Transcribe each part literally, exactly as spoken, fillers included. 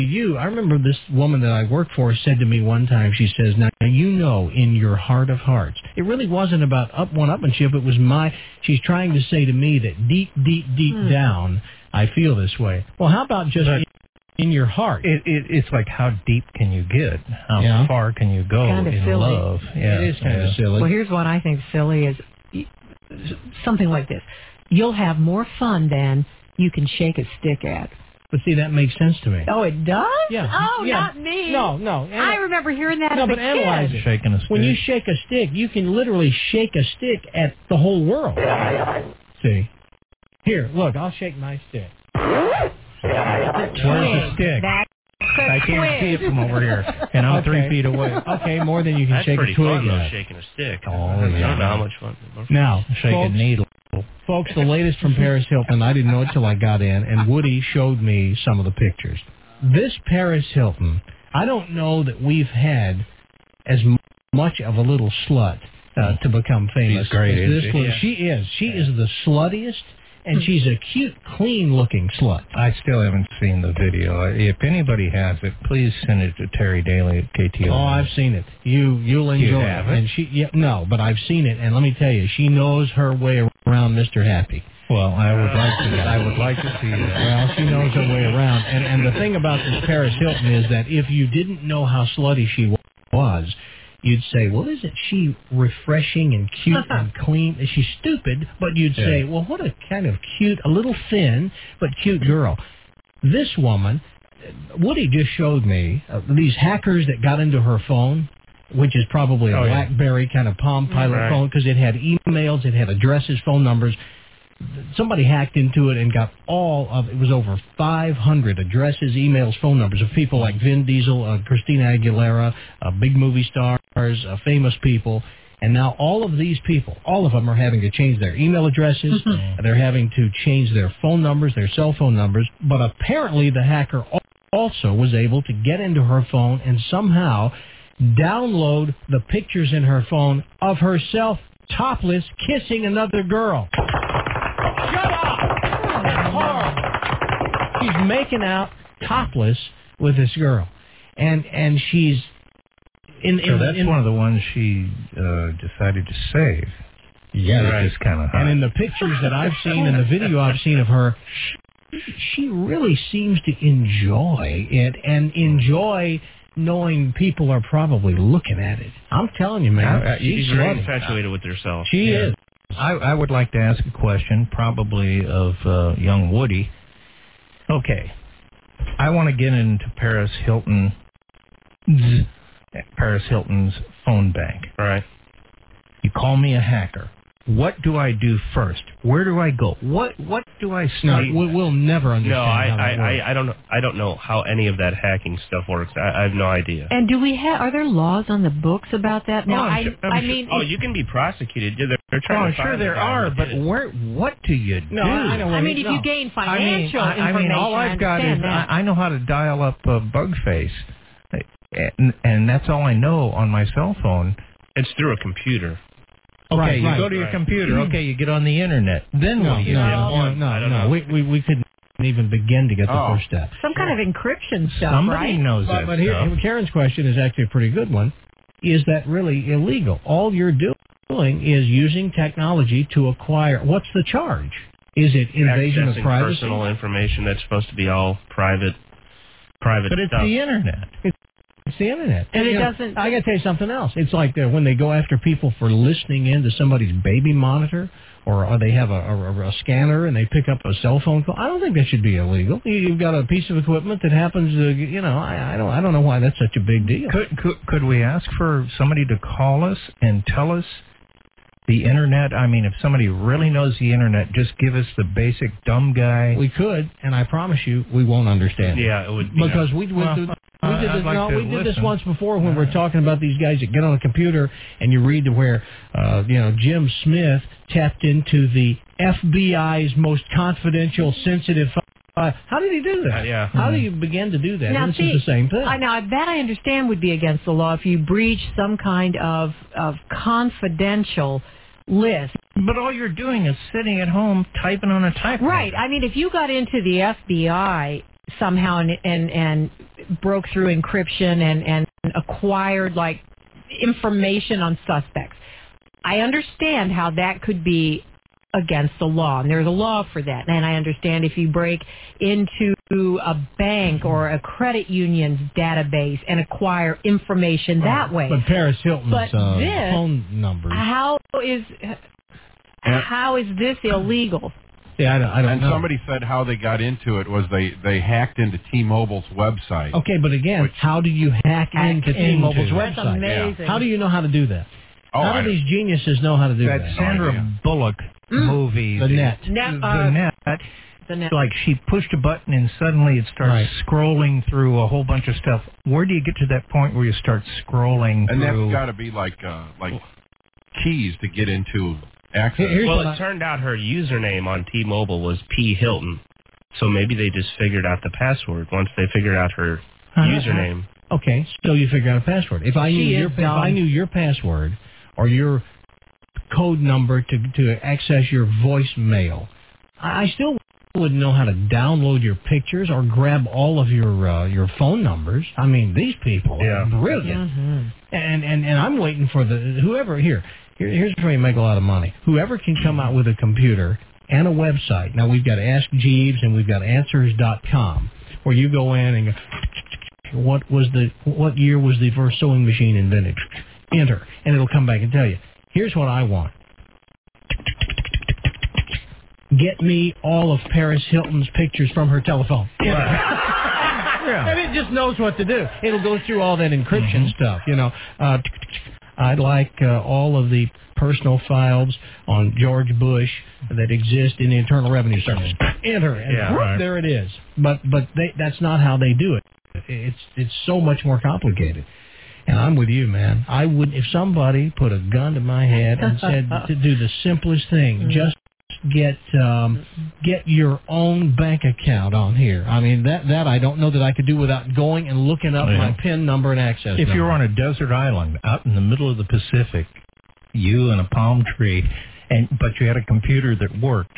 you, I remember this woman that I worked for said to me one time, she says, now you know in your heart of hearts, it really wasn't about up one-upmanship, it was my, she's trying to say to me that deep, deep, deep mm. down, I feel this way. Well, how about just in, in your heart? It, it, it's like how deep can you get? How yeah. far can you go kind of in silly. love? Yeah, it is kind yeah. of silly. Well, here's what I think silly is something like this. You'll have more fun than you can shake a stick at. But see, that makes sense to me. Oh, it does? Yeah. Oh, yeah. not me. No, no. I remember hearing that no, as a but analyze kid. it. Shaking a stick. When you shake a stick, you can literally shake a stick at the whole world. See? Here, look, I'll shake my stick. Where's the stick? That's I can't see it from over here, and I'm okay. three feet away. Okay, more than you can That's shake pretty a twig fun, though, at. shaking a stick. Oh, I yeah. don't know how much fun. Now, Shake folks, a needle. Folks, the latest from Paris Hilton, I didn't know it till I got in, and Woody showed me some of the pictures. This Paris Hilton, I don't know that we've had as m- much of a little slut uh, to become famous. She's great, as isn't this she? one. Yeah. She is. She is the sluttiest, and she's a cute, clean-looking slut. I still haven't seen the video. If anybody has it, please send it to Terry Daly at K T O. Oh, I've seen it. You, you'll enjoy You it. haven't? And she, yeah, no, but I've seen it, and let me tell you, she knows her way around Mister Happy. Well, I would like to. I would like to see that. Well, she knows her way around. And and the thing about this Paris Hilton is that if you didn't know how slutty she was, you'd say, well, isn't she refreshing and cute and clean? She's stupid, but you'd Yeah. say, well, what a kind of cute, a little thin, but cute girl. This woman, Woody just showed me uh, these hackers that got into her phone, which is probably a Oh, yeah. BlackBerry kind of Palm Pilot Right. phone, because it had emails, it had addresses, phone numbers. Somebody hacked into it and got all of, it was over five hundred addresses, emails, phone numbers of people like Vin Diesel, uh, Christina Aguilera, uh, big movie stars, uh, famous people. And now all of these people, all of them are having to change their email addresses. They're having to change their phone numbers, their cell phone numbers. But apparently the hacker also was able to get into her phone and somehow download the pictures in her phone of herself topless kissing another girl. Shut up! That's horrible. She's making out topless with this girl, and and she's in. in So that's in, one of the ones she uh, decided to save. Yeah, Which right. is kind of hot. And in the pictures that I've seen and the video I've seen of her, she, she really seems to enjoy it and enjoy knowing people are probably looking at it. I'm telling you, man, Uh, she's She's very slutty. infatuated with herself. She Yeah. is. I, I would like to ask a question, probably of uh, young Woody. Okay, I want to get into Paris Hilton, Paris Hilton's phone bank. Right. You call me a hacker. What do I do first? Where do I go? What What do I No, start? we, we'll never understand No, I, how that I, works. I, I don't know. I don't know how any of that hacking stuff works. I, I have no idea. And do we have, are there laws on the books about that? Now, Oh, I'm I, sure- I'm I sure- mean, Oh, if- you can be prosecuted. They're, they're Oh, trying to sure find the there guy are, who but did it. where? What do you do? No, I know. I mean, if no. you gain I mean, financial I, I information, mean, all I've got is understand that. I, I know how to dial up uh, Bugface, and, and that's all I know on my cell phone. It's through a computer. Okay, Right, you right. go to your Right. computer. Okay, you get on the internet. Then No, what do you no, do? no, no, I don't no. know. We, we we couldn't even begin to get the Oh. first step. Some kind of encryption stuff, Somebody right? knows But, that but here, stuff. Karen's question is actually a pretty good one. Is that really illegal? All you're doing is using technology to acquire. What's the charge? Is it invasion of Accessing privacy? personal information that's supposed to be all private, private But it's stuff. the internet. It's the internet. And it You know, doesn't- I got to tell you something else. It's like uh, when they go after people for listening into somebody's baby monitor, or, or they have a, a, a scanner and they pick up a cell phone call. I don't think that should be illegal. You- You've got a piece of equipment that happens to, you know, I, I don't, I don't know why that's such a big deal. Could, could could we ask for somebody to call us and tell us the internet? I mean, if somebody really knows the internet, just give us the basic dumb guy. We could, and I promise you, we won't understand it. Yeah, it would be. Because we, we, Well, we, uh, did I'd this, like no, to we did this listen. once before when we're talking about these guys that get on a computer and you read to where, uh, you know, Jim Smith tapped into the F B I's most confidential, sensitive. Uh, how did he do that? Uh, yeah. How do you begin to do that? Now, And this see, is the same thing. I, now, that I understand would be against the law if you breach some kind of, of confidential list. But all you're doing is sitting at home typing on a typewriter. Right. I mean, if you got into the F B I somehow and and, and broke through encryption and, and acquired, like, information on suspects. I understand how that could be against the law, and there's a law for that. And I understand if you break into a bank or a credit union's database and acquire information that way. But Paris Hilton's But uh, this, phone numbers. How is how is this illegal? Yeah, I don't, I don't and know. somebody said how they got into it was they, they hacked into T-Mobile's website. Okay, but again, Which, how do you hack, hack into T-Mobile's into. website? That's amazing. Yeah. How do you know how to do that? Oh, how I do these geniuses know how to do that that? Sandra idea. Bullock Mm. movie, The Net. Net, the uh, net. The net. Like she pushed a button and suddenly it starts Right. scrolling through a whole bunch of stuff. Where do you get to that point where you start scrolling And through? that's got to be like uh, like keys to get into access. Here's Well, what it I- turned out her username on T-Mobile was P. Hilton. So maybe they just figured out the password once they figured out her Uh-huh. username. Okay, so you figure out a password. If I She knew is your if dumb. I knew your password or your code number to to access your voicemail, I I still wouldn't know how to download your pictures or grab all of your uh, your phone numbers. I mean, these people Yeah. are brilliant. Mm-hmm. And, and and I'm waiting for the whoever here. Here here's where you make a lot of money. Whoever can come out with a computer and a website. Now we've got Ask Jeeves and we've got Answers dot com, where you go in and go, what was the what year was the first sewing machine invented? Enter, and it'll come back and tell you. Here's what I want. Get me all of Paris Hilton's pictures from her telephone. Enter. Yeah. And it just knows what to do. It'll go through all that encryption stuff, you know. Uh, I'd like uh, all of the personal files on George Bush that exist in the Internal Revenue Service. Enter, and Yeah, whoop, right. there it is. But but they, that's not how they do it. It's it's so much more complicated. And I'm with you, man. I would if somebody put a gun to my head and said to do the simplest thing, just get um, get your own bank account on here. I mean that that I don't know that I could do without going and looking up Yeah. my PIN number and access. If number. you were on a desert island out in the middle of the Pacific, you and a palm tree, and but you had a computer that worked,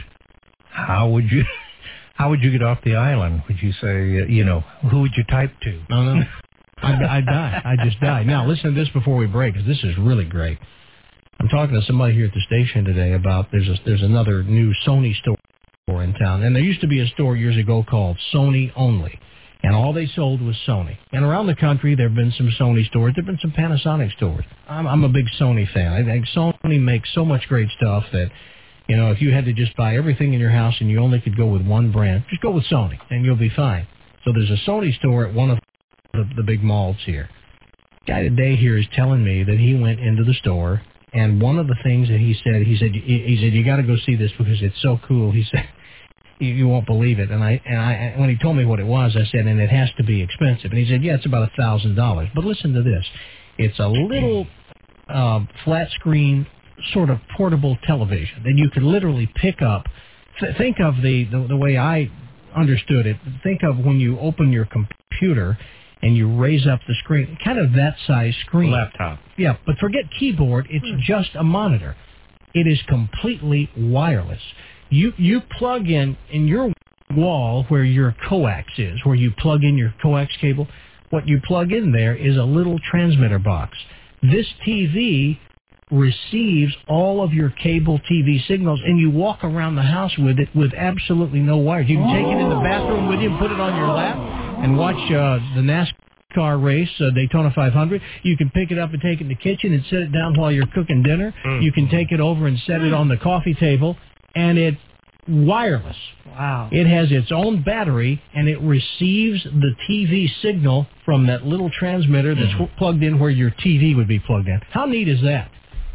how would you how would you get off the island? Would you say, uh, you know, who would you type to? No, no. I'd, I'd die. I'd just die. Now, listen to this before we break, because this is really great. I'm talking to somebody here at the station today about there's a, there's another new Sony store in town. And there used to be a store years ago called Sony Only. And all they sold was Sony. And around the country, there have been some Sony stores. There have been some Panasonic stores. I'm, I'm a big Sony fan. I think Sony makes so much great stuff that, you know, if you had to just buy everything in your house and you only could go with one brand, just go with Sony, and you'll be fine. So there's a Sony store at one of the, the big malls here. Guy today here is telling me that he went into the store, and one of the things that he said, he said, he, he said, you got to go see this because it's so cool. He said, you, you won't believe it. And I, and I, when he told me what it was, I said, and it has to be expensive. And he said, yeah, it's about a thousand dollars. But listen to this. It's a little uh, flat screen sort of portable television that you could literally pick up. Th- think of the, the, the way I understood it. Think of when you open your computer and you raise up the screen, kind of that size screen. Laptop. Yeah, but forget keyboard. It's just a monitor. It is completely wireless. You you plug in in your wall where your coax is, where you plug in your coax cable. What you plug in there is a little transmitter box. This T V receives all of your cable T V signals, and you walk around the house with it with absolutely no wires. You can take it in the bathroom with you and put it on your lap and watch uh, the NASCAR race, uh, Daytona five hundred. You can pick it up and take it in the kitchen and set it down while you're cooking dinner. Mm. You can take it over and set it on the coffee table, and it's wireless. Wow. It has its own battery, and it receives the T V signal from that little transmitter that's Mm. plugged in where your T V would be plugged in. How neat is that?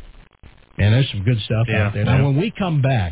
Man, there's some good stuff Yeah, out there. yeah. Now, when we come back,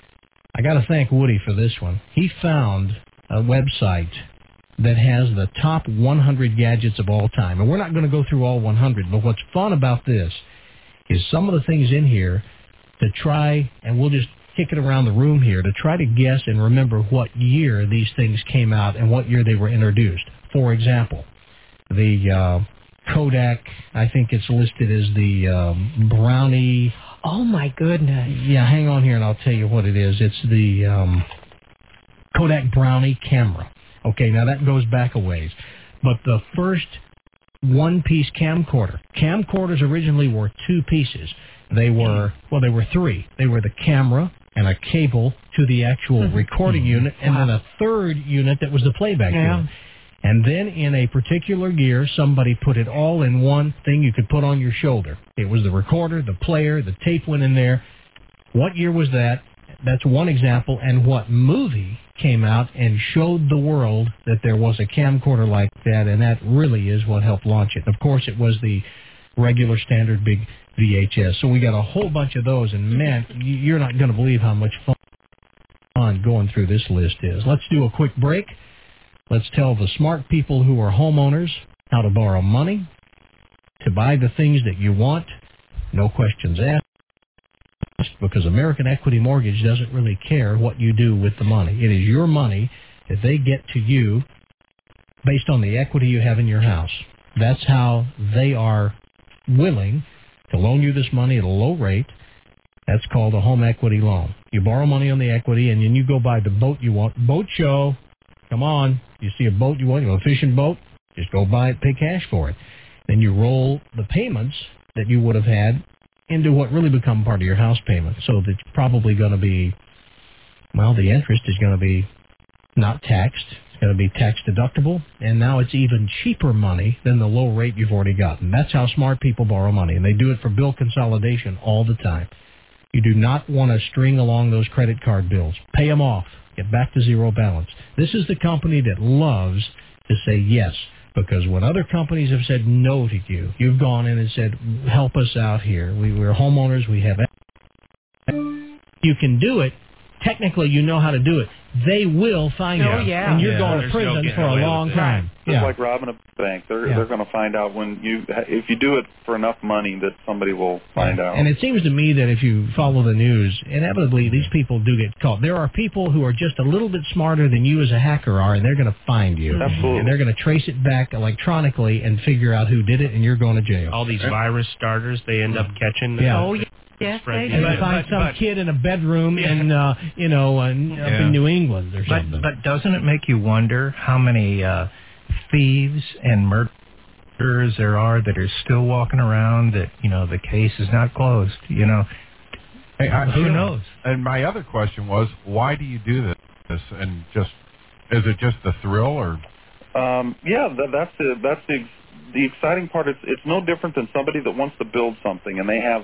I got to thank Woody for this one. He found a website that has the top one hundred gadgets of all time. And we're not going to go through all one hundred, but what's fun about this is some of the things in here to try, and we'll just kick it around the room here, to try to guess and remember what year these things came out and what year they were introduced. For example, the uh, Kodak, I think it's listed as the um, Brownie. Oh, my goodness. Yeah, hang on here and I'll tell you what it is. It's the um, Kodak Brownie camera. Okay, now that goes back a ways. but the first one-piece camcorder. Camcorders originally were two pieces. They were, well, they were three. They were the camera and a cable to the actual recording unit, and then a third unit that was the playback Yeah. unit. And then in a particular gear, somebody put it all in one thing you could put on your shoulder. It was the recorder, the player, the tape went in there. What year was that? That's one example. And what movie came out and showed the world that there was a camcorder like that, and that really is what helped launch it. Of course, it was the regular standard big V H S. So we got a whole bunch of those, and man, you're not going to believe how much fun going through this list is. Let's do a quick break. Let's tell the smart people who are homeowners how to borrow money to buy the things that you want, no questions asked, because American Equity Mortgage doesn't really care what you do with the money. It is your money that they get to you based on the equity you have in your house. That's how they are willing to loan you this money at a low rate. That's called a home equity loan. You borrow money on the equity, and then you go buy the boat you want. Boat show. Come on. You see a boat you want, you want a fishing boat, just go buy it, pay cash for it. Then you roll the payments that you would have had into what really become part of your house payment. So that's probably going to be, well, the interest is going to be not taxed. It's going to be tax deductible. And now it's even cheaper money than the low rate you've already gotten. That's how smart people borrow money. And they do it for bill consolidation all the time. You do not want to string along those credit card bills. Pay them off. Get back to zero balance. This is the company that loves to say yes, because when other companies have said no to you, you've gone in and said, help us out here. We, we're homeowners. We have... You can do it. Technically, you know how to do it. They will find Oh, out, yeah. and you're Yeah, going to there's no prison getting for a away with long it. time. Just Yeah. like robbing a bank, they're Yeah. they're going to find out when you if you do it for enough money that somebody will find out. And it seems to me that if you follow the news, inevitably these people do get caught. There are people who are just a little bit smarter than you as a hacker are, and they're going to find you. Absolutely. And they're going to trace it back electronically and figure out who did it, and you're going to jail. All these virus starters they end up catching. Yeah. Oh, yeah. Yes, Spread they the And do. they But- find but- some but- kid in a bedroom in, uh, you know, uh, up Yeah. in New England or But, something. but doesn't it make you wonder how many uh, thieves and murderers there are that are still walking around that, you know, the case is not closed, you know? Hey, I, Who knows? And my other question was, why do you do this? And just is it just the thrill, or Um, yeah, that, that's the that's the the exciting part. It's it's no different than somebody that wants to build something and they have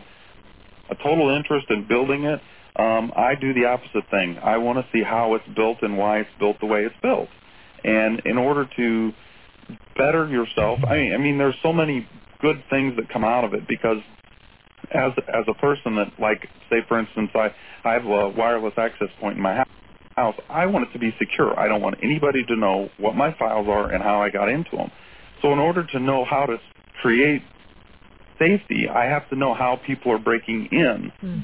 a total interest in building it. Um, I do the opposite thing. I want to see how it's built and why it's built the way it's built. And in order to better yourself, I mean, I mean, there's so many good things that come out of it because as as a person that, like, say for instance, I I have a wireless access point in my house. House, I want it to be secure. I don't want anybody to know what my files are and how I got into them. So in order to know how to create safety, I have to know how people are breaking in. Hmm.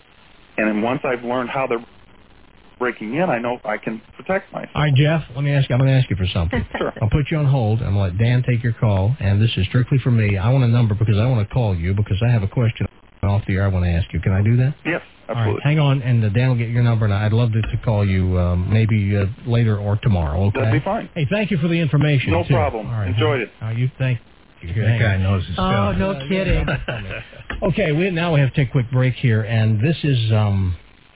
And then once I've learned how they're breaking in, I know I can protect myself. All right, Jeff, let me ask you, I'm going to ask you for something. Sure. I'll put you on hold. I'm going to let Dan take your call, and this is strictly for me. I want a number because I want to call you because I have a question off the air I want to ask you. Can I do that? Yes, All absolutely. right, hang on, and uh, Dan will get your number, and I'd love to, to call you um, maybe uh, later or tomorrow, okay? That'd be fine. Hey, thank you for the information, No too. problem. All right. Enjoyed it. Uh, you thank you. That guy knows his Oh, stuff. no kidding. Okay, we now we have to take a quick break here, and this is um,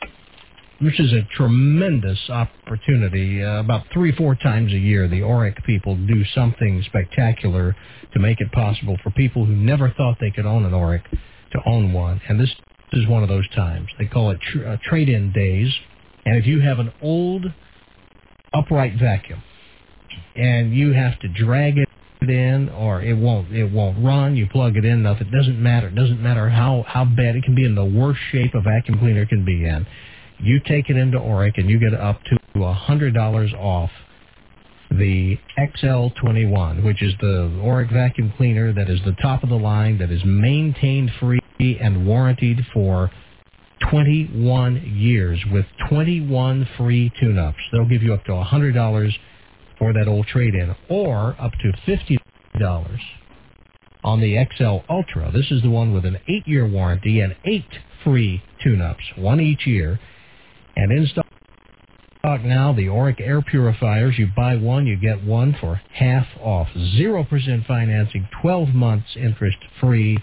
this is a tremendous opportunity. Uh, about three, four times a year, the O R E C people do something spectacular to make it possible for people who never thought they could own an O R E C to own one, and this is one of those times. They call it tr- uh, trade-in days, and if you have an old upright vacuum and you have to drag it in or it won't it won't run, you plug it in, nothing, it doesn't matter. It doesn't matter how, how bad it can be, in the worst shape a vacuum cleaner can be in. You take it into O R E C and you get up to one hundred dollars off the X L twenty-one, which is the O R E C vacuum cleaner that is the top of the line, that is maintained free and warranted for twenty-one years with twenty-one free tune-ups. They'll give you up to one hundred dollars for that old trade-in, or up to fifty dollars on the X L Ultra. This is the one with an eight-year warranty and eight free tune-ups, one each year, and install Now, the Oric air purifiers, you buy one, you get one for half off. zero percent financing, twelve months interest free.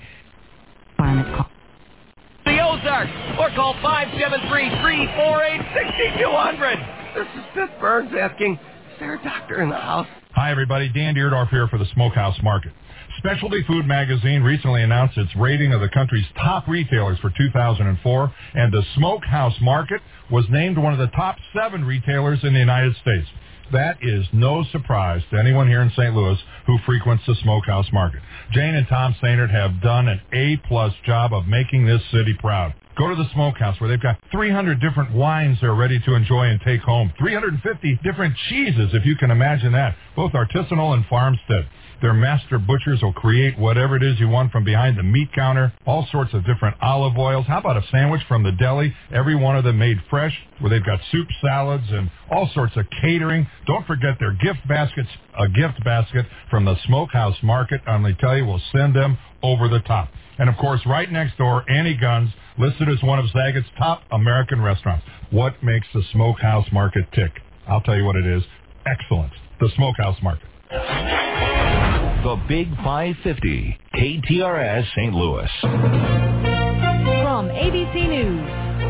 The Ozarks, or call five seven three, three four eight, six two zero zero. This is Biff Burns asking, is there a doctor in the house? Hi, everybody. Dan Deerdorf here for the Smokehouse Market. Specialty Food Magazine recently announced its rating of the country's top retailers for two thousand four, and the Smokehouse Market was named one of the top seven retailers in the United States. That is no surprise to anyone here in Saint Louis who frequents the Smokehouse Market. Jane and Tom Sainert have done an A-plus job of making this city proud. Go to the Smokehouse where they've got three hundred different wines they're ready to enjoy and take home. three hundred fifty different cheeses, if you can imagine that, both artisanal and farmstead. Their master butchers will create whatever it is you want from behind the meat counter, all sorts of different olive oils. How about a sandwich from the deli? Every one of them made fresh, where they've got soup, salads, and all sorts of catering. Don't forget their gift baskets, a gift basket from the Smokehouse Market, and they tell you we'll send them over the top. And, of course, right next door, Annie Gunn's, listed as one of Zagat's top American restaurants. What makes the Smokehouse Market tick? I'll tell you what it is. Excellence. The Smokehouse Market. The Big five fifty, K T R S Saint Louis. From A B C News,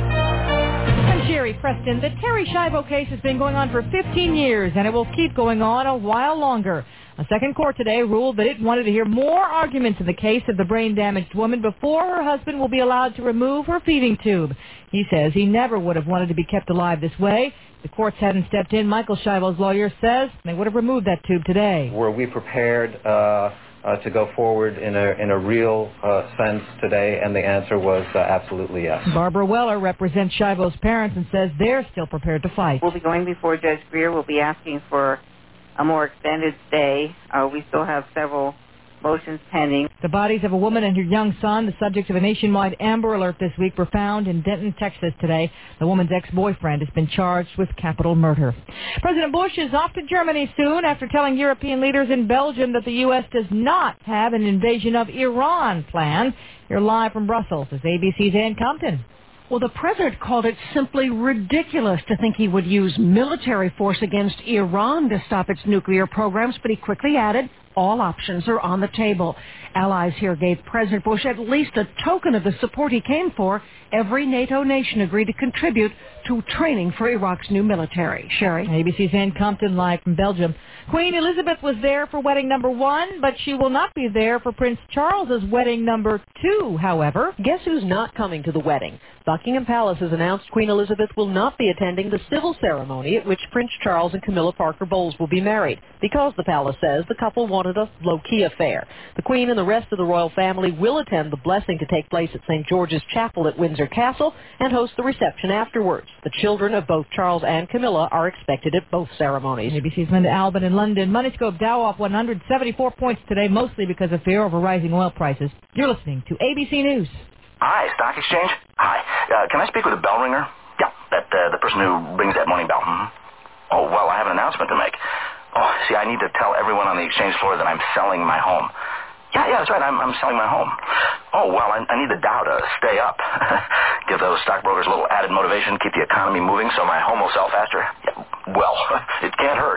I'm Sherry Preston. The Terry Schiavo case has been going on for fifteen years, and it will keep going on a while longer. A second court today ruled that it wanted to hear more arguments in the case of the brain-damaged woman before her husband will be allowed to remove her feeding tube. He says he never would have wanted to be kept alive this way. The courts hadn't stepped in. Michael Schiavo's lawyer says they would have removed that tube today. Were we prepared uh, uh, to go forward in a in a real uh, sense today? And the answer was uh, absolutely yes. Barbara Weller represents Schiavo's parents and says they're still prepared to fight. We'll be going before Judge Greer. We'll be asking for a more extended stay. Uh, we still have several motions pending. The bodies of a woman and her young son, the subject of a nationwide Amber Alert this week, were found in Denton, Texas today. The woman's ex-boyfriend has been charged with capital murder. President Bush is off to Germany soon after telling European leaders in Belgium that the U S does not have an invasion of Iran planned. Here live from Brussels is A B C's Ann Compton. Well, the president called it simply ridiculous to think he would use military force against Iran to stop its nuclear programs, but he quickly added, all options are on the table. Allies here gave President Bush at least a token of the support he came for. Every NATO nation agreed to contribute to training for Iraq's new military. Sherry? A B C's Ann Compton live from Belgium. Queen Elizabeth was there for wedding number one, but she will not be there for Prince Charles's wedding number two, however. Guess who's not coming to the wedding? Buckingham Palace has announced Queen Elizabeth will not be attending the civil ceremony at which Prince Charles and Camilla Parker Bowles will be married, because the palace says the couple wanted a low-key affair. The Queen and the rest of the royal family will attend the blessing to take place at Saint George's Chapel at Windsor Castle and host the reception afterwards. The children of both Charles and Camilla are expected at both ceremonies. A B C's Linda Albin in London. Moneyscope Dow off one hundred seventy-four points today, mostly because of fear over rising oil prices. You're listening to A B C News. Hi, Stock Exchange. Hi. Uh, can I speak with a bell ringer? Yeah, that uh, the person who rings that morning bell. Mm-hmm. Oh, well, I have an announcement to make. Oh, see, I need to tell everyone on the exchange floor that I'm selling my home. Yeah, yeah, that's right. I'm, I'm selling my home. Oh, well, I, I need the Dow to stay up. Give those stockbrokers a little added motivation, keep the economy moving so my home will sell faster. Yeah, well, it can't hurt.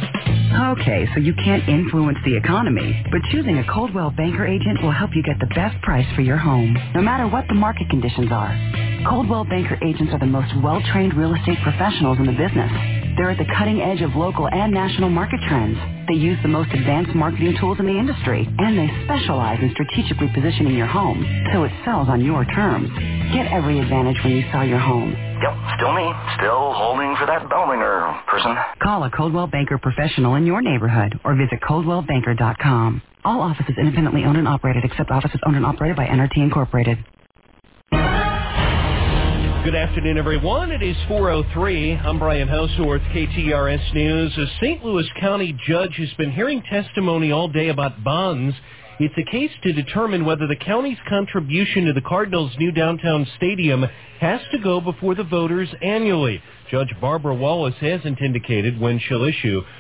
Okay, so you can't influence the economy, but choosing a Coldwell Banker agent will help you get the best price for your home, no matter what the market conditions are. Coldwell Banker agents are the most well-trained real estate professionals in the business. They're at the cutting edge of local and national market trends. They use the most advanced marketing tools in the industry, and they specialize in strategically positioning your home so it sells on your terms. Get every advantage when you sell your home. Yep, still me. Still holding for that bell ringer person. Call a Coldwell Banker professional in your neighborhood or visit coldwell banker dot com. All offices independently owned and operated except offices owned and operated by N R T Incorporated. Good afternoon, everyone. It is four oh three. I'm Brian Houseworth, K T R S News. A Saint Louis County judge has been hearing testimony all day about bonds. It's a case to determine whether the county's contribution to the Cardinals' new downtown stadium has to go before the voters annually. Judge Barbara Wallace hasn't indicated when she'll issue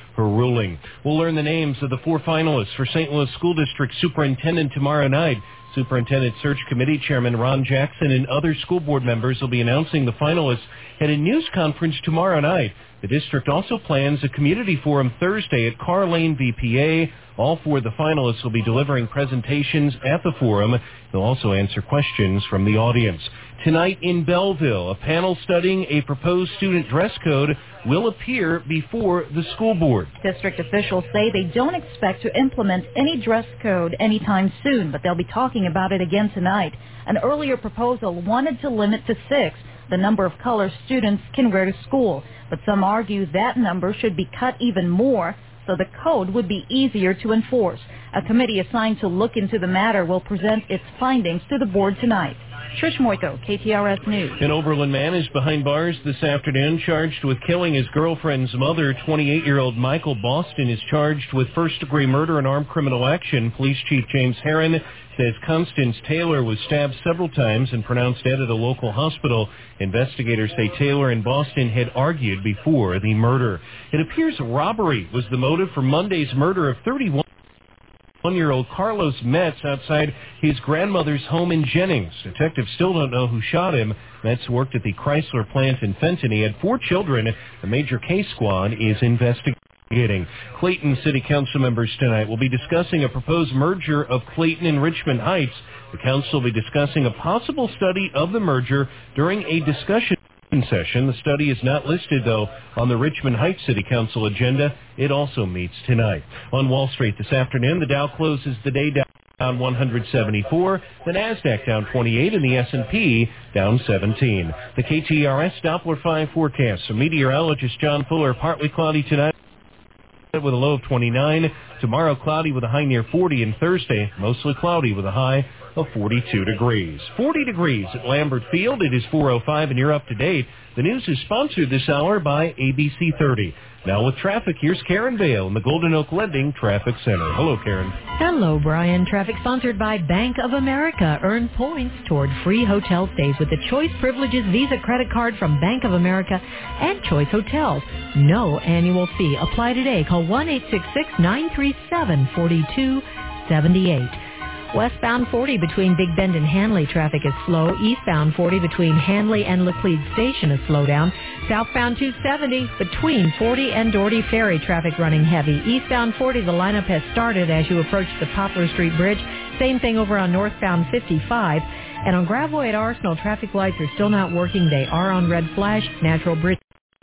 her ruling. We'll learn the names of the four finalists for Saint Louis School District Superintendent tomorrow night. Superintendent Search Committee Chairman Ron Jackson and other school board members will be announcing the finalists at a news conference tomorrow night. The district also plans a community forum Thursday at Carr Lane V P A. All four of the finalists will be delivering presentations at the forum. They'll also answer questions from the audience. Tonight in Belleville, a panel studying a proposed student dress code will appear before the school board. District officials say they don't expect to implement any dress code anytime soon, but they'll be talking about it again tonight. An earlier proposal wanted to limit to six the number of colors students can wear to school, but some argue that number should be cut even more so the code would be easier to enforce. A committee assigned to look into the matter will present its findings to the board tonight. Trish Moiko, K T R S News. An Oberlin man is behind bars this afternoon, charged with killing his girlfriend's mother. twenty-eight-year-old Michael Boston is charged with first-degree murder and armed criminal action. Police Chief James Herron says Constance Taylor was stabbed several times and pronounced dead at a local hospital. Investigators say Taylor and Boston had argued before the murder. It appears robbery was the motive for Monday's murder of thirty-one. One-year-old Carlos Metz outside his grandmother's home in Jennings. Detectives still don't know who shot him. Metz worked at the Chrysler plant in Fenton. He had four children. The major case squad is investigating. Clayton City Council members tonight will be discussing a proposed merger of Clayton and Richmond Heights. The council will be discussing a possible study of the merger during a discussion session. The study is not listed, though, on the Richmond Heights City Council agenda. It also meets tonight. On Wall Street this afternoon, the Dow closes the day down one hundred seventy-four, the NASDAQ down twenty-eight, and the S and P down seventeen. The K T R S Doppler five forecast. So meteorologist John Fuller, partly cloudy tonight with a low of twenty-nine. Tomorrow, cloudy with a high near forty, and Thursday, mostly cloudy with a high of forty-two degrees. forty degrees at Lambert Field. It is four oh five, and you're up to date. The news is sponsored this hour by A B C thirty. Now with traffic, here's Karen Bale in the Golden Oak Lending Traffic Center. Hello, Karen. Hello, Brian. Traffic sponsored by Bank of America. Earn points toward free hotel stays with the Choice Privileges Visa credit card from Bank of America and Choice Hotels. No annual fee. Apply today. Call one eight six six, nine three seven, four two seven eight. Westbound forty between Big Bend and Hanley, traffic is slow. Eastbound forty between Hanley and Laclede Station is slow down. Southbound two seventy between forty and Doherty Ferry, traffic running heavy. Eastbound forty, the lineup has started as you approach the Poplar Street Bridge. Same thing over on northbound fifty-five. And on Gravois at Arsenal, traffic lights are still not working. They are on red flash. Natural Bridge.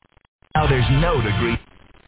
Now there's no degree.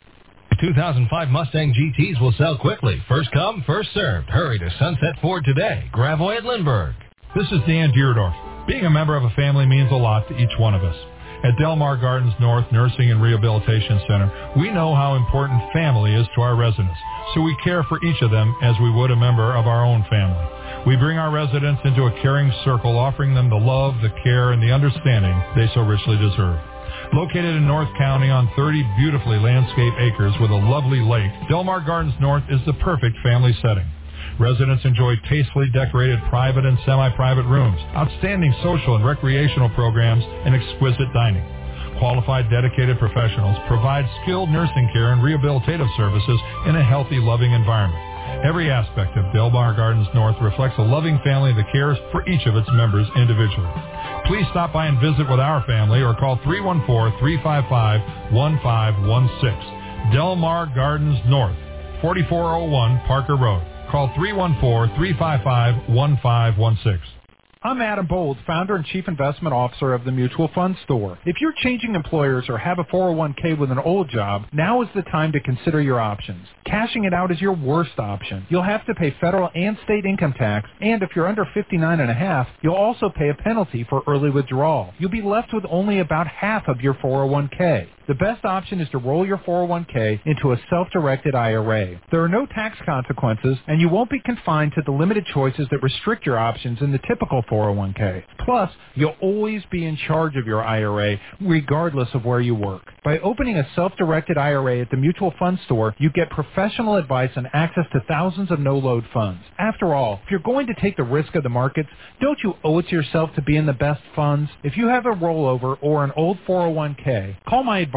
two thousand five Mustang G Ts will sell quickly. First come, first served. Hurry to Sunset Ford today. Gravois at Lindbergh. This is Dan Deerdorf. Being a member of a family means a lot to each one of us. At Del Mar Gardens North Nursing and Rehabilitation Center, we know how important family is to our residents, so we care for each of them as we would a member of our own family. We bring our residents into a caring circle, offering them the love, the care, and the understanding they so richly deserve. Located in North County on thirty beautifully landscaped acres with a lovely lake, Del Mar Gardens North is the perfect family setting. Residents enjoy tastefully decorated private and semi-private rooms, outstanding social and recreational programs, and exquisite dining. Qualified, dedicated professionals provide skilled nursing care and rehabilitative services in a healthy, loving environment. Every aspect of Del Mar Gardens North reflects a loving family that cares for each of its members individually. Please stop by and visit with our family or call three one four, three five five, one five one six. Del Mar Gardens North, forty-four oh one Parker Road. Call three one four, three five five, one five one six. I'm Adam Bowles, founder and chief investment officer of the Mutual Fund Store. If you're changing employers or have a four oh one k with an old job, now is the time to consider your options. Cashing it out is your worst option. You'll have to pay federal and state income tax, and if you're under fifty-nine and a half, you'll also pay a penalty for early withdrawal. You'll be left with only about half of your four oh one k. The best option is to roll your four oh one k into a self-directed I R A. There are no tax consequences, and you won't be confined to the limited choices that restrict your options in the typical four oh one k. Plus, you'll always be in charge of your I R A, regardless of where you work. By opening a self-directed I R A at the Mutual Fund Store, you get professional advice and access to thousands of no-load funds. After all, if you're going to take the risk of the markets, don't you owe it to yourself to be in the best funds? If you have a rollover or an old four oh one k, call my advisor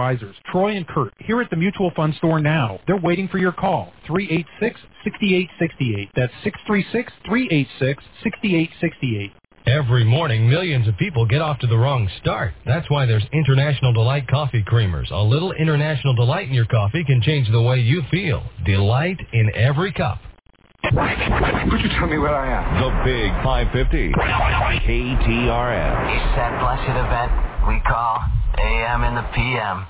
advisors, Troy and Kurt, here at the Mutual Fund store now. They're waiting for your call. three eight six, six eight six eight. That's six three six, three eight six, six eight six eight. Every morning, millions of people get off to the wrong start. That's why there's International Delight Coffee Creamers. A little International Delight in your coffee can change the way you feel. Delight in every cup. Could you tell me where I am? The Big five fifty. K T R S. It's that blessed event we call A M in the P M.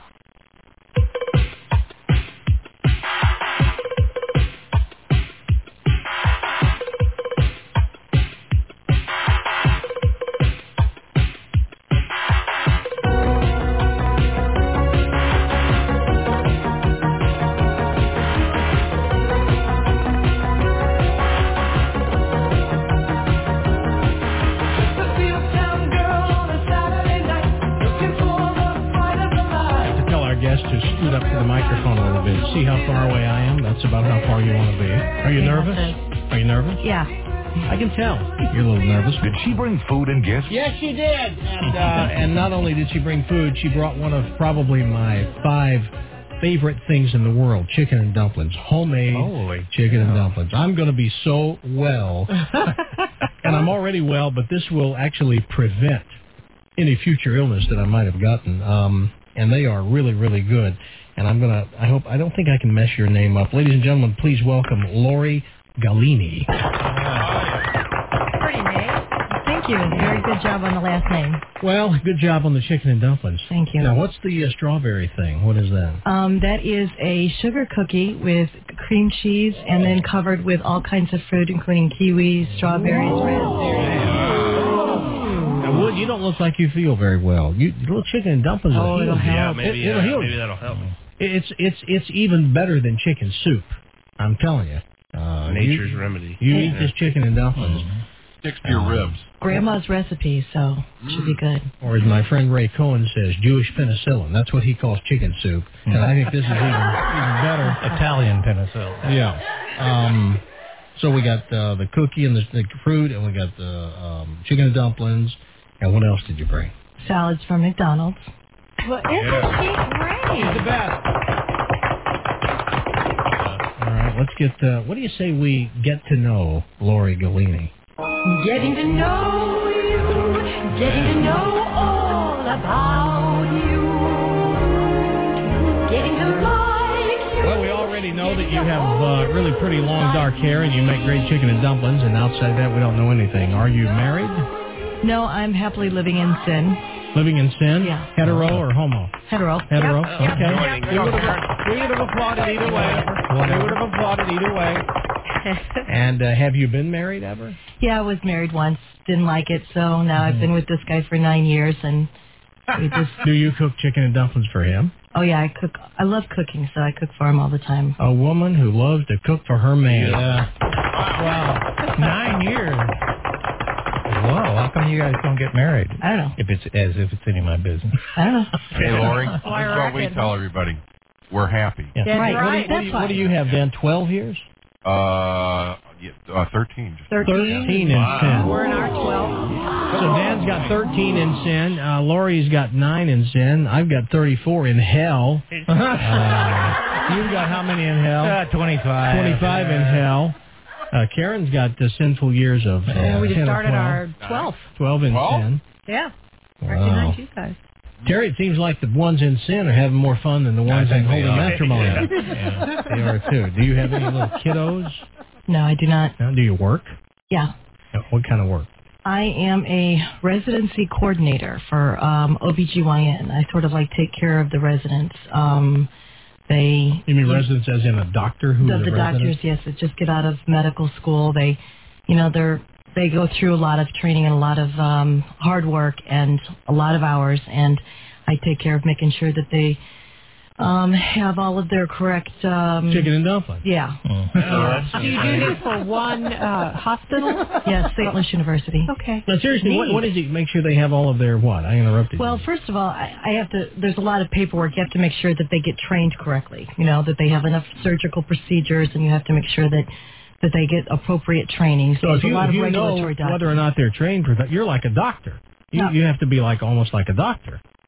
Up to the microphone a little bit. See how far away I am? That's about how far you want to be. Are you nervous? Are you nervous? Yeah. I can tell. You're a little nervous. Did she bring food and gifts? Yes, she did. And, uh, and not only did she bring food, she brought one of probably my five favorite things in the world, chicken and dumplings. Homemade Holy chicken and cow. dumplings. I'm going to be so well. And I'm already well, but this will actually prevent any future illness that I might have gotten. Um, and they are really, really good. And I'm going to, I hope, I don't think I can mess your name up. Ladies and gentlemen, please welcome Lori Galini. Pretty name. Thank you. Very good job on the last name. Well, good job on the chicken and dumplings. Thank you. Now, what's the uh, strawberry thing? What is that? Um, that is a sugar cookie with cream cheese and then covered with all kinds of fruit, including kiwis, strawberries, raspberries. Now, Wood, you don't look like you feel very well. You little chicken and dumplings Oh, will it'll heal you. help. Yeah, maybe, It, it'll uh, heal maybe you. that'll help me. It's it's it's even better than chicken soup. I'm telling you. Uh, Nature's you, remedy. You Yeah. eat this chicken and dumplings. Sticks to your ribs. Grandma's recipe, so it should be good. Or as my friend Ray Cohen says, Jewish penicillin. That's what he calls chicken soup. And I think this is even, even better. Italian penicillin. Yeah. Um, so we got uh, the cookie and the, the fruit, and we got the um, chicken and dumplings. And what else did you bring? Salads from McDonald's. Well, isn't she great? She's the best. All right, let's get, uh, what do you say we get to know Lori Galini? Getting to know you, getting to know all about you, getting to like you. Well, we already know that you have uh, really pretty long dark hair and you make great chicken and dumplings, and outside that we don't know anything. Are you married? No, I'm happily living in sin. Living in sin? Yeah. Hetero or homo? Hetero. Hetero? Yep. Yep. Okay. Yep. We would have, we would have applauded either way. We would have applauded either way. And uh, have you been married ever? Yeah, I was married once. Didn't like it, so now I've been with this guy for nine years, and we just. Do you cook chicken and dumplings for him? Oh yeah, I cook. I love cooking, so I cook for him all the time. A woman who loves to cook for her man. Yeah. Wow. Nine years. Whoa, how come you guys don't get married? I don't know. If it's as if it's any of my business. I don't know. Hey, Lori, this is what we tell everybody. We're happy. Yeah. That's Right. right. What do, you, what, do you, what do you have, Dan? Twelve years? Uh, yeah, uh thirteen. Just Thirteen in sin. We're in our twelve. So Dan's got thirteen in sin. Uh, Lori's got nine in sin. I've got thirty-four in hell. Uh, you've got how many in hell? Uh, twenty-five. Twenty-five in hell. Uh, Karen's got the sinful years of uh, Yeah, we just ten or started twelve. our twelfth. Twelve in Twelve? sin. Yeah. Wow. Recognize you guys. Terry, it seems like the ones in sin are having more fun than the ones in think they holy are. matrimony. Yeah. Yeah, they are too. Do you have any little kiddos? No, I do not. No? Do you work? Yeah. No, what kind of work? I am a residency coordinator for um, O B G Y N. I sort of like take care of the residents. Um, they You mean residents as in a doctor who the, is a the resident? doctors, yes, that just get out of medical school. They, you know, they're they go through a lot of training and a lot of um, hard work and a lot of hours, and I take care of making sure that they um, have all of their correct um, Chicken and dumplings. Yeah. Do you do this for one uh, hospital? Yes, Saint Louis University. Okay. Now, seriously, what, Neat. what is it? Make sure they have all of their what? I interrupted Well, you. first of all, I, I have to. There's a lot of paperwork. You have to make sure that they get trained correctly. You know, that they have enough surgical procedures, and you have to make sure that that they get appropriate training. So, So there's if you, a lot if of you know regulatory whether or documents. not they're trained for that, you're like a doctor. You, No. you have to be like almost like a doctor.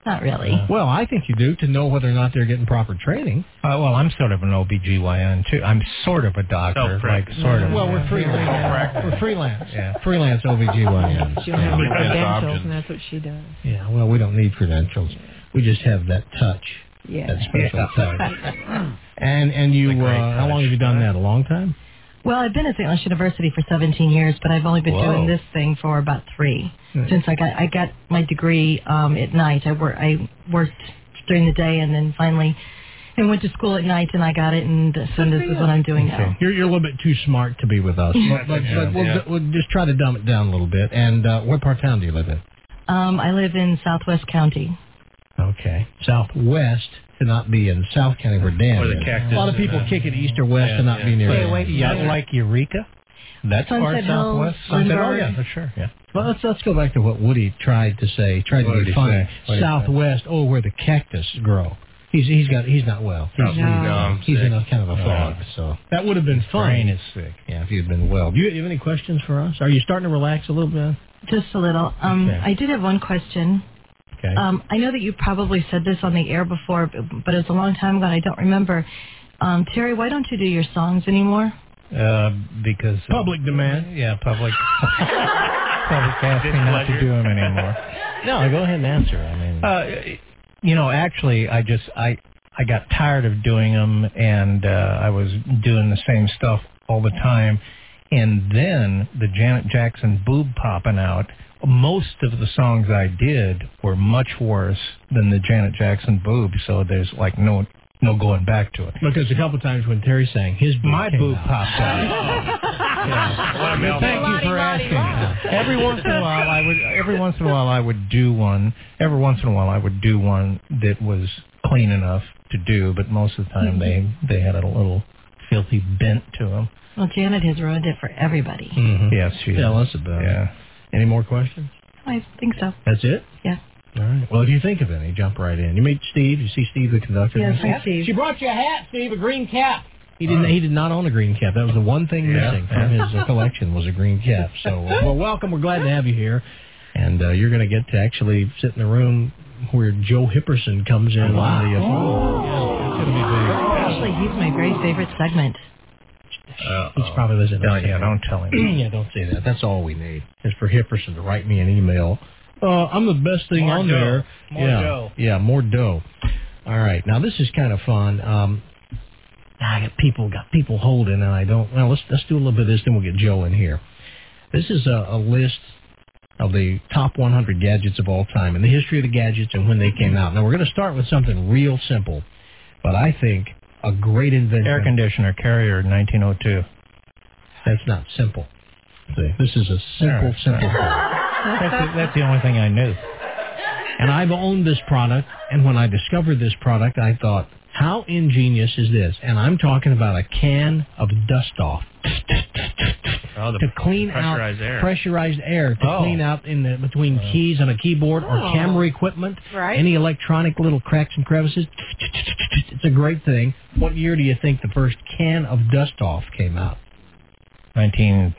Not really. Well, I think you do to know whether or not they're getting proper training. Uh, well, I'm sort of an O B G Y N, too. I'm sort of a doctor, like sort of. Well, we're freelance. We're freelance. Yeah, freelance O B G Y N. She don't have any credentials, and that's what she does. Yeah, well, we don't need credentials. We just have that touch. Yeah. That special Yeah. touch. And and you, uh, how long have you done that? A long time? Well, I've been at Saint Louis University for seventeen years, but I've only been Whoa. doing this thing for about three. Nice. Since I got I got my degree um, at night. I wor- I worked during the day, and then finally I went to school at night, and I got it, and so this is what I'm doing now. You're, you're a little bit too smart to be with us, but, but, Yeah. but we'll, Yeah. we'll just try to dumb it down a little bit. And uh, what part of town do you live in? Um, I live in Southwest County. Okay. Southwest to not be in South County where Dan Or the is. cactus A lot of people and, uh, kick it east or west yeah, to not yeah. be near Stay Dan. away from Yeah, there. like Eureka? That's part Sunset of Hills, Southwest. Sunset, oh, Lindbergh. yeah, for sure. Yeah. Well, let's let's go back to what Woody tried to say. Tried What to did be he funny. say? What did he Southwest, oh, where the cactus grow. He's he's got he's not well. He's, No, I'm he's sick. in a kind of a No. fog. So that would have been fun. brain is sick. Yeah, if you'd been well. Do you have any questions for us? Are you starting to relax a little bit? Just a little. Um, Okay. I did have one question. Okay. Um, I know that you probably said this on the air before, but, but it's a long time ago and I don't remember. Um, Terry, why don't you do your songs anymore? Uh, because public demand. Yeah, public. public asking not to do them anymore. No, go ahead and answer. I mean, Uh, you know, actually, I just I I got tired of doing them, and uh, I was doing the same stuff all the time. And then the Janet Jackson boob popping out. Most of the songs I did were much worse than the Janet Jackson boob, so there's like no no going back to it. because a couple times when Terry sang, his boob My came boob out. popped out. Yeah. Well, thank you for asking. Every once in a while, I would. Every once in a while, I would do one. Every once in a while, I would do one that was clean enough to do, but most of the time, they they had a little filthy bent to them. Well, Janet has ruined it for everybody. Mhm. Yes, she Tell is. us about Yeah. it. Any more questions? I think so. That's it? Yeah. All right. Well, if you think of any, jump right in. You meet Steve. You see Steve, the conductor. Yes, hi, Steve. She brought you a hat, Steve, a green cap. He didn't. He did not own a green cap. That was the one thing Yeah. missing from his uh, collection was a green cap. So, uh, well, welcome. We're glad to have you here, and uh, you're going to get to actually sit in the room where Joe Hipperson comes in. Wow. On the, uh, Oh. yeah, it's going to be big. Actually, he's my very favorite segment. He's probably listening. No, yeah, don't tell him. yeah, don't say that. That's all we need is for Hipperson to write me an email. Uh, I'm the best thing More on dough. there. More yeah, dough. yeah, more dough. All right, now this is kind of fun. Um, I got people got people holding, and I don't. Well, let's let's do a little bit of this, then we'll get Joe in here. This is a, a list of the top one hundred gadgets of all time and the history of the gadgets and when they came out. Now we're going to start with something real simple, but I think a great invention. Air conditioner carrier, nineteen oh two. That's not simple. See, this is a simple, All right. simple thing. That's the, that's the only thing I knew. And I've owned this product, and when I discovered this product, I thought, how ingenious is this? And I'm talking about a can of dust-off. Oh, the to clean pressurized out air. pressurized air to Oh. clean out in the between keys on a keyboard or Oh. camera equipment, Right. any electronic little cracks and crevices. It's a great thing. What year do you think the first can of dust-off came out? nineteen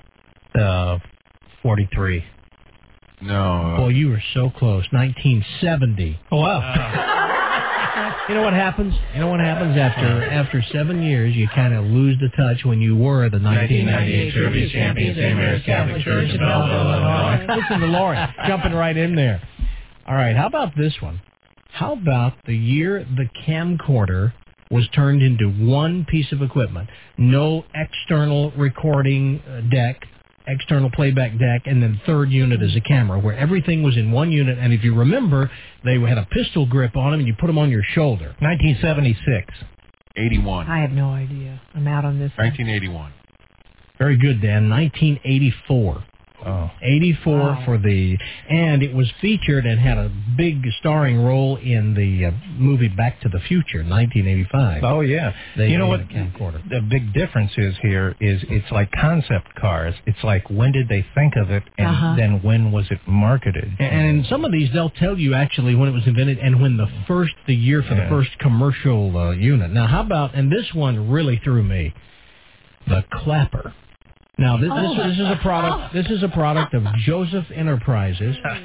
forty-three. No. Boy, you were so close. nineteen seventy. Oh, wow. You know what happens? You know what happens after after seven years? You kind of lose the touch when you were the nineteen ninety-eight Derby champions, Saint Mary's Catholic Church in Belleville, Illinois. Listen to Lori jumping right in there. All right, how about this one? How about the year the camcorder was turned into one piece of equipment? No external recording uh, deck, external playback deck, and then third unit as a camera, where everything was in one unit. And if you remember, they had a pistol grip on them, and you put them on your shoulder. nineteen seventy-six. eighty-one. I have no idea. I'm out on this. nineteen eighty-one. Very good, Dan. nineteen eighty-four. Oh. eighty-four Wow. for the, and it was featured and had a big starring role in the uh, movie Back to the Future, nineteen eighty-five. Oh, yeah. They you know made what a camcorder. the big difference is here is it's like concept cars. It's like when did they think of it and Uh-huh. then when was it marketed? And in some of these, they'll tell you actually when it was invented and when the first, the year for Yeah. the first commercial uh, unit. Now, how about, and this one really threw me, the clapper. Now, this, this, this is a product. This is a product of Joseph Enterprises.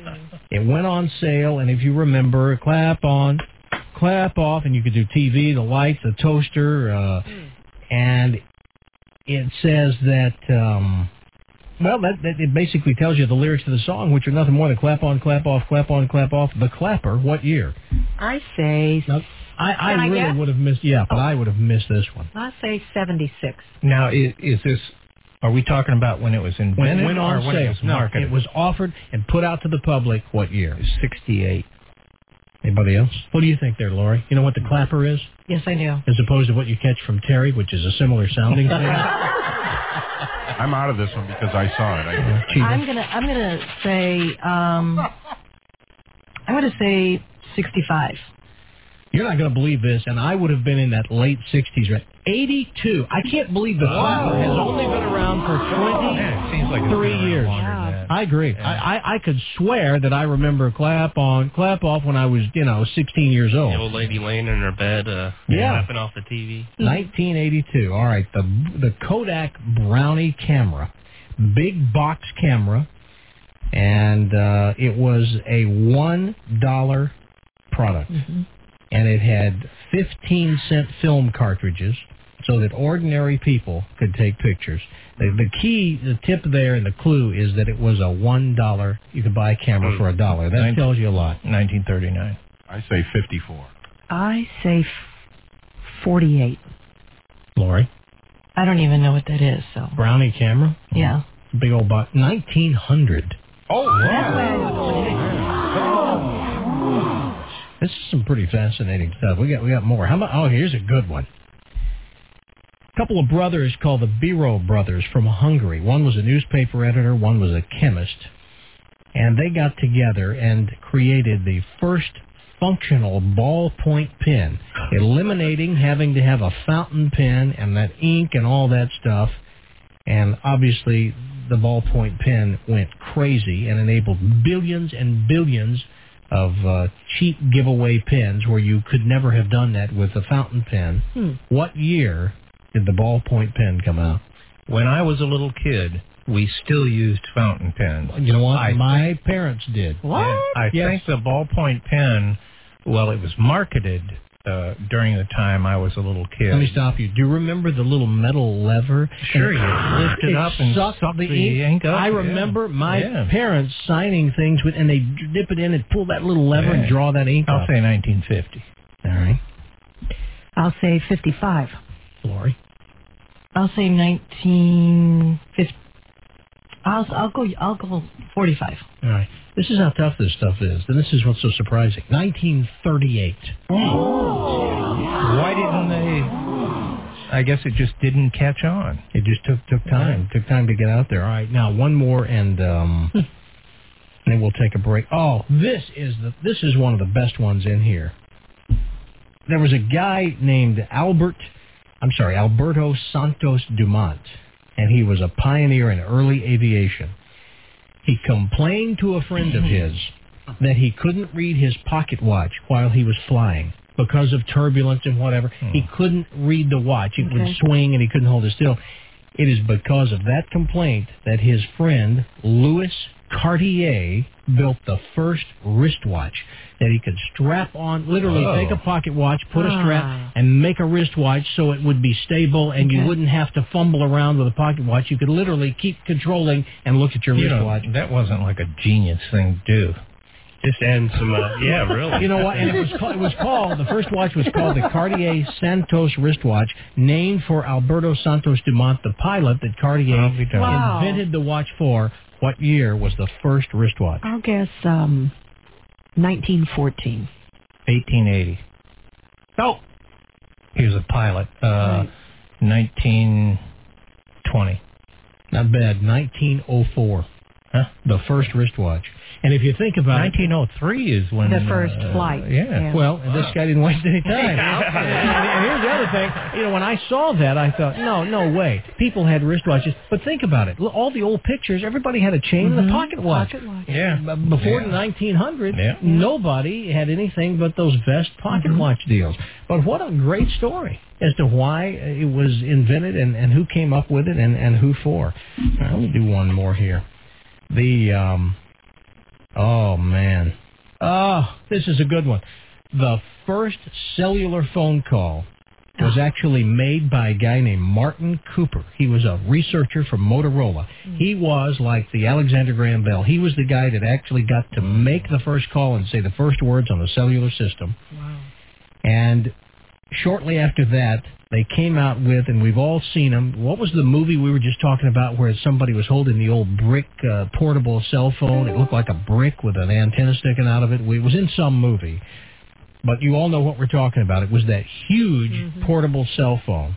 It went on sale, and if you remember, clap on, clap off, and you could do T V, the lights, the toaster, uh, and it says that, um, well, that, that it basically tells you the lyrics to the song, which are nothing more than clap on, clap off, clap on, clap off. The Clapper, what year? I say... Now, I, I Can I really guess? would have missed, yeah, but I would have missed this one. I say seventy-six. Now, is, is this? Are we talking about when it was invented When it went on or when sale. it was No, marketed? it was offered and put out to the public what year? sixty-eight. Anybody else? What do you think there, Lori? You know what the Clapper is? Yes, I do. As opposed to what you catch from Terry, which is a similar sounding thing. I'm out of this one because I saw it. I, I'm gonna I'm gonna say um, I'm gonna say sixty-five. You're not going to believe this, and I would have been in that late sixties, right? eighty-two. I can't believe the Clapper has only been around for twenty-three years. I agree. I, I I could swear that I remember clap on, clap off when I was, you know, sixteen years old. The old lady laying in her bed, uh, Yeah. clapping off the T V. nineteen eighty-two. All right, the the Kodak Brownie camera, big box camera, and uh, it was a one dollar product, and it had fifteen cent film cartridges, so that ordinary people could take pictures. The, the key, the tip there, and the clue is that it was a one dollar. You could buy a camera for a dollar. That Nin- tells you a lot. nineteen thirty-nine. I say fifty-four. I say forty-eight. Lori, I don't even know what that is. So Brownie camera, yeah. big old box, nineteen hundred. Oh, This is some pretty fascinating stuff. We got we got more. How about? Oh, here's a good one. A couple of brothers called the Biro brothers from Hungary. One was a newspaper editor. One was a chemist, and they got together and created the first functional ballpoint pen, eliminating having to have a fountain pen and that ink and all that stuff. And obviously, the ballpoint pen went crazy and enabled billions and billions of uh, cheap giveaway pens where you could never have done that with a fountain pen. Hmm. What year did the ballpoint pen come out? When I was a little kid, we still used fountain pens. You know what? I My parents did. What? I Yes. think the ballpoint pen, well, it was marketed uh, during the time I was a little kid. Let me stop you. Do you remember the little metal lever? Sure, you lift it up and sucked suck the, the ink up, I yeah. remember my Yeah. parents signing things with, and they dip it in and pull that little lever and Yeah. draw that ink I'll up. say nineteen fifty. All right, I'll say fifty-five. Lori. I'll say nineteen fifty. I'll I'll go I'll go forty-five. All right. This is how tough this stuff is, and this is what's so surprising. nineteen thirty-eight. Why didn't they? I guess it just didn't catch on. It just took took time. Took time to get out there. All right, now one more, and um, and then we'll take a break. Oh, this is the this is one of the best ones in here. There was a guy named Albert, I'm sorry, Alberto Santos Dumont, and he was a pioneer in early aviation. He complained to a friend of his that he couldn't read his pocket watch while he was flying because of turbulence and whatever. He couldn't read the watch. It would Okay. swing and he couldn't hold it still. It is because of that complaint that his friend, Louis Cartier, built the first wristwatch that he could strap on, literally Oh. take a pocket watch, put a Ah. strap, and make a wristwatch so it would be stable and you Okay. wouldn't have to fumble around with a pocket watch. You could literally keep controlling and look at your You know, wristwatch. that wasn't like a genius thing to do. Just add some, uh, yeah, really. You know what? And it was called, it was called, the first watch was called the Cartier Santos wristwatch, named for Alberto Santos Dumont, the pilot that Cartier I'll be darned. Wow. invented the watch for. What year was the first wristwatch? I'll guess um, nineteen fourteen. eighteen eighty. Oh, He was a pilot. Uh, nineteen twenty. not bad. nineteen oh four. Huh? The first wristwatch. And if you think about it, nineteen oh three is when The first uh, flight. Yeah. Yeah. well, this guy didn't waste any time. and, and here's the other thing. You know, when I saw that, I thought, no, no way. People had wristwatches. But think about it. Look, all the old pictures, everybody had a chain and a pocket watch. Pocket watch. Yeah. B- Before Yeah. the nineteen hundreds, Yeah. nobody had anything but those vest pocket watch deals. But what a great story as to why it was invented and, and who came up with it and, and who for. All right, let me do one more here. The um, Oh, man. Oh, this is a good one. The first cellular phone call was actually made by a guy named Martin Cooper. He was a researcher from Motorola. He was like the Alexander Graham Bell. He was the guy that actually got to make the first call and say the first words on the cellular system. Wow. And shortly after that, they came out with, and we've all seen them, what was the movie we were just talking about where somebody was holding the old brick uh, portable cell phone? It looked like a brick with an antenna sticking out of it. It was in some movie. But you all know what we're talking about. It was that huge mm-hmm. portable cell phone.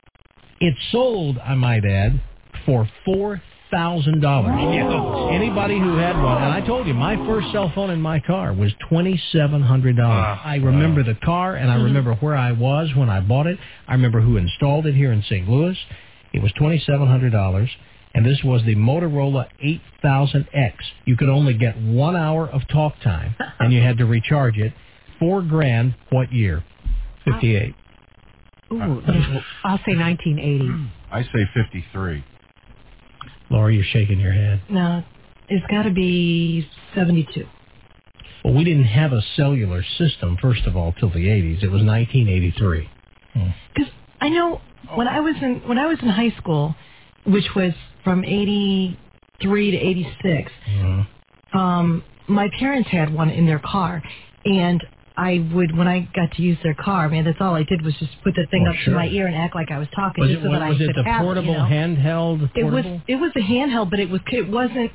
It sold, I might add, for four thousand dollars. Oh. Anybody who had one, and I told you, my first cell phone in my car was twenty-seven hundred dollars. Wow. I remember Wow. the car, and I remember where I was when I bought it. I remember who installed it here in Saint Louis. It was twenty-seven hundred dollars, and this was the Motorola eight thousand X. You could only get one hour of talk time, and you had to recharge it. Four grand, what year? fifty-eight. Ooh, I'll say nineteen eighty. I say fifty-three. Laura, you're shaking your head. No, it's got to be seventy-two. Well, we didn't have a cellular system, first of all, till the eighties. It was nineteen eighty-three. Because I know when I was in when I was in high school, which was from eighty-three to eighty-six, Mm-hmm. um, my parents had one in their car, and I would, when I got to use their car, man, that's all I did was just put the thing Oh, up sure. to my ear and act like I was talking, Was just it, so was that I it could the have portable it, you know? handheld? It was portable? it was a handheld, but it was it wasn't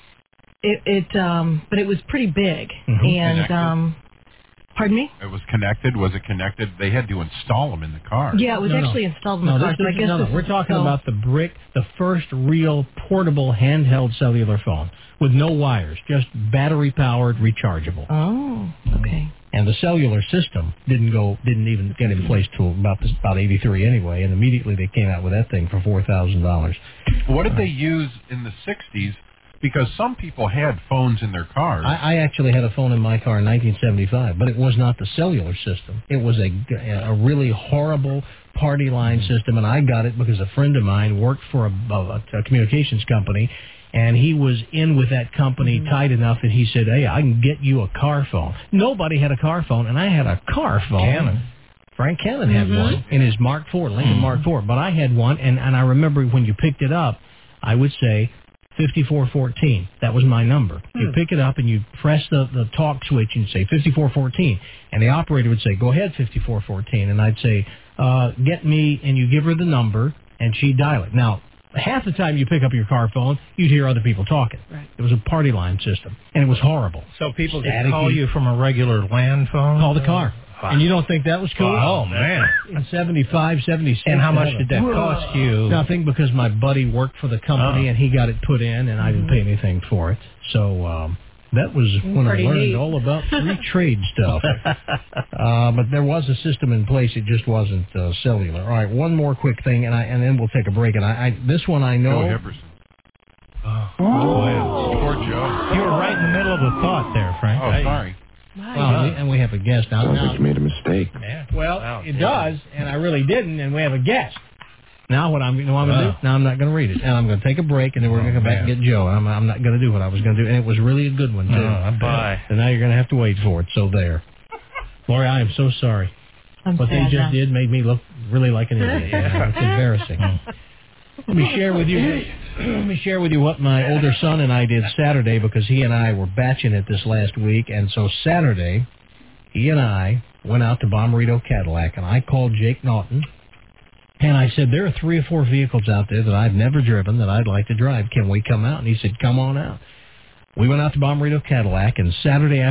it it um but it was pretty big Mhm. and Connected. um pardon me. It was connected. Was it connected? They had to install them in the car. Yeah, it was No, no. actually installed in the No, car. this, so I this- guess no, no. this We're is talking so- about the brick, the first real portable handheld cellular phone with no wires, just battery powered, rechargeable. Oh, okay. And the cellular system didn't go, didn't even get in place till about this, about eighty-three anyway. And immediately they came out with that thing for four thousand dollars. What did they use in the sixties? Because some people had phones in their cars. I, I actually had a phone in my car in nineteen seventy-five, but it was not the cellular system. It was a, a really horrible party line system, and I got it because a friend of mine worked for a, a, a communications company, and he was in with that company tight enough that he said, hey, I can get you a car phone. Nobody had a car phone, and I had a car phone. Cannon. Frank Cannon had Mhm. one in his Mark four, Lincoln Mark four, but I had one, and, and I remember when you picked it up, I would say fifty-four fourteen. That was my number. You pick it up and you press the, the talk switch and say fifty-four fourteen, and the operator would say, go ahead, fifty-four fourteen, and I'd say, uh, get me, and you give her the number, and she'd dial it. Now, half the time you pick up your car phone, you'd hear other people talking. Right. It was a party line system, and it was horrible. So people could Staticky. call you from a regular land phone? Call the car. And you don't think that was cool? Oh, man. In seventy-five, seventy-six. And how much that did that was- cost you? Nothing, because my buddy worked for the company Oh. and he got it put in, and I didn't pay anything for it. So um, that was when Pretty I learned neat. all about free trade stuff. uh, but there was a system in place; it just wasn't uh, cellular. All right, one more quick thing, and I and then we'll take a break. And I, I this one I know. Joe Hipperson. Oh, Poor Joe. You were right in the middle of a thought there, Frank. Oh, Hey. sorry. Well, we- and we have a guest now. Sounds now like you made a mistake. Yeah. well, Wow. it does, and I really didn't, and we have a guest. Now what I'm, you know what I'm going to Wow. do? Now I'm not going to read it, and I'm going to take a break, and then we're going to come back and get Joe. I'm, I'm not going to do what I was going to do, and it was really a good one too. Oh, I bet. Bye. And now you're going to have to wait for it. So there, Lori, I am so sorry. I'm What they sad just now. did made me look really like an idiot. Yeah, it's embarrassing. Let me share with you. Let me share with you what my older son and I did Saturday, because he and I were batching it this last week, and so Saturday, he and I went out to Bommarito Cadillac, and I called Jake Naughton, and I said, there are three or four vehicles out there that I've never driven that I'd like to drive. Can we come out? And he said, come on out. We went out to Bommarito Cadillac, and Saturday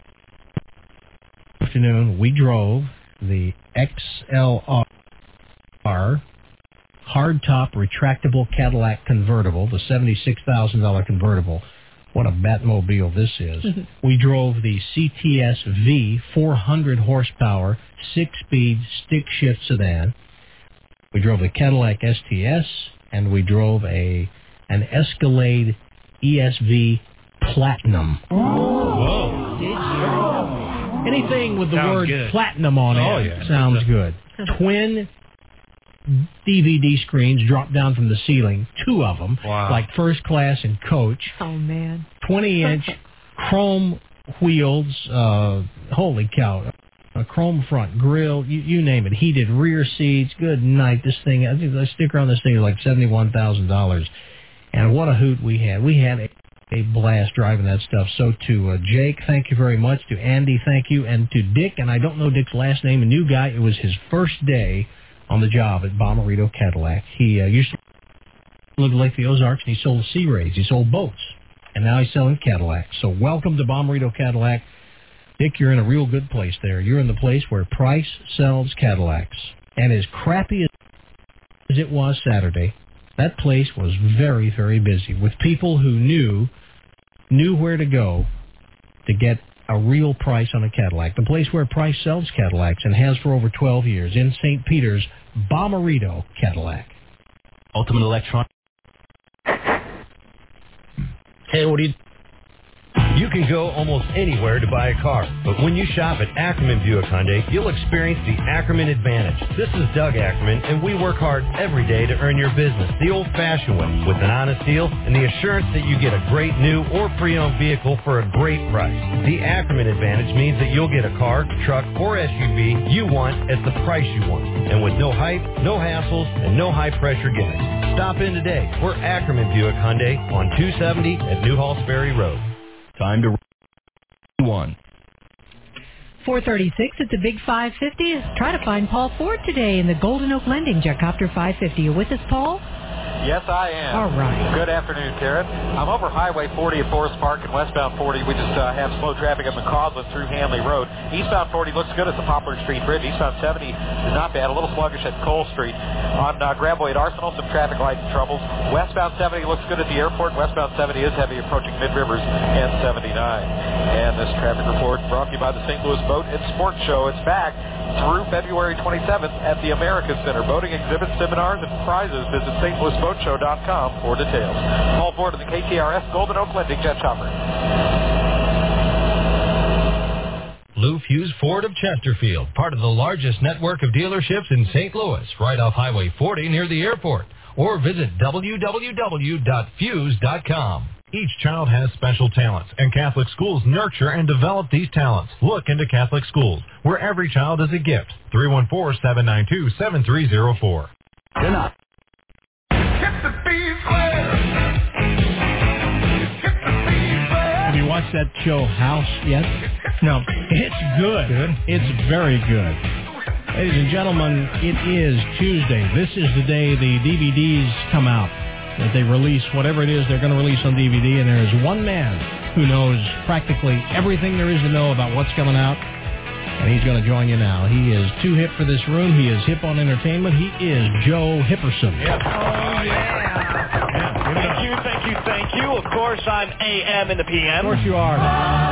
afternoon, we drove the X L R hardtop retractable Cadillac convertible, the seventy-six thousand dollars convertible. What a Batmobile this is. We drove the C T S V four hundred horsepower, six-speed stick-shift sedan. We drove a Cadillac S T S, and we drove a an Escalade E S V Platinum. Whoa. Anything with the Sounds word good. platinum on it Oh, yeah. sounds good. Twin D V D screens dropped down from the ceiling, two of them, Wow. like first class and coach. Oh, man. twenty inch chrome wheels, uh, holy cow, a chrome front grille, you, you name it, heated rear seats, good night. This thing, I think the sticker on this thing is like seventy-one thousand dollars. And what a hoot we had. We had a, a blast driving that stuff. So to uh, Jake, thank you very much. To Andy, thank you. And to Dick, and I don't know Dick's last name, a new guy, it was his first day on the job at Bommarito Cadillac. He uh, used to live in Lake the Ozarks, and he sold Sea Rays. He sold boats. And now he's selling Cadillacs. So welcome to Bommarito Cadillac. Dick, you're in a real good place there. You're in the place where Price sells Cadillacs. And as crappy as it was Saturday, that place was very, very busy with people who knew knew where to go to get a real price on a Cadillac. The place where Price sells Cadillacs and has for over twelve years in Saint Peter's, Bommarito Cadillac. Ultimate Electronics. Hey, what do you... You can go almost anywhere to buy a car, but when you shop at Ackerman Buick Hyundai, you'll experience the Ackerman advantage. This is Doug Ackerman, and we work hard every day to earn your business the old-fashioned way, with an honest deal and the assurance that you get a great new or pre-owned vehicle for a great price. The Ackerman advantage means that you'll get a car, truck, or S U V you want at the price you want, and with no hype, no hassles, and no high-pressure gimmicks. Stop in today. We're Ackerman Buick Hyundai on two seventy at New Halls Ferry Road. Time to one. four thirty-six at the Big five fifty. Try to find Paul Ford today in the Golden Oak Lending Jetcopter five fifty. You with us, Paul? Yes, I am. All right. Good afternoon, Karen. I'm over Highway forty at Forest Park and westbound forty. We just uh, have slow traffic at McCausland through Hanley Road. Eastbound forty looks good at the Poplar Street Bridge. Eastbound seventy is not bad. A little sluggish at Cole Street. On uh, Gravois at Arsenal, some traffic light troubles. Westbound seventy looks good at the airport. Westbound seventy is heavy approaching Mid-Rivers and seventy-nine. And this traffic report brought to you by the Saint Louis Boat and Sports Show. It's back through February twenty-seventh at the America Center. Boating exhibits, seminars, and prizes. Visit Saint Louis Boat Show dot com for details. Paul Ford of the K T R S Golden Oak Lending Jet Chopper. Lou Fuse Ford of Chesterfield, part of the largest network of dealerships in Saint Louis, right off Highway forty near the airport. Or visit w w w dot fuse dot com. Each child has special talents, and Catholic schools nurture and develop these talents. Look into Catholic schools, where every child is a gift. three one four, seven nine two, seven three zero four. Good enough. Have you watched that show House yet? No. It's good. Good. It's very good. Ladies and gentlemen, it is Tuesday. This is the day the D V Ds come out, that they release whatever it is they're going to release on D V D, and there is one man who knows practically everything there is to know about what's coming out, and he's going to join you now. He is too hip for this room. He is hip on entertainment. He is Joe Hipperson. Yep. Oh, yeah. Thank you, thank you, thank you. Of course, I'm A M in the P M. Of course you are.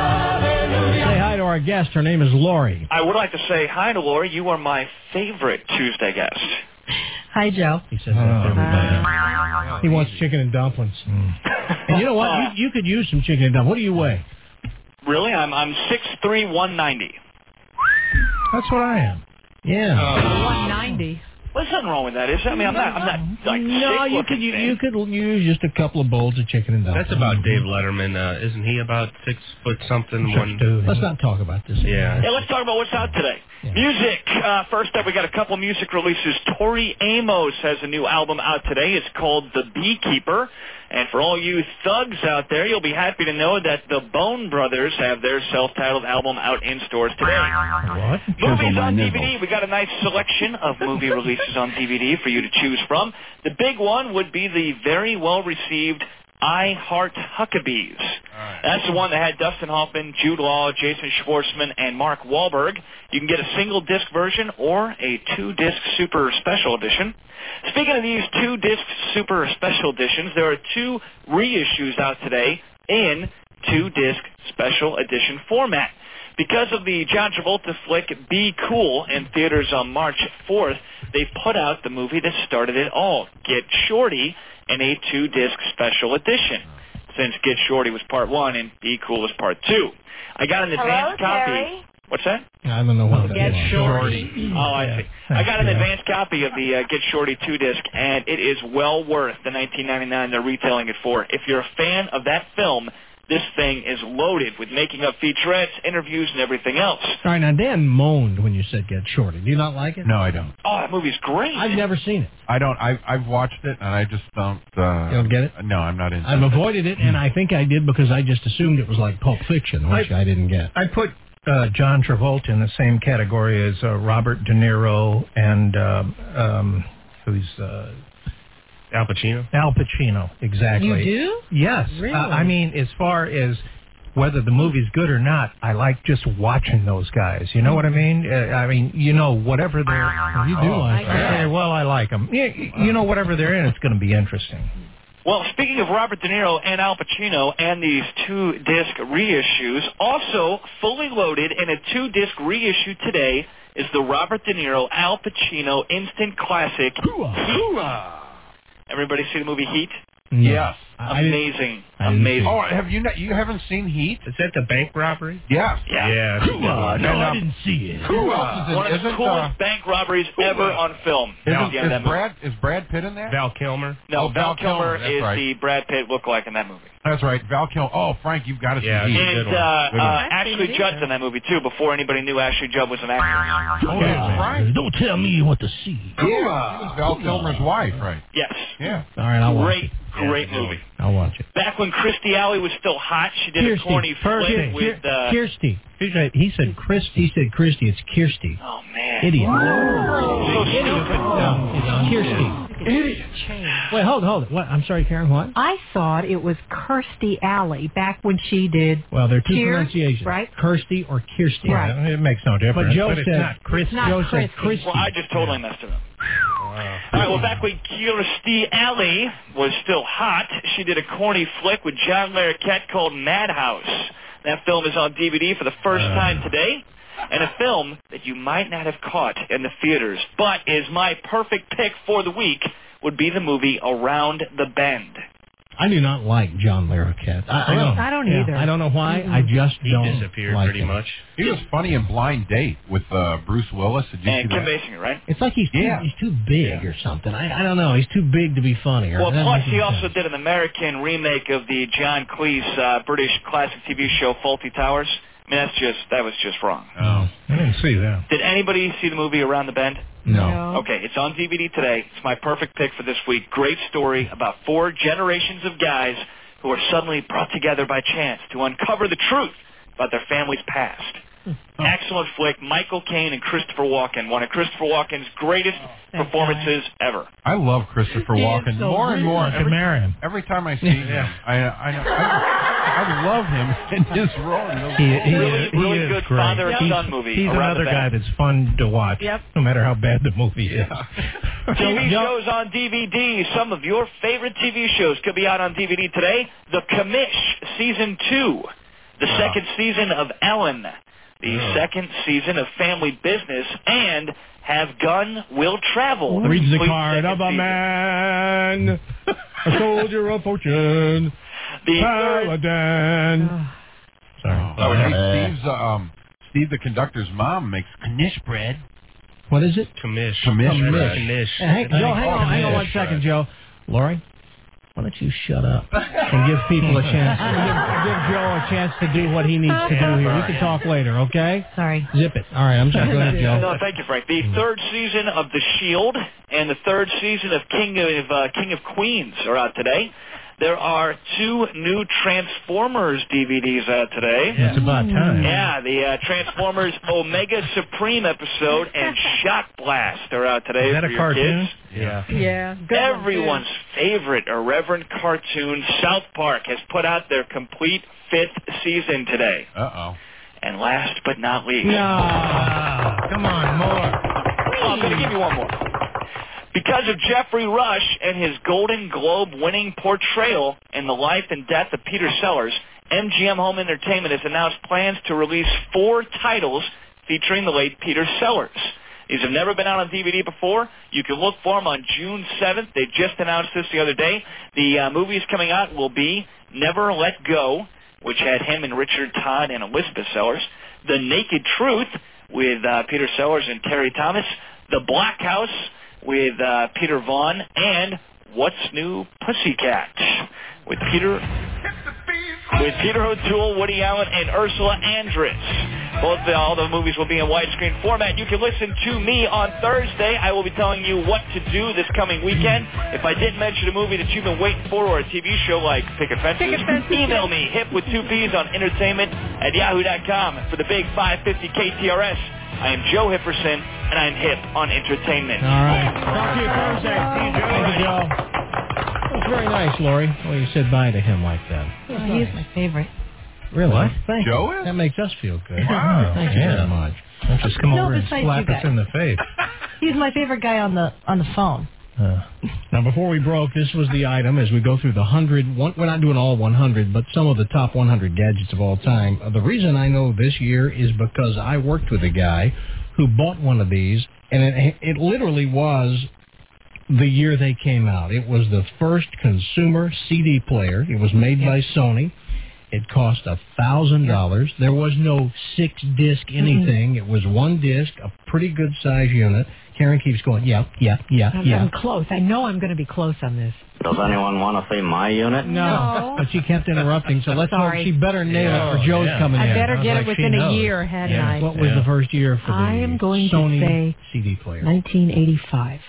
Say hi to our guest. Her name is Lori. I would like to say hi to Lori. You are my favorite Tuesday guest. Hi, Joe. He says that to everybody. He wants chicken and dumplings. Mm. And you know what? You, you could use some chicken and dumplings. What do you weigh? Really? I'm I'm six three, one ninety. That's what I am. Yeah. Uh, one ninety. Well, there's nothing wrong with that, is there? I mean, I'm not, I'm not like no, sick you could you, thing. you could use just a couple of bowls of chicken and dumplings. That's about Dave Letterman. Uh, isn't he about six foot something? Sure, one. Let's not talk about this. Yeah. Yeah, let's talk about what's out today. Yeah. Music. Uh, first up, we got a couple music releases. Tori Amos has a new album out today. It's called The Beekeeper. And for all you thugs out there, you'll be happy to know that the Bone Brothers have their self-titled album out in stores today. What? Movies on D V D. We got a nice selection of movie releases on D V D for you to choose from. The big one would be the very well-received I Heart Huckabees. Right. That's the one that had Dustin Hoffman, Jude Law, Jason Schwartzman, and Mark Wahlberg. You can get a single-disc version or a two-disc super special edition. Speaking of these two-disc super special editions, there are two reissues out today in two-disc special edition format. Because of the John Travolta flick Be Cool in theaters on March fourth, they put out the movie that started it all, Get Shorty, in a two-disc special edition, since Get Shorty was part one and Be Cool was part two. I got an advanced Hello, copy. Terry? What's that? I don't know what that Get is. Shorty. Oh, I see. I got an advanced copy of the uh, Get Shorty two-disc, and it is well worth the nineteen ninety-nine they're retailing it for. If you're a fan of that film, This thing is loaded with making up featurettes, interviews, and everything else. All right, now Dan moaned when you said Get Shorty. Do you not like it? No, I don't. Oh, that movie's great. I've never seen it. I don't. I've, I've watched it, and I just don't. Uh, You don't get it? No, I'm not into I've it. avoided it, and I think I did because I just assumed it was like Pulp Fiction, which I, I didn't get. I put uh, John Travolta in the same category as uh, Robert De Niro and um, um, who's uh, Al Pacino. Al Pacino, exactly. You do? Yes. Really? Uh, I mean, as far as whether the movie's good or not, I like just watching those guys. You know what I mean? Uh, I mean, you know, whatever they're... You do oh, like okay, them. well, I like them. You, you know, whatever they're in, it's going to be interesting. Well, speaking of Robert De Niro and Al Pacino and these two-disc reissues, also fully loaded in a two-disc reissue today is the Robert De Niro, Al Pacino instant classic, Heat. Everybody see the movie Heat? Yes. Amazing. I didn't Amazing. see it. Oh, have you not, you haven't seen Heat? Is that the bank robbery? Yes. Yeah. Yeah. Uh, No, and, I um, didn't see it. Who else is in? One of the Isn't, coolest uh, bank robberies ever on film. Is, At the end of that is movie. Brad is Brad Pitt in there? Val Kilmer. No, Oh, Val Val Kilmer, Kilmer that's is right. the Brad Pitt lookalike in that movie. That's right, Val Kilmer. Oh, Frank, you've got to see Yeah, Heat. good And one. uh, Good one. uh, Ashley Judd's in that movie, too, before anybody knew Ashley Judd was an actor. Oh, that's right. Don't tell me what to see. Yeah, she was Val Kilmer's wife, right? Yes. Yeah. All right, I'll watch Great, it. great movie. I'll watch it. Back when Christy Alley was still hot, she did Kirsty. a corny Kirsty. flick with... Uh, Kirsty. He said Christy. He said Christy. It's Kirsty. oh, man. Idiot. So stupid. No, it's Kirsty. Idiot. Wait, hold it, hold it. What? I'm sorry, Karen. What? I thought it was Kirstie Alley back when she did. Well, there are two Kier, pronunciations. right? Kirsty or Kirsty. Right. Yeah, it makes no difference. But Joe it's said not Chris. It's not Joe said Christy. Christy. Well, I just totally messed it up. All right, well, back when Kirstie Alley was still hot, she did a corny flick with John Larroquette called Madhouse. That film is on D V D for the first Uh. time today, and a film that you might not have caught in the theaters, but is my perfect pick for the week, would be the movie Around the Bend. I do not like John Larroquette. I, I don't. I don't yeah, either. I don't know why. I just He don't disappeared like pretty him. much. He was funny in Blind Date with uh, Bruce Willis. Did you And see Kim that? Basinger, right? It's like he's too, Yeah. he's too big or something. I, I don't know. He's too big to be funny. Or Well, it doesn't plus make he any also sense. did an American remake of the John Cleese uh, British classic T V show Fawlty Towers. I mean, that's just that was just wrong. Oh, I didn't see that. Did anybody see the movie Around the Bend? No. Okay, it's on D V D today. It's my perfect pick for this week. Great story about four generations of guys who are suddenly brought together by chance to uncover the truth about their family's past. Excellent flick. Michael Caine and Christopher Walken, one of Christopher Walken's greatest performances ever. I love Christopher He is Walken so more and more. good. Every, marry him. every time I see him, I, I, I, I love him in his role. in those He, roles. he, Really, is, he really is good great. father and He's- son movie. He's Around another the guy Bend. that's fun to watch, Yep. no matter how bad the movie is. T V shows on D V D. Some of your favorite T V shows could be out on D V D today. The Commish Season two. The Wow. second season of Ellen. The Yeah. second season of Family Business. And Have Gun, Will Travel. Reads the complete card second of a season. man, a soldier of fortune, The third, paladin. Sorry. Oh, hey, Steve's, uh, um, Steve, the conductor's mom, makes knish bread. What is it? Commish. Commish. Commish. Commish. Uh, Hey, Joe, hang Oh, on, hang on one Commish. second, Joe. Lori, why don't you shut up and give people a chance? give, give Joe a chance to do what he needs to do here. We can talk later, okay? Sorry. Zip it. All right, I'm sorry. Go ahead, Joe. No, thank you, Frank. The third season of The Shield and the third season of King of uh, King of Queens are out today. There are two new Transformers D V Ds out today. It's about time. Yeah, the uh, Transformers Omega Supreme episode and Shock Blast are out today Is that for a your cartoon? kids. Yeah. Yeah. Good one, Everyone's favorite irreverent cartoon, South Park, has put out their complete fifth season today. Uh-oh. And last but not least... No. Come on, more. Oh, I'm going to give you one more. Because of Jeffrey Rush and his Golden Globe-winning portrayal in the life and death of Peter Sellers, M G M Home Entertainment has announced plans to release four titles featuring the late Peter Sellers. These have never been out on D V D before. You can look for them on June seventh. They just announced this the other day. The uh, movies coming out will be Never Let Go, which had him and Richard Todd and Elizabeth Sellers, The Naked Truth with uh, Peter Sellers and Terry Thomas, The Black House with uh, Peter Vaughn, and What's New Pussycat with Peter with Peter O'Toole, Woody Allen, and Ursula Andress. Both the, all the movies will be in widescreen format. You can listen to me on Thursday. I will be telling you what to do this coming weekend. If I didn't mention a movie that you've been waiting for or a T V show like Picket Fences, Picket Fences. email me, hip with two P's on entertainment at yahoo dot com. For the big five fifty K T R S, I am Joe Hipperson, and I'm hip on entertainment. All right. Talk to you Thursday. See you, Joe. Thank you, Joe. That was very nice, Lori. Well, you said bye to him like that. Oh, he's my favorite. Really? What? Thank Joe you. is? That makes us feel good. Wow. Thank you Yeah. very much. Don't just come No, over and besides slap you us guys. in the face. He's my favorite guy on the on the phone. Uh, now, before we broke, this was the item as we go through the hundred. One, we're not doing all one hundred, but some of the top one hundred gadgets of all time. Uh, the reason I know this year is because I worked with a guy who bought one of these, and it, it literally was the year they came out. It was the first consumer C D player. It was made by Sony. It cost a thousand dollars. There was no six disc anything. It was one disc, a pretty good size unit. Karen keeps going, yeah, yeah, yeah, I'm, yeah. I'm close. I know I'm going to be close on this. Does anyone want to see my unit? No, but she kept interrupting, so let's Sorry. hope she better nail Yeah. it for Joe's Yeah. coming I in. better Sounds get like it she within a knows. year, hadn't Yeah. I? What was Yeah. the first year for the I am going to Sony say C D player? nineteen eighty-five.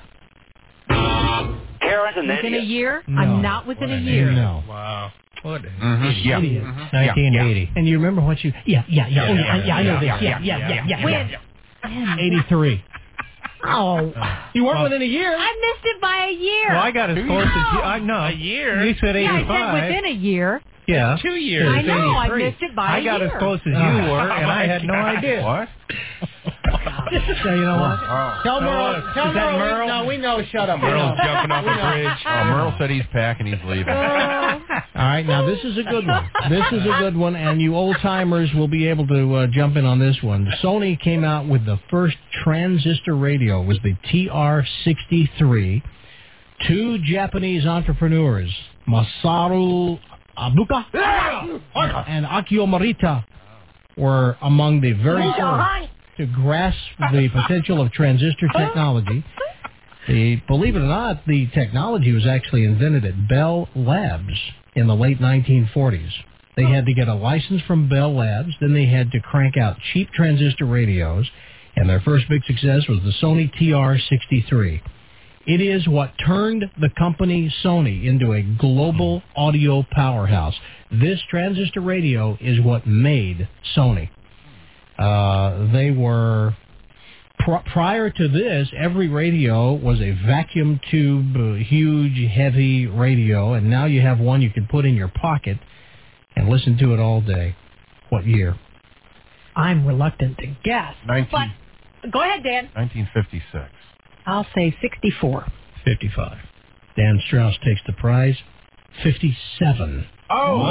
Karen's an Within a idiot. year? No. I'm not within What a an year. No. Wow. What? Mm-hmm. Yeah. Idiot. Mhm. nineteen eighty. And you remember what you... Yeah, yeah, yeah. Oh, Yeah, yeah, yeah, I know yeah, this. Yeah, yeah, yeah, yeah. When? yeah. eighty-three. Oh, You weren't Well- within a year. I missed it by a year. Well, I got as close as you. I know. A year? You said yeah, I eighty-five. said within a year. Yeah. Two years. It I was know, I eighty-three. missed it by I a got year. as close as you Oh. were, and I had no idea. What? So you know what? Oh. Tell No, Merle. is Tell that Merle. Merle? No, we know. Shut up. Merle's We know. jumping off We a know. bridge. Oh, Merle said he's packing. He's leaving. All right, now this is a good one. This is a good one, and you old timers will be able to uh, jump in on this one. Sony came out with the first transistor radio. It was the T R sixty-three. Two Japanese entrepreneurs, Masaru Abuka and Akio Morita, were among the very first to grasp the potential of transistor technology. The, believe it or not, the technology was actually invented at Bell Labs in the late nineteen forties. They had to get a license from Bell Labs, then they had to crank out cheap transistor radios, and their first big success was the Sony T R sixty-three. It is what turned the company Sony into a global audio powerhouse. This transistor radio is what made Sony. Uh, they were... Pr- prior to this, every radio was a vacuum tube, uh, huge, heavy radio, and now you have one you can put in your pocket and listen to it all day. What year? I'm reluctant to guess. nineteen, But go ahead, Dan. nineteen fifty-six. I'll say sixty-four. fifty-five. Dan Strauss takes the prize. fifty-seven. Oh!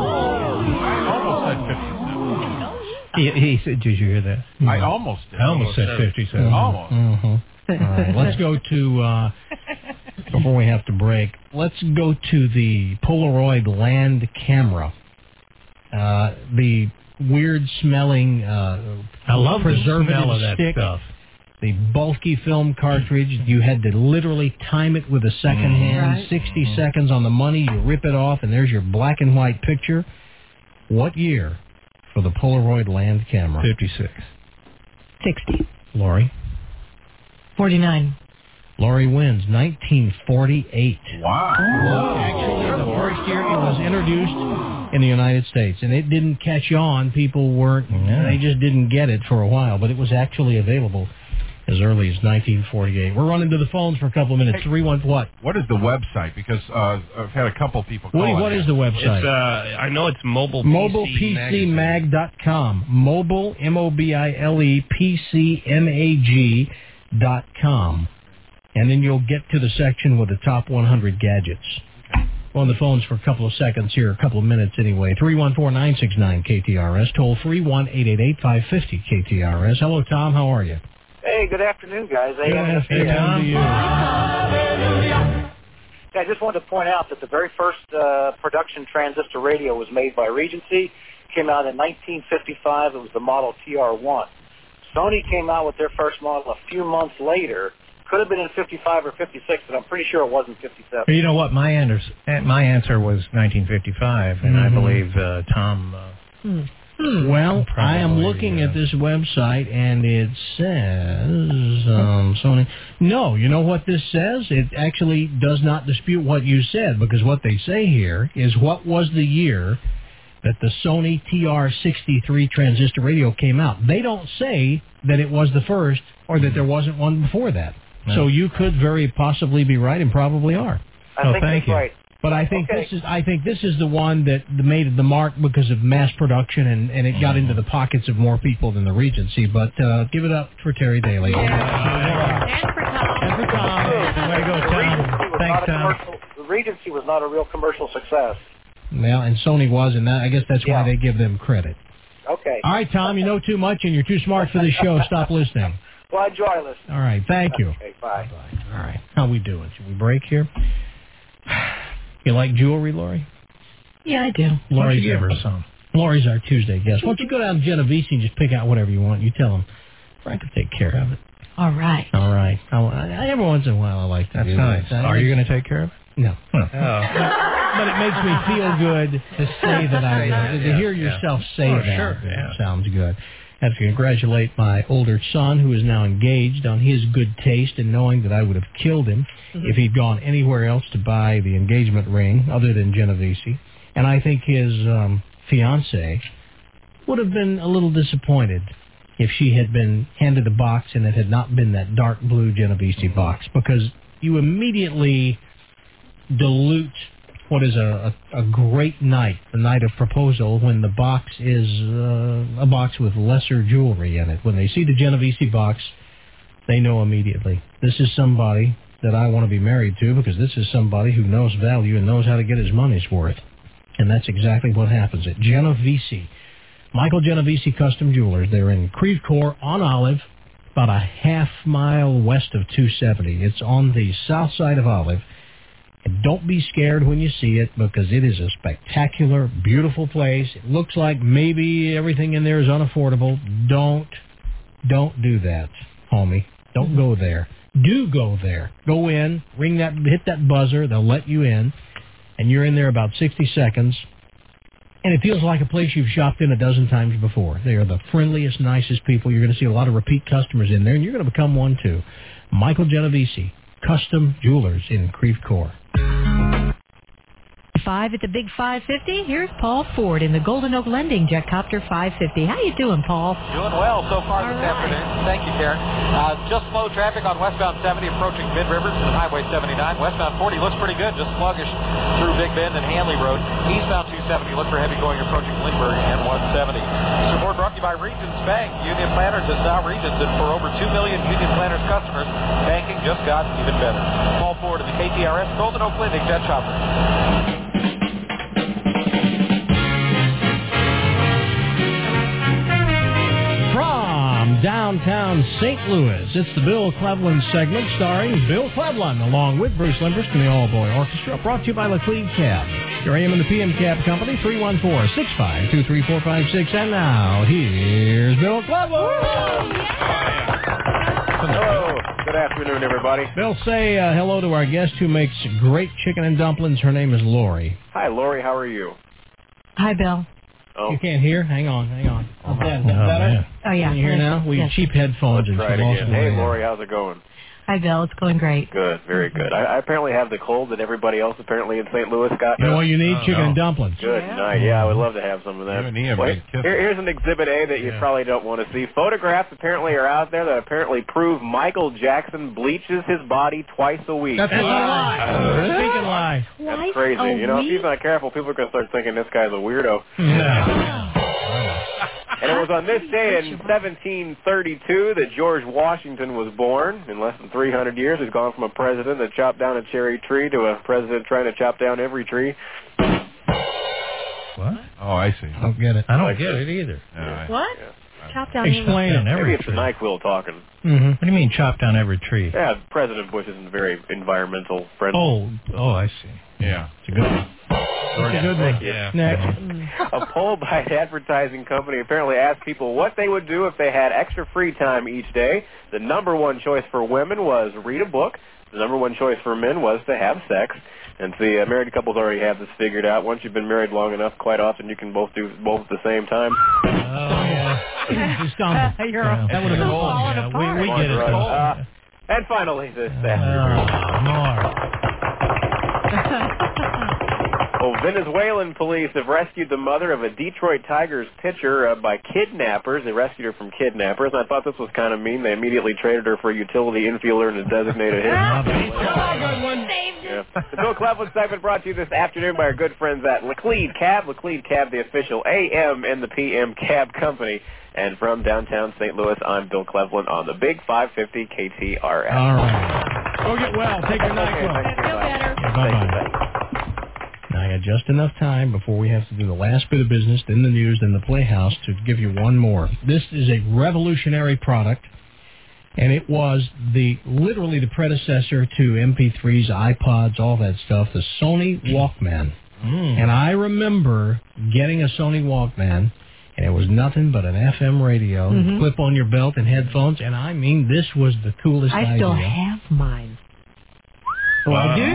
I almost said fifty-seven. He, he said, did you hear that? I almost did. I almost said fifty-seven. Almost. Mm-hmm. All right, let's go to, uh, before we have to break, let's go to the Polaroid land camera. Uh, the weird smelling uh, I love the preservative smell of that stick. stuff. The bulky film cartridge, you had to literally time it with a second hand, Right. sixty seconds on the money, you rip it off, and there's your black and white picture. What year for the Polaroid land camera? fifty-six. sixty. Lori? forty-nine. Lori wins, nineteen forty-eight. Wow. Actually, the first year it was introduced in the United States, and it didn't catch on. People weren't, Yeah. they just didn't get it for a while, but it was actually available as early as nineteen forty-eight. We're running to the phones for a couple of minutes. Three one what? What is the website? Because uh, I've had a couple people call. Woody, what is the website? It's, uh, I know it's mobile mobile p c mag dot com. Mobile, M O B I L E, P C M A G dot com. And then you'll get to the section with the top one hundred gadgets. We're on the phones for a couple of seconds here, a couple of minutes anyway. three one four, nine six nine, K T R S. Toll free, one eight eight eight, five five zero, K T R S. Hello, Tom. How are you? Hey, good afternoon, guys. Good afternoon to you. Yeah, I just wanted to point out that the very first uh, production transistor radio was made by Regency. Came out in nineteen fifty-five. It was the model T R one. Sony came out with their first model a few months later Could have been in fifty-five or fifty-six, but I'm pretty sure it wasn't fifty-seven. You know what? My answer, my answer was nineteen fifty-five, and Mhm. I believe uh, Tom. Uh, Hmm. Well, I am Probably, looking yeah. at this website, and it says um, Sony. No, you know what this says? It actually does not dispute what you said, because what they say here is what was the year that the Sony T R sixty-three transistor radio came out. They don't say that it was the first or that there wasn't one before that. No. So you could very possibly be right, and probably are. I Oh, think thank that's you. right. But I think Okay. this is I think this is the one that made the mark because of mass production, and, and it got into the pockets of more people than the Regency. But uh, give it up for Terry Daly. And for Tom. And for Tom. Way to go, The Tom. Regency was Thanks, not a Tom. commercial. The Regency was not a real commercial success. Well, and Sony was, and that, I guess that's Yeah. why they give them credit. Okay. All right, Tom, you know too much, and you're too smart for this show. Stop listening. Well, I enjoy listening. All right, thank you. Okay, bye. All right, how we doing? Should we break here? You like jewelry, Lori? Yeah, I do. Lori's give her our- some? Lori's our Tuesday guest. Why don't you go down to Genovese and just pick out whatever you want? You tell him. Frank will take care of it. All right. All right. I, I, every once in a while, I like to That's do nice. that. Are you going to take care of it? No. Huh. But it makes me feel good to say that I to Yeah, hear yeah. yourself say Oh, that. sure, It yeah. sounds good. I have to congratulate my older son, who is now engaged, on his good taste in knowing that I would have killed him if he'd gone anywhere else to buy the engagement ring other than Genovese. And I think his um, fiancée would have been a little disappointed if she had been handed a box and it had not been that dark blue Genovese box, because you immediately dilute what is a, a, a great night, the night of proposal, when the box is uh, a box with lesser jewelry in it. When they see the Genovese box, they know immediately, this is somebody that I want to be married to, because this is somebody who knows value and knows how to get his money's worth. And that's exactly what happens at Genovese. Michael Genovese Custom Jewelers. They're in Creve Coeur on Olive, about a half mile west of two seventy. It's on the south side of Olive. And don't be scared when you see it, because it is a spectacular, beautiful place. It looks like maybe everything in there is unaffordable. Don't, don't do that, homie. Don't go there. Do go there. Go in, ring that, hit that buzzer. They'll let you in, and you're in there about sixty seconds. And it feels like a place you've shopped in a dozen times before. They are the friendliest, nicest people. You're going to see a lot of repeat customers in there, and you're going to become one too. Michael Genovese, Custom Jewelers in Creve Coeur. Five at the Big five fifty. Here's Paul Ford in the Golden Oak Lending Jetcopter five fifty. How you doing, Paul? Doing well so far this afternoon. Thank you, Karen. Uh, just slow traffic on westbound seventy approaching Mid Rivers and Highway seventy-nine. Westbound forty looks pretty good, just sluggish through Big Bend and Hanley Road. Eastbound two seventy, look for heavy going approaching Lindbergh and one seventy. This report brought to you by Regions Bank. Union Planners is now Regions, and for over two million Union Planners customers, banking just got even better. Paul Ford in the K T R S Golden Oak Lending Jet Chopper. From downtown Saint Louis, it's the Bill Cleveland segment starring Bill Cleveland along with Bruce Limbrisk and the All Boy Orchestra, brought to you by Laclede Cab. Your A M and the P M Cab Company, three one four, six five two, three four five six. And now, here's Bill Cleveland. Hello. Good afternoon, everybody. Bill, say uh, hello to our guest who makes great chicken and dumplings. Her name is Lori. Hi, Lori. How are you? Hi, Bill. Oh. You can't hear? Hang on, hang on. Is that, is that Oh, better? man. Oh, yeah. Can you hear now? We Yes. have cheap headphones. and Try it she's lost again. her Hey, way. Lori. How's it going? Hi, Bill. It's going great. Good. Very good. I, I apparently have the cold that everybody else apparently in Saint Louis got. You know what you need? Oh, chicken no. and dumplings. Good night. Yeah, I would love to have some of that. You and Ian Well, made kisses. here, here's an Exhibit A that you Yeah. probably don't want to see. Photographs apparently are out there that apparently prove Michael Jackson bleaches his body twice a week. That's a lie. Speaking lie. That's crazy. You know, if he's not careful, people are going to start thinking this guy's a weirdo. And it was on this day in seventeen thirty-two that George Washington was born. In less than three hundred years, he's gone from a president that chopped down a cherry tree to a president trying to chop down every tree. What? Oh, I see. I don't get it. I don't get it either. Yeah, I- What? Chop down Explain it. Maybe it's the NyQuil talking. Mm-hmm. What do you mean chop down every tree? Yeah, President Bush isn't very environmental friendly. Oh, oh, I see. Yeah. It's a good one. That's a good one. Yeah. Next. A poll by an advertising company apparently asked people what they would do if they had extra free time each day. The number one choice for women was read a book. The number one choice for men was to have sex. And see, uh, married couples already have this figured out. Once you've been married long enough, quite often you can both do both at the same time. Oh, yeah. Just stumble. You're Yeah, that would have been falling yeah, apart. we, we get it. though. Uh, and finally, this Oh, more. Well, Venezuelan police have rescued the mother of a Detroit Tigers pitcher uh, by kidnappers. They rescued her from kidnappers. And I thought this was kind of mean. They immediately traded her for a utility infielder and a designated hitter. Yeah. The Bill Cleveland segment brought to you this afternoon by our good friends at Laclede Cab. Laclede Cab, the official A M and the P M cab company. And from downtown Saint Louis, I'm Bill Cleveland on the Big five fifty K T R S. All right. Go get well. Take your night well. Feel better. Yeah, bye-bye. Now, I got just enough time before we have to do the last bit of business, then the news, then the Playhouse, to give you one more. This is a revolutionary product, and it was the literally the predecessor to M P threes, iPods, all that stuff, the Sony Walkman. Mm. And I remember getting a Sony Walkman, and it was nothing but an F M radio, Mhm. clip on your belt and headphones, and I mean, this was the coolest I idea. still have mine. Oh, I do.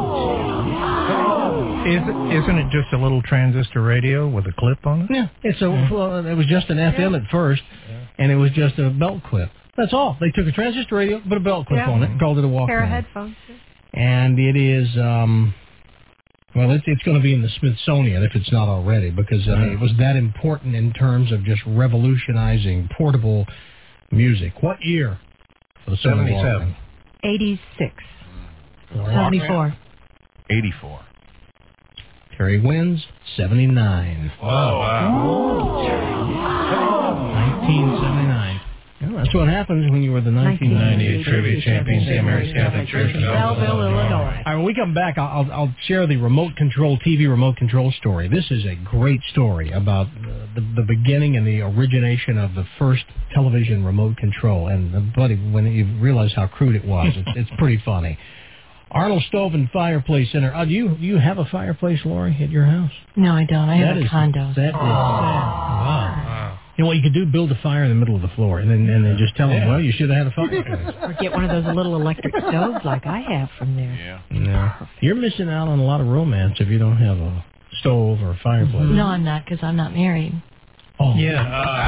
Is, isn't it just a little transistor radio with a clip on it? Yeah, it's a, well, it was just an F M at first, and it was just a belt clip. That's all. They took a transistor radio, put a belt clip Yeah. on it, and called it a Walkman. Pair of headphones. And it is, um, well, it's, it's going to be in the Smithsonian if it's not already, because I mean, it was that important in terms of just revolutionizing portable music. What year for the Sony Walkman? eighty-six. seventy-four. eighty-four. Terry wins seventy-nine. Oh, wow. nineteen seventy-nine. Well, that's what happens when you were the nineteen ninety-eight Trivia Champions, the American Catholic Church in Belleville, Illinois. All right, when we come back, I'll, I'll, I'll share the remote control, T V remote control story. This is a great story about uh, the, the beginning and the origination of the first television remote control. And, uh, buddy, when you realize how crude it was, it's, it's pretty funny. Arnold Stove and Fireplace Center. Uh, do you do you have a fireplace, Lori, at your house? No, I don't. I have That a is- condo. That is sad. Wow. You know what you could do? Build a fire in the middle of the floor, and then and then just tell them, well, you should have had a fireplace. Or get one of those little electric stoves like I have from there. Yeah. No. You're missing out on a lot of romance if you don't have a stove or a fireplace. No, I'm not, because I'm not married. Oh. Yeah.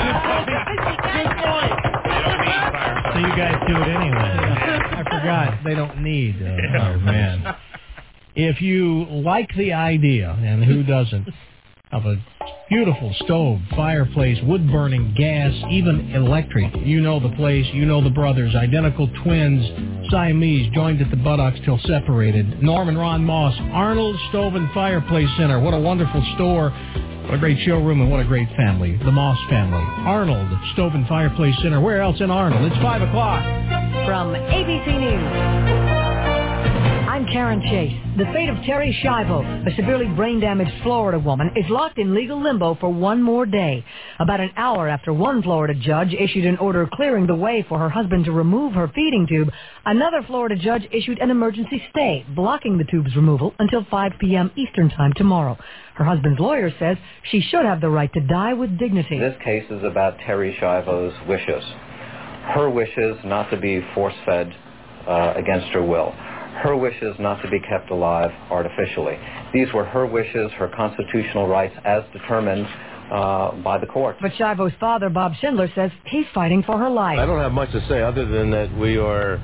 So you guys do it anyway. I forgot. They don't need. Uh, oh, man. If you like the idea, and who doesn't, of a beautiful stove, fireplace, wood-burning, gas, even electric, you know the place, you know the brothers, identical twins, Siamese, joined at the buttocks till separated. Norm and Ron Moss, Arnold Stove and Fireplace Center. What a wonderful store. What a great showroom and what a great family. The Moss family. Arnold Stove and Fireplace Center. Where else in Arnold? It's five o'clock. From A B C News, I'm Karen Chase. The fate of Terry Schiavo, a severely brain-damaged Florida woman, is locked in legal limbo for one more day. About an hour after one Florida judge issued an order clearing the way for her husband to remove her feeding tube, another Florida judge issued an emergency stay, blocking the tube's removal until five p.m. Eastern Time tomorrow. Her husband's lawyer says she should have the right to die with dignity. This case is about Terry Schiavo's wishes. Her wishes not to be force-fed uh, against her will. Her wishes not to be kept alive artificially. These were her wishes, her constitutional rights as determined uh, by the court. But Schiavo's father, Bob Schindler, says he's fighting for her life. I don't have much to say other than that we are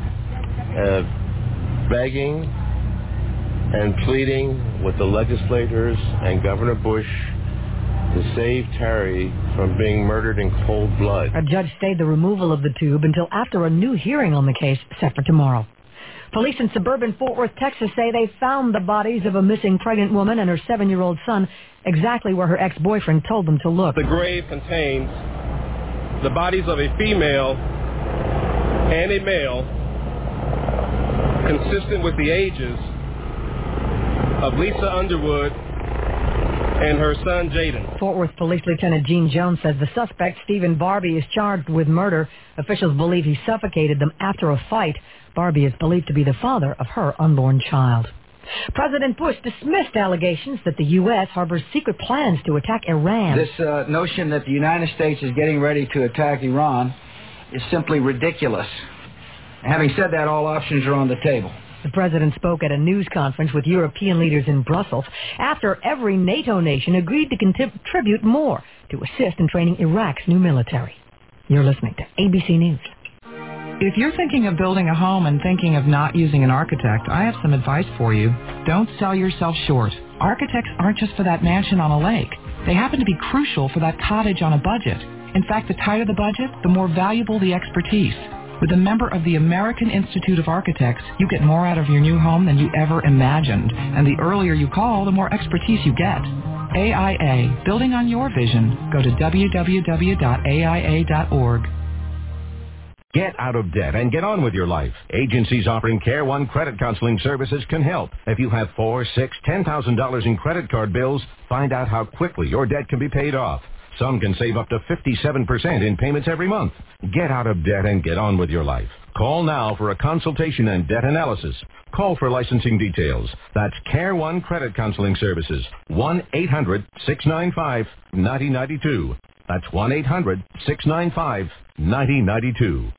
uh, begging and pleading with the legislators and Governor Bush to save Terry from being murdered in cold blood. A judge stayed the removal of the tube until after a new hearing on the case set for tomorrow. Police in suburban Fort Worth, Texas say they found the bodies of a missing pregnant woman and her seven-year-old son exactly where her ex-boyfriend told them to look. The grave contains the bodies of a female and a male consistent with the ages of Lisa Underwood and her son Jaden. Fort Worth Police Lieutenant Gene Jones says the suspect, Stephen Barbie, is charged with murder. Officials believe he suffocated them after a fight. Barbie is believed to be the father of her unborn child. President Bush dismissed allegations that the U S harbors secret plans to attack Iran. This uh, notion that the United States is getting ready to attack Iran is simply ridiculous. Having said that, all options are on the table. The president spoke at a news conference with European leaders in Brussels after every NATO nation agreed to contribute more to assist in training Iraq's new military. You're listening to A B C News. If you're thinking of building a home and thinking of not using an architect, I have some advice for you. Don't sell yourself short. Architects aren't just for that mansion on a lake. They happen to be crucial for that cottage on a budget. In fact, the tighter the budget, the more valuable the expertise. With a member of the American Institute of Architects, you get more out of your new home than you ever imagined. And the earlier you call, the more expertise you get. A I A, building on your vision. Go to w w w dot a i a dot org. Get out of debt and get on with your life. Agencies offering Care One credit counseling services can help. If you have four, six, ten thousand dollars in credit card bills, find out how quickly your debt can be paid off. Some can save up to fifty-seven percent in payments every month. Get out of debt and get on with your life. Call now for a consultation and debt analysis. Call for licensing details. That's Care One Credit Counseling Services. one eight hundred six nine five nine zero nine two. That's one eight hundred six nine five nine zero nine two.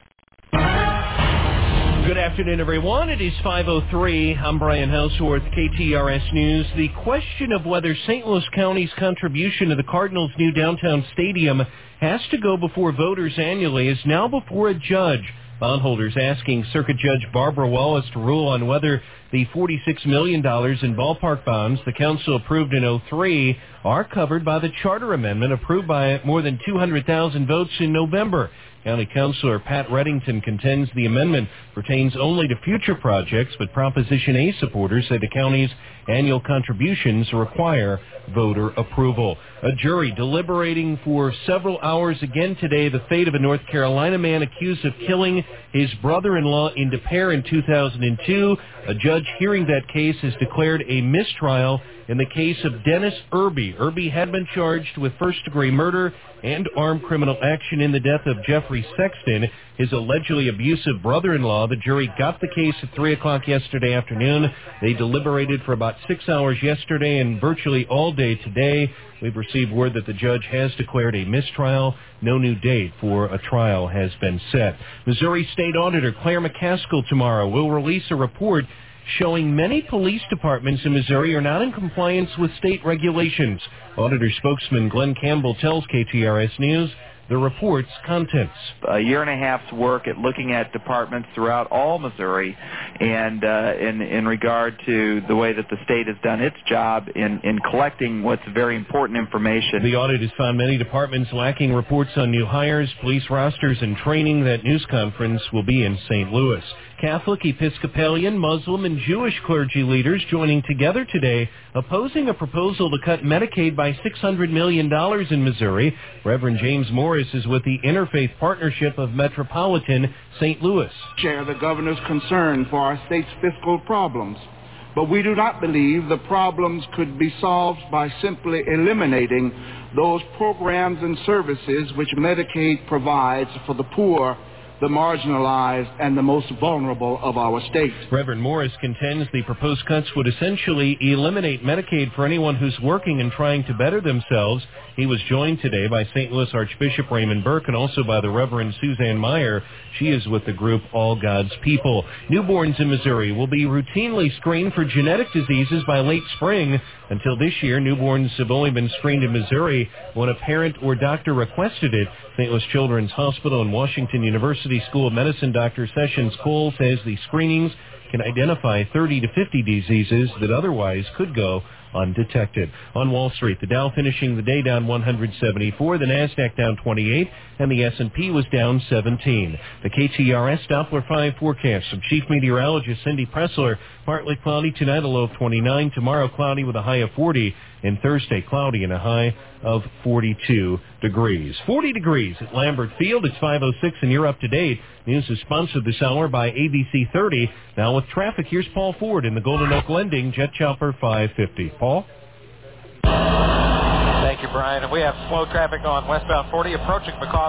Good afternoon, everyone. It is five oh three. I'm Brian Houseworth, K T R S News. The question of whether Saint Louis County's contribution to the Cardinals' new downtown stadium has to go before voters annually is now before a judge. Bondholders asking Circuit Judge Barbara Wallace to rule on whether the forty-six million dollars in ballpark bonds the council approved in oh three are covered by the charter amendment approved by more than two hundred thousand votes in November. County Councilor Pat Reddington contends the amendment pertains only to future projects, but Proposition A supporters say the county's annual contributions require voter approval. A jury deliberating for several hours again today the fate of a North Carolina man accused of killing his brother-in-law in Des Peres in two thousand two. A judge hearing that case has declared a mistrial in the case of Dennis Irby. Irby had been charged with first-degree murder and armed criminal action in the death of Jeffrey Sexton, his allegedly abusive brother-in-law. The jury got the case at three o'clock yesterday afternoon. They deliberated for about six hours yesterday and virtually all day today. We've received word that the judge has declared a mistrial. No new date for a trial has been set. Missouri State Auditor Claire McCaskill tomorrow will release a report showing many police departments in Missouri are not in compliance with state regulations. Auditor spokesman Glenn Campbell tells K T R S News the report's contents. A year and a half's work at looking at departments throughout all Missouri and uh, in, in regard to the way that the state has done its job in, in collecting what's very important information. The audit has found many departments lacking reports on new hires, police rosters, and training. That news conference will be in Saint Louis. Catholic, Episcopalian, Muslim, and Jewish clergy leaders joining together today opposing a proposal to cut Medicaid by six hundred million dollars in Missouri. Reverend James Morris is with the Interfaith Partnership of Metropolitan Saint Louis. Share the governor's concern for our state's fiscal problems, but we do not believe the problems could be solved by simply eliminating those programs and services which Medicaid provides for the poor, the marginalized, and the most vulnerable of our state. Reverend Morris contends the proposed cuts would essentially eliminate Medicaid for anyone who's working and trying to better themselves. He was joined today by Saint Louis Archbishop Raymond Burke and also by the Reverend Suzanne Meyer. She is with the group All God's People. Newborns in Missouri will be routinely screened for genetic diseases by late spring. Until this year, newborns have only been screened in Missouri when a parent or doctor requested it. Saint Louis Children's Hospital and Washington University School of Medicine Doctor Sessions Cole says the screenings can identify thirty to fifty diseases that otherwise could go undetected. On Wall Street, the Dow finishing the day down one hundred seventy-four, the Nasdaq down twenty-eight, and the S and P was down seventeen. The K T R S Doppler five forecast from Chief Meteorologist Cindy Pressler: partly cloudy tonight, a low of twenty-nine. Tomorrow, cloudy with a high of forty. And Thursday, cloudy and a high of forty-two degrees. forty degrees at Lambert Field. It's five oh six, and you're up to date. News is sponsored this hour by A B C thirty. Now with traffic, here's Paul Ford in the Golden Oak Lending Jet Chopper five fifty. Paul? Thank you, Brian. And we have slow traffic on westbound forty approaching McCausland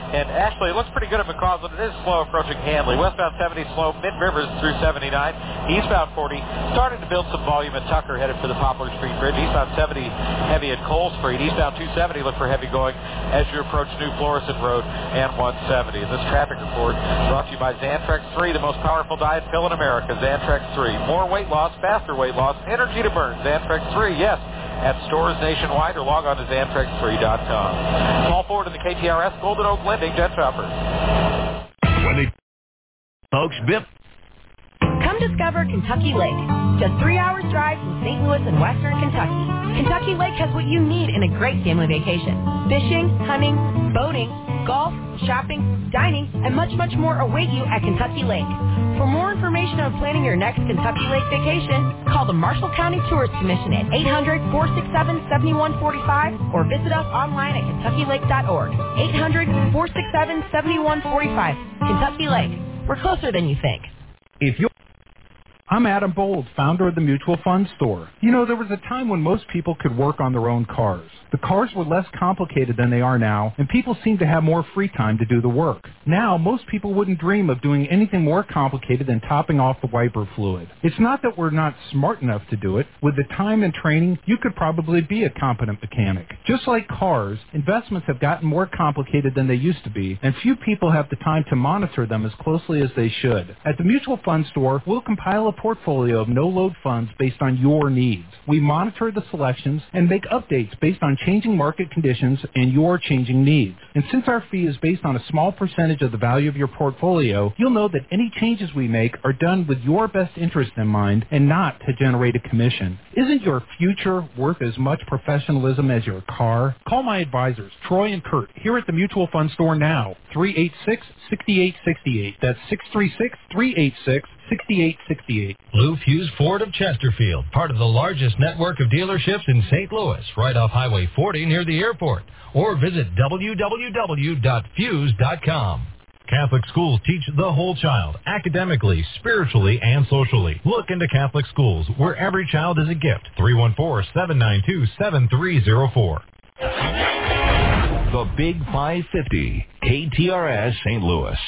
And actually, it looks pretty good at McCausland. It is slow approaching Hanley. Westbound seventy slow, mid-rivers through seventy-nine. Eastbound forty, starting to build some volume at Tucker, headed for the Poplar Street Bridge. Eastbound seventy, heavy at Cole Street. Eastbound two seventy, look for heavy going as you approach New Florissant Road and one seventy. And this traffic report brought to you by Xantrex three, the most powerful diet pill in America. Xantrex three. More weight loss, faster weight loss, energy to burn. Xantrex three, yes, at stores nationwide, or log on to Xantrex three dot com. Call forward to the K T R S Golden Oak Lending Jet Shoppers. When they folks, Bip. Come discover Kentucky Lake. Just three hours drive from Saint Louis in western Kentucky. Kentucky Lake has what you need in a great family vacation. Fishing, hunting, boating, golf, shopping, dining, and much, much more await you at Kentucky Lake. For more information on planning your next Kentucky Lake vacation, call the Marshall County Tourist Commission at eight hundred, four six seven, seven one four five or visit us online at kentucky lake dot org. eight hundred, four six seven, seven one four five. Kentucky Lake. We're closer than you think. If you're I'm Adam Bold, founder of the Mutual Fund Store. You know, there was a time when most people could work on their own cars. The cars were less complicated than they are now, and people seem to have more free time to do the work. Now, most people wouldn't dream of doing anything more complicated than topping off the wiper fluid. It's not that we're not smart enough to do it. With the time and training, you could probably be a competent mechanic. Just like cars, investments have gotten more complicated than they used to be, and few people have the time to monitor them as closely as they should. At the Mutual Fund Store, we'll compile a portfolio of no-load funds based on your needs. We monitor the selections and make updates based on changing market conditions and your changing needs. And since our fee is based on a small percentage of the value of your portfolio, you'll know that any changes we make are done with your best interest in mind and not to generate a commission. Isn't your future worth as much professionalism as your car? Call my advisors, Troy and Kurt, here at the Mutual Fund Store now. three eight six, six eight six eight. That's six three six, three eight six, six eight six eight. Blue Fuse Ford of Chesterfield, part of the largest network of dealerships in Saint Louis, right off Highway forty near the airport. Or visit w w w dot fuse dot com. Catholic schools teach the whole child, academically, spiritually, and socially. Look into Catholic schools, where every child is a gift. three one four, seven nine two, seven three zero four. The Big five fifty, K T R S Saint Louis.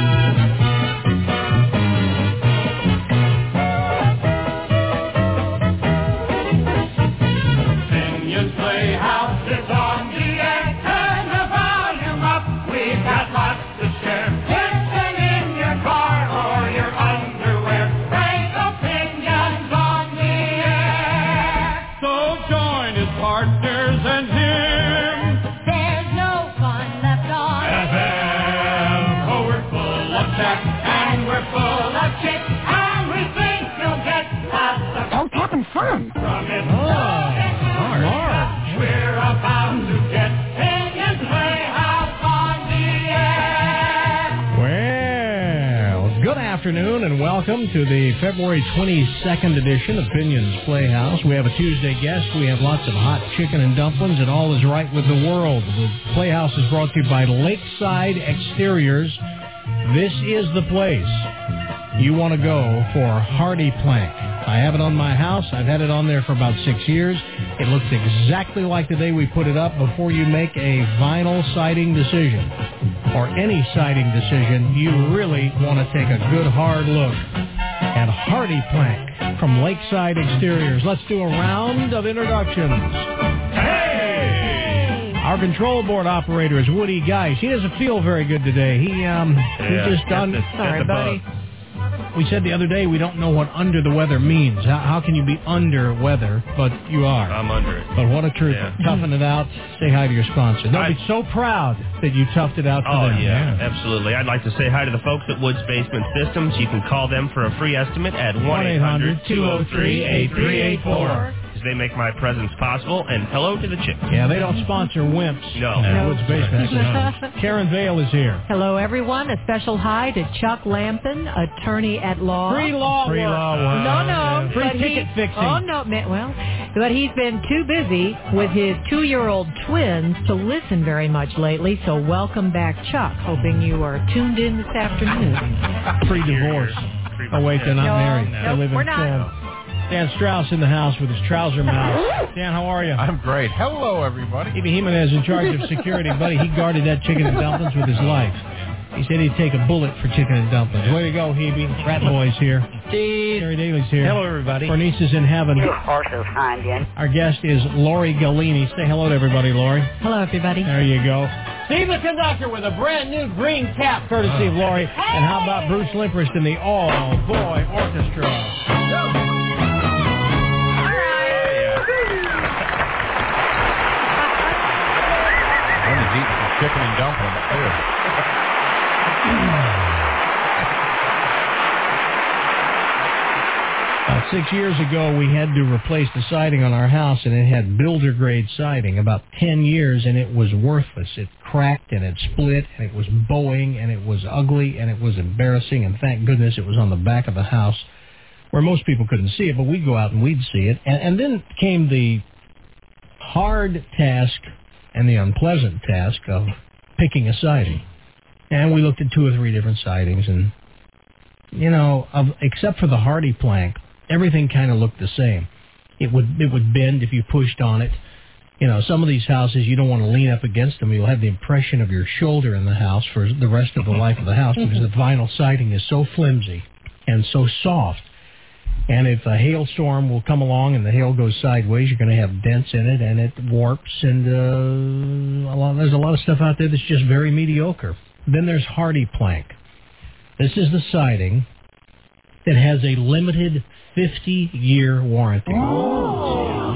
Fun. From it oh, large. We're about to get Indian Playhouse on the air. Well, good afternoon and welcome to the February twenty-second edition of Pinion's Playhouse. We have a Tuesday guest. We have lots of hot chicken and dumplings, and all is right with the world. The Playhouse is brought to you by Lakeside Exteriors. This is the place you want to go for Hardy Plank. I have it on my house. I've had it on there for about six years. It looks exactly like the day we put it up. Before you make a vinyl siding decision or any siding decision, you really want to take a good hard look at Hardy Plank from Lakeside Exteriors. Let's do a round of introductions. Hey! Our control board operator is Woody Geis. He doesn't feel very good today. He um yeah, he just done. That's, Sorry, that's buddy. We said the other day we don't know what under the weather means. How, how can you be under weather, but you are? I'm under it. But what a truth. Yeah. Toughing it out. Say hi to your sponsor. They'll be so proud that you toughed it out for oh, them. yeah, yeah, absolutely. I'd like to say hi to the folks at Woods Basement Systems. You can call them for a free estimate at one eight hundred, two oh three, eight three eight four. They make my presence possible, and hello to the chicks. Yeah, they don't sponsor wimps. No. no. Woods Basement. Karen Vale is here. Hello, everyone. A special hi to Chuck Lampin, attorney at law. Free law Free work. law work. No, no. Free but ticket he, fixing. Oh, no. Well, but he's been too busy with his two-year-old twins to listen very much lately, so welcome back, Chuck. Hoping you are tuned in this afternoon. Free divorce. Oh, wait, they're not no, married. No, they live we're in not. Florida. Dan Strauss in the house with his trouser mouth. Dan, how are you? I'm great. Hello, everybody. Hebe Jimenez in charge of security. Buddy, he guarded that chicken and dumplings with his life. He said he'd take a bullet for chicken and dumplings. Way to go, Hebe. Rat Boy's here. Steve. Terry Daly's here. Hello, everybody. Bernice is in heaven. You horses, Indian. Our guest is Lori Galini. Say hello to everybody, Lori. Hello, everybody. There you go. Steve the Conductor with a brand new green cap, courtesy of Lori. Hey! And how about Bruce Limprist in the all-boy orchestra? He's eating some chicken and dumplings, too. About six years ago, we had to replace the siding on our house, and it had builder-grade siding. About ten years, and it was worthless. It cracked, and it split, and it was bowing, and it was ugly, and it was embarrassing, and thank goodness it was on the back of the house where most people couldn't see it, but we'd go out and we'd see it. And, and then came the hard task and the unpleasant task of picking a siding. And we looked at two or three different sidings, and, you know, of, except for the Hardy plank, everything kind of looked the same. It would it would bend if you pushed on it. You know, some of these houses, you don't want to lean up against them. You'll have the impression of your shoulder in the house for the rest of the life of the house because the vinyl siding is so flimsy and so soft. And if a hailstorm will come along and the hail goes sideways, you're going to have dents in it, and it warps, and uh, a lot, there's a lot of stuff out there that's just very mediocre. Then there's Hardy plank. This is the siding that has a limited fifty-year warranty. Oh.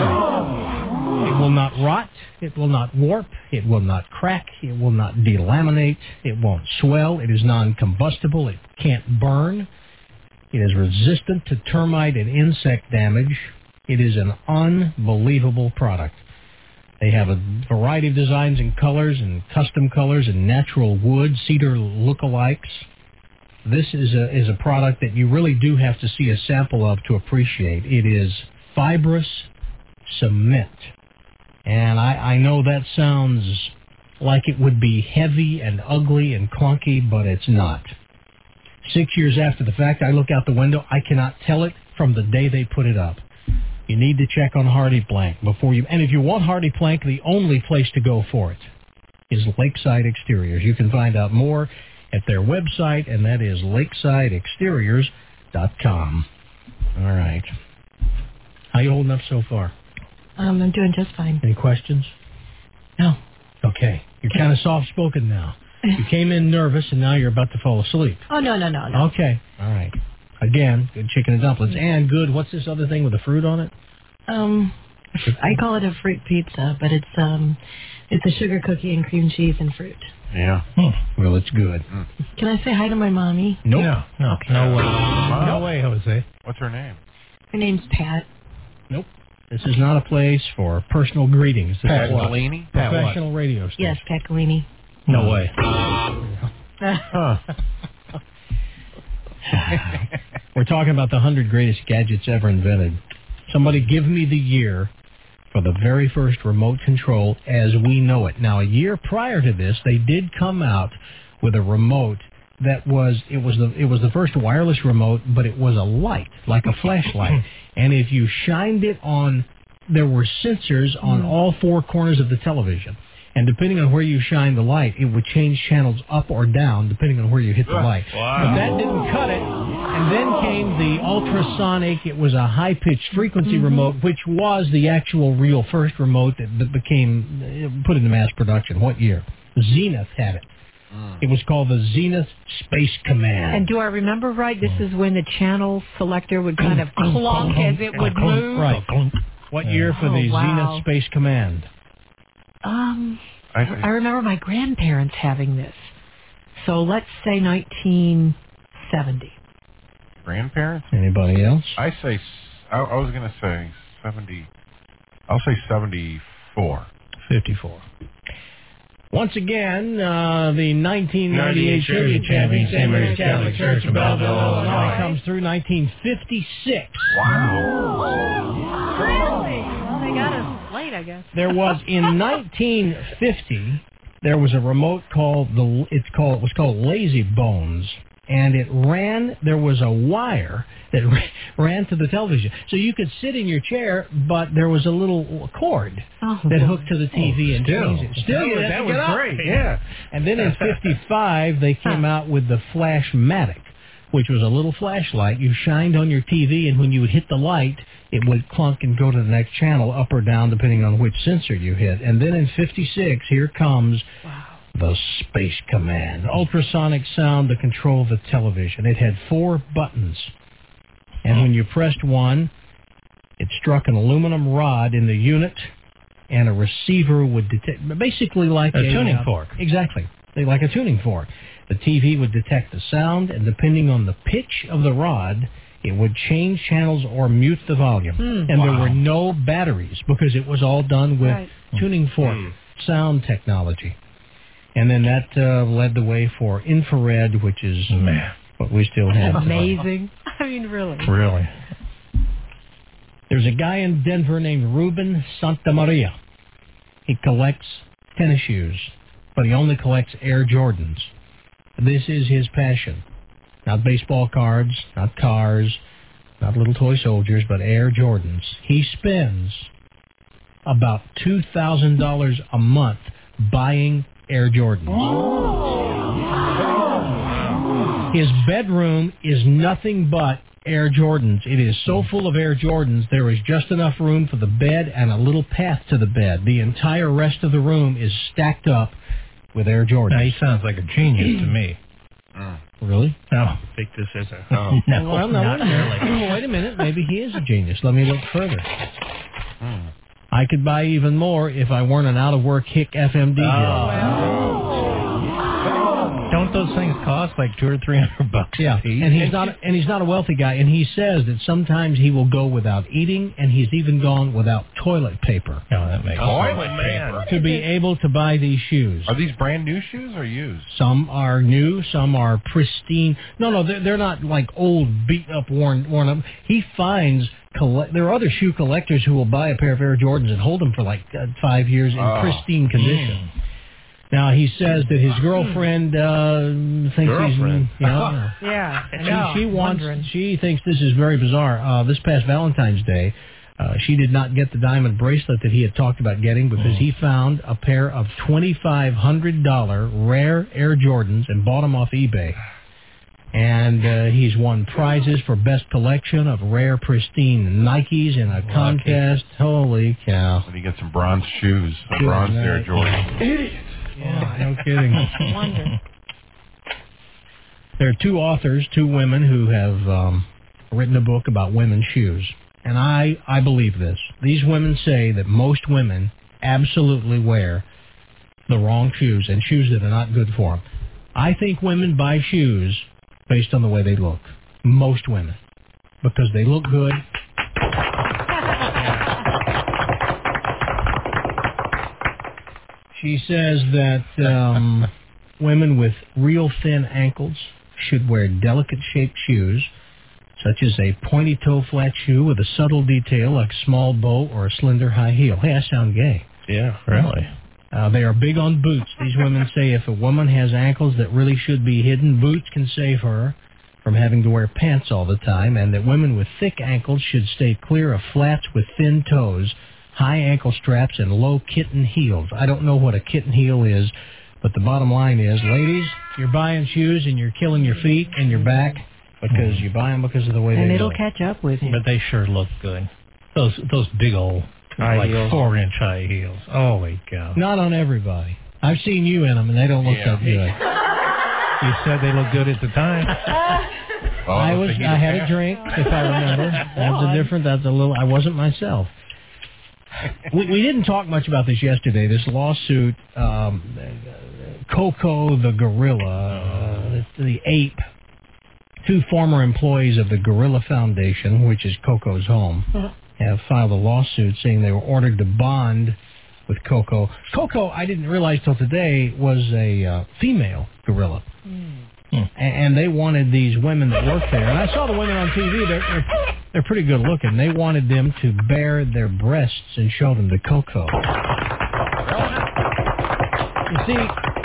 It will not rot. It will not warp. It will not crack. It will not delaminate. It won't swell. It is non-combustible. It can't burn. It is resistant to termite and insect damage. It is an unbelievable product. They have a variety of designs and colors and custom colors and natural wood, cedar lookalikes. This is a is a product that you really do have to see a sample of to appreciate. It is fibrous cement. And I, I know that sounds like it would be heavy and ugly and clunky, but it's not. Six years after the fact, I look out the window. I cannot tell it from the day they put it up. You need to check on Hardy Plank before you... And if you want Hardy Plank, the only place to go for it is Lakeside Exteriors. You can find out more at their website, and that is lakeside exteriors dot com. All right. How you holding up so far? Um, I'm doing just fine. Any questions? No. Okay. You're kind of soft-spoken now. You came in nervous, and now you're about to fall asleep. Oh, no, no, no, no. Okay. All right. Again, good chicken and dumplings. And good, what's this other thing with the fruit on it? Um, I call it a fruit pizza, but it's um, it's a sugar cookie and cream cheese and fruit. Yeah. Hmm. Well, it's good. Mm. Can I say hi to my mommy? Nope. No, no, Okay. no way. No way, Jose. What's her name? Her name's Pat. Nope. This is not a place for personal greetings. This Pat is what? Galini? Professional radio station. Yes, Pat Galini. No way. Huh. We're talking about the one hundred greatest gadgets ever invented. Somebody give me the year for the very first remote control as we know it. Now, a year prior to this, they did come out with a remote that was, it was the it was the first wireless remote, but it was a light, like a flashlight. And if you shined it on, there were sensors on mm. all four corners of the television. And depending on where you shine the light, it would change channels up or down depending on where you hit the light. Wow. But that didn't cut it. And then came the ultrasonic. It was a high-pitched frequency mm-hmm. remote, which was the actual real first remote that, that became put into mass production. What year? Zenith had it. Mm. It was called the Zenith Space Command. And do I remember right? This is when the channel selector would kind of clunk as it would move. Right. What year for the oh, wow. Zenith Space Command? Um, I, I remember my grandparents having this. So let's say nineteen seventy. Grandparents? Anybody else? I say, I, I was going to say seventy. I'll say seventy-four. fifty-four. Once again, uh, the nineteen ninety-eight trivia champion, Saint Mary's Catholic Church in Belleville, Illinois, comes through nineteen fifty-six. Wow. Really? Well, they got us late, I guess. There was in nineteen fifty. There was a remote called the. It's called. It was called Lazy Bones, and it ran, there was a wire that ran to the television. So you could sit in your chair, but there was a little cord oh, that boy. hooked to the T V oh, and still. changed it. Still, yeah, that was up. great, yeah. And then in fifty-five, they came out with the Flashmatic, which was a little flashlight you shined on your T V, and when you would hit the light, it would clunk and go to the next channel, up or down, depending on which sensor you hit. And then in fifty-six, here comes wow. the Space Command. Ultrasonic sound to control the television. It had four buttons. And when you pressed one, it struck an aluminum rod in the unit, and a receiver would detect, basically like a, a tuning uh, fork. Exactly, like a tuning fork. The T V would detect the sound, and depending on the pitch of the rod, it would change channels or mute the volume. Mm, and wow. there were no batteries because it was all done with right. tuning fork Mm. sound technology. And then that uh, led the way for infrared, which is Man. what we still have. Amazing. I mean, really. Really. There's a guy in Denver named Ruben Santamaria. He collects tennis shoes, but he only collects Air Jordans. This is his passion. Not baseball cards, not cars, not little toy soldiers, but Air Jordans. He spends about two thousand dollars a month buying Air Jordans. His bedroom is nothing but Air Jordans. It is so full of Air Jordans, there is just enough room for the bed and a little path to the bed. The entire rest of the room is stacked up with Air Jordans. Now, he sounds like a genius to me. Mm. Really? No. Take this as a... Oh. No, well, no, not wait a minute. really. Well, wait a minute. Maybe he is a genius. Let me look further. Hmm. I could buy even more if I weren't an out-of-work hick F M D J. Oh. Don't those things cost like two or three hundred bucks? Yeah, and he's not and he's not a wealthy guy, and he says that sometimes he will go without eating, and he's even gone without toilet paper. No, that makes Toilet sense. paper. To be able to buy these shoes. Are these brand new shoes or used? Some are new, some are pristine. No, no, they're, they're not like old, beat up, worn, worn up. He finds colle- there are other shoe collectors who will buy a pair of Air Jordans and hold them for like uh, five years in Oh. pristine condition. Now he says that his girlfriend uh, thinks Girlfriend. he's, you know, Yeah, I she, know. she wants. Wondering. She thinks this is very bizarre. Uh, this past Valentine's Day, uh, she did not get the diamond bracelet that he had talked about getting because he found a pair of twenty-five hundred dollar rare Air Jordans and bought them off eBay. And uh, he's won prizes for best collection of rare, pristine Nikes in a Lucky. contest. Holy cow! And he gets some bronze shoes, some Good bronze night. Air Jordan. Idiot. Yeah, no kidding. Wonder. There are two authors, two women who have um, written a book about women's shoes. And I, I believe this. These women say that most women absolutely wear the wrong shoes and shoes that are not good for them. I think women buy shoes based on the way they look. Most women. Because they look good. She says that um, women with real thin ankles should wear delicate-shaped shoes, such as a pointy-toe flat shoe with a subtle detail like a small bow or a slender high heel. Hey, I sound gay. Yeah. Really? Uh, they are big on boots. These women say if a woman has ankles that really should be hidden, boots can save her from having to wear pants all the time, and that women with thick ankles should stay clear of flats with thin toes, high ankle straps, and low kitten heels. I don't know what a kitten heel is, but the bottom line is, ladies, you're buying shoes and you're killing your feet and your back because you buy them because of the way And they it'll look. catch up with you. But they sure look good. Those those big old High like heels. four inch high heels. Holy cow! Not on everybody. I've seen you in them, and they don't look Yeah. that good. You said they look good at the time. Oh, I was. thinking I of had a that. drink, if I remember. That's a different. That's a little. I wasn't myself. we, we didn't talk much about this yesterday. This lawsuit, um, Coco the gorilla, uh, the ape, two former employees of the Gorilla Foundation, which is Coco's home, have filed a lawsuit saying they were ordered to bond with Coco. Coco, I didn't realize till today, was a uh, female gorilla. A- And they wanted these women that work there. And I saw the women on T V. They're, they're, they're pretty good looking. They wanted them to bare their breasts and show them to Coco. You see,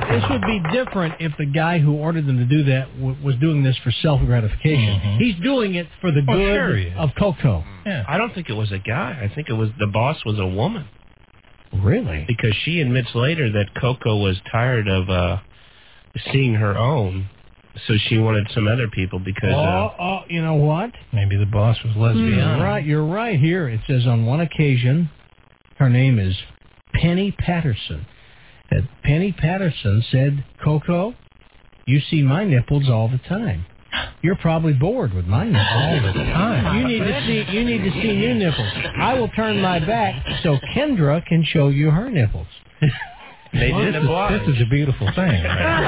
This would be different if the guy who ordered them to do that w- was doing this for self-gratification. Mhm. He's doing it for the Oh, good sure he is. of Coco. Yeah. I don't think it was a guy. I think it was the boss was a woman. Really? Because she admits later that Coco was tired of uh, seeing her own, so she wanted some other people because... Oh, uh, oh, you know what? Maybe the boss was lesbian. You're right, you're right here. It says on one occasion, her name is Penny Patterson. That Penny Patterson said, Coco, you see my nipples all the time. You're probably bored with my nipples all the time. You need to see you need to see new nipples. I will turn my back so Kendra can show you her nipples. They Well, did this, oblige. is, this is a beautiful thing.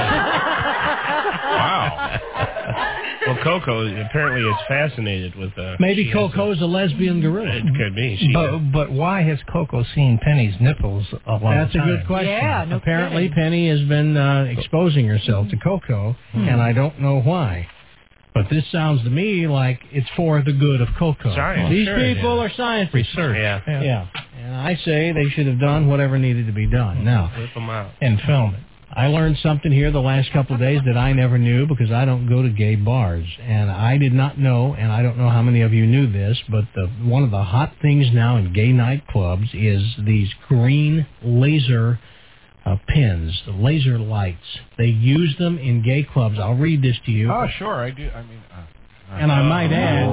Wow. Well, Coco apparently is fascinated with... Uh, Maybe she has Coco's a lesbian gorilla. It could be. She But, but why has Coco seen Penny's nipples a long That's a time? good question. Yeah, no Apparently, kidding. Penny has been uh, exposing herself to Coco, Hmm. and I don't know why. But this sounds to me like it's for the good of Coco. Science. These Sure, people yeah. are scientists. Research. Yeah. Yeah. And I say they should have done whatever needed to be done. Now, Whip them out. And film it. I learned something here the last couple of days that I never knew because I don't go to gay bars. And I did not know, and I don't know how many of you knew this, but the, one of the hot things now in gay nightclubs is these green laser uh, pins, the laser lights. They use them in gay clubs. I'll read this to you. Oh, sure, I do. I mean, uh, And I might add,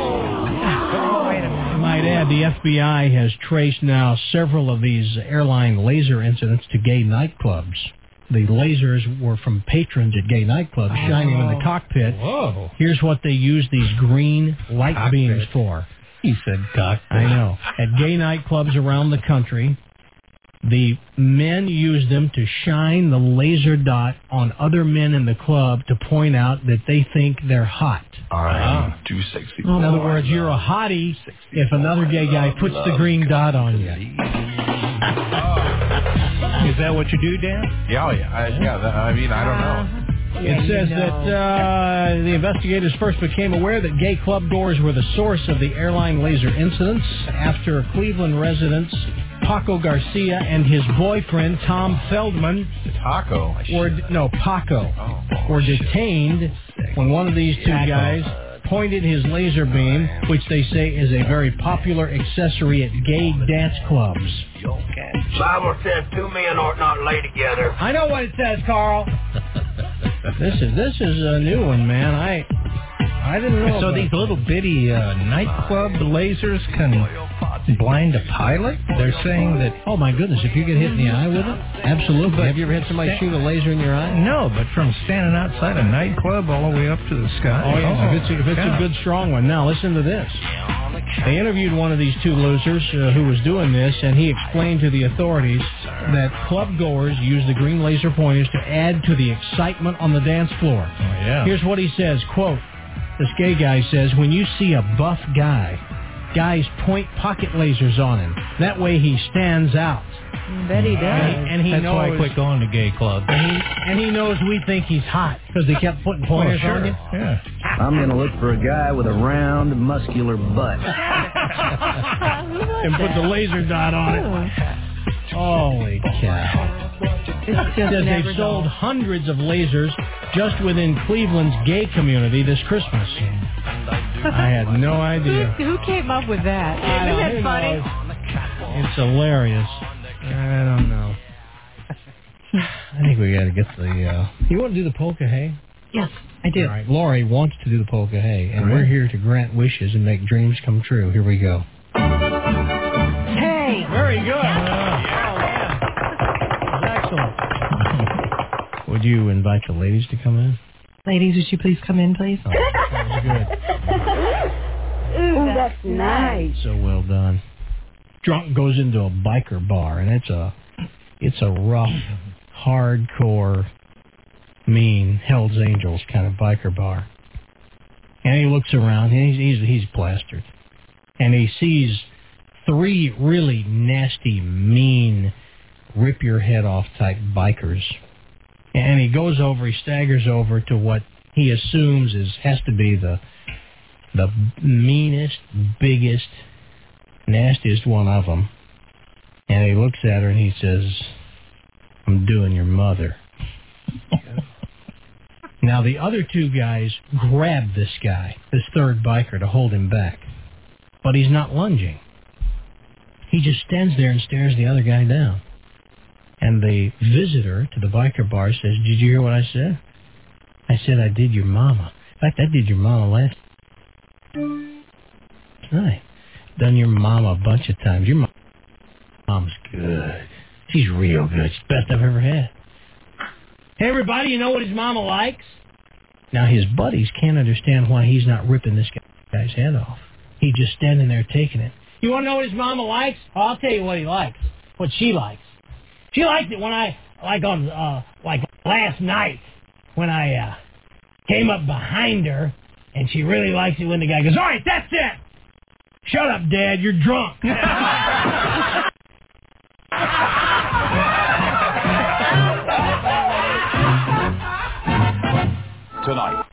I might add, the F B I has traced now several of these airline laser incidents to gay nightclubs. The lasers were from patrons at gay nightclubs shining in the cockpit. Whoa. Here's what they use these green light Cockpit. beams for. He said cockpit. I know. At gay nightclubs around the country, the men use them to shine the laser dot on other men in the club to point out that they think they're hot. I'm too sexy. In other words, you're a hottie if another gay guy puts the green dot on you. Is that what you do, Dan? Yeah, oh, yeah, I, yeah. That, I mean, I don't know. It says that uh, the investigators first became aware that gay club doors were the source of the airline laser incidents after Cleveland residents Paco Garcia and his boyfriend Tom Feldman Taco. were no Paco Oh, were detained when one of these two guys pointed his laser beam, which they say is a very popular accessory at gay dance clubs. Bible says two men ought not lay together. I know what it says, Carl. This is this is a new one, man. I I didn't know. So about these little bitty uh, nightclub lasers can blind a pilot? They're saying that... Oh, my goodness, if you get hit in the eye with it? Absolutely. But Have you ever had somebody shoot a laser in your eye? No, but from standing outside a nightclub all the way up to the sky. Oh, yeah, if it's, a, if it's yeah. a good, strong one. Now, listen to this. They interviewed one of these two losers uh, who was doing this, and he explained to the authorities that club goers use the green laser pointers to add to the excitement on the dance floor. Oh, yeah. Here's what he says, quote, this gay guy says, when you see a buff guy, guys point pocket lasers on him. That way he stands out. I bet he does. And, and he That's knows, why I quit going to gay clubs. And he, and he knows we think he's hot because they kept putting pointers oh, sure. on you. Yeah. I'm going to look for a guy with a round, muscular butt. And put the laser dot on it. Holy cow. It's just Says never they've sold dull. hundreds of lasers just within Cleveland's gay community this Christmas. I had no idea. Who, who came up with that? I don't Isn't that funny? know. It's hilarious. I don't know. I think we got to get the... Uh, you want to do the polka, hey? Yes, I do. All right, Lori wants to do the polka, hey, and we're here to grant wishes and make dreams come true. Here we go. Hey! Very good. Yeah. Excellent. Would you invite the ladies to come in? Ladies, would you please come in, please? Oh, sounds good. Ooh, that's nice. So well done. Drunk goes into a biker bar, and it's a it's a rough, hardcore, mean Hell's Angels kind of biker bar. And he looks around, and he's he's, he's plastered, and he sees three really nasty, mean, rip your head off type bikers. And he goes over, he staggers over to what he assumes is has to be the the meanest, biggest, nastiest one of them. And he looks at her and he says, I'm doing your mother. Now, the other two guys grab this guy, this third biker, to hold him back. But he's not lunging. He just stands there and stares the other guy down. And the visitor to the biker bar says, did you hear what I said? I said I did your mama. In fact, I did your mama last night. Done your mama a bunch of times. Your mom's good. She's real good. She's the best I've ever had. Hey, everybody, you know what his mama likes? Now, his buddies can't understand why he's not ripping this guy's head off. He's just standing there taking it. You want to know what his mama likes? Oh, I'll tell you what he likes. What she likes. She liked it when I, like on, uh, like last night, when I uh, came up behind her, and she really likes it when the guy goes, all right, that's it. Shut up, Dad, you're drunk. Tonight.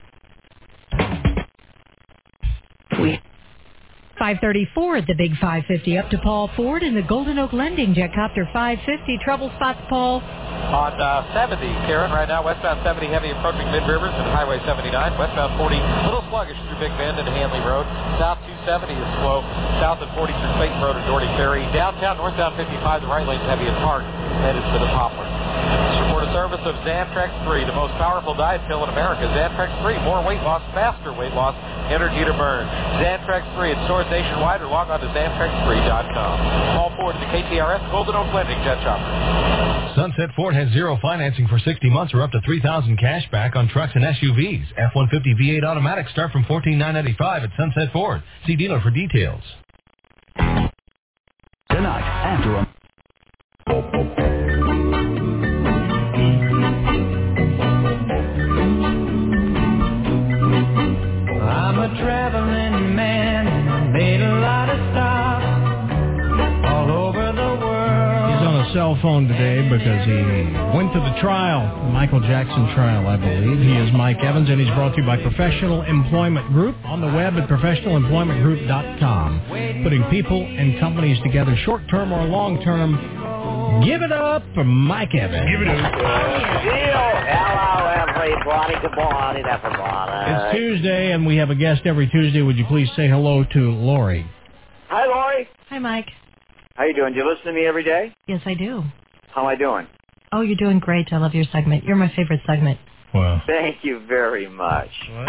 five thirty-four at the Big five fifty. Up to Paul Ford in the Golden Oak Lending Jetcopter five fifty. Trouble spots, Paul. On uh, seventy, Karen, right now, westbound seventy heavy approaching Mid-Rivers and Highway seventy-nine. Westbound forty, a little sluggish through Big Bend and Hanley Road. South two seventy is slow. South at forty through Clayton Road and Doherty Ferry. Downtown, northbound fifty-five, the right lane's heavy at Park, headed to the Poplar. This report a service of Xantrex three, the most powerful diet pill in America. Xantrex three, more weight loss, faster weight loss, energy to burn. Xantrex three, it's stores nationwide or log on to Xantrex three dot com. Call forward to the K T R S Golden Oak Lending Jet Chopper. Sunset Ford has zero financing for sixty months or up to three thousand dollars cash back on trucks and S U Vs. F one fifty V eight automatics start from fourteen thousand nine hundred ninety-five dollars at Sunset Ford. See dealer for details. Tonight, after a... I'm a traveling man, made a lot of stops all over the world. He's on a cell phone today because he went to the trial, the Michael Jackson trial, I believe. He is Mike Evans, and he's brought to you by Professional Employment Group on the web at professional employment group dot com. Putting people and companies together, short-term or long-term. Give it up for Mike Evans. Give it up. Hello, everybody. Good morning, everybody. It's Tuesday, and we have a guest every Tuesday. Would you please say hello to Lori? Hi, Lori. Hi, Mike. How you doing? Do you listen to me every day? Yes, I do. How am I doing? Oh, you're doing great. I love your segment. You're my favorite segment. Wow. Thank you very much.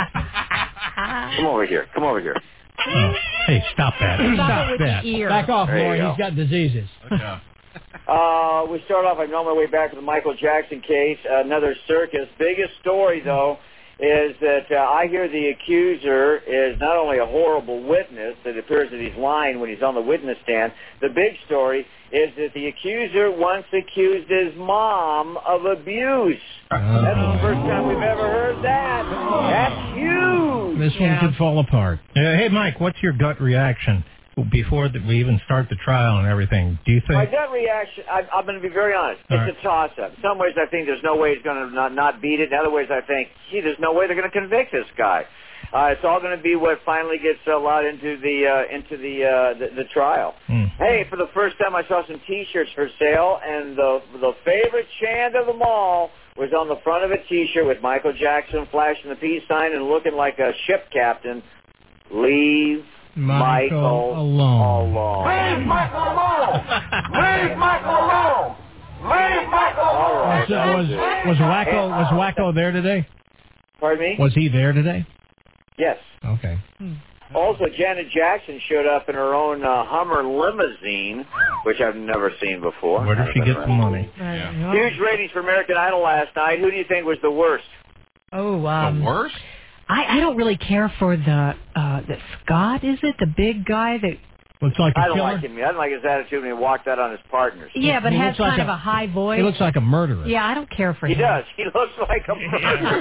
Come over here. Come over here. Oh. Hey, stop that. Stop Stop it with that. the ear. Back off, There you Lori. go. He's got diseases. Okay. Uh, we start off, I know my way back to the Michael Jackson case, another circus. Biggest story, though, is that uh, I hear the accuser is not only a horrible witness, it appears that he's lying when he's on the witness stand. The big story is that the accuser once accused his mom of abuse. That's the first time we've ever heard that. That's huge. This one could fall apart. Uh, hey, Mike, what's your gut reaction before that we even start the trial and everything? Do you My think... gut reaction, I, I'm going to be very honest, All it's a toss-up. In some ways I think there's no way he's going to not, not beat it. In other ways I think, gee, there's no way they're going to convict this guy. Uh, it's all going to be what finally gets allowed into the uh, into the, uh, the the trial. Mm. Hey, for the first time I saw some T-shirts for sale, and the the favorite chant of them all was on the front of a T-shirt with Michael Jackson flashing the peace sign and looking like a ship captain. Leave Michael, Michael alone. alone. Leave Michael alone! Leave Michael alone! Leave Michael alone! Was, uh, was, was Wacko was Wacko there today? Pardon me? Was he there today? Yes. Okay. Also, Janet Jackson showed up in her own uh, Hummer limousine, which I've never seen before. Where did she get the money? Yeah. Huge ratings for American Idol last night. Who do you think was the worst? Oh, um, The worst? I, I don't really care for the uh the Scott, is it? The big guy that looks like a I don't killer. like him. I don't like his attitude when he walked out on his partners. Yeah, but He has looks like kind a- of a high voice. He looks like a murderer. Yeah, I don't care for He him. does. He looks like a murderer.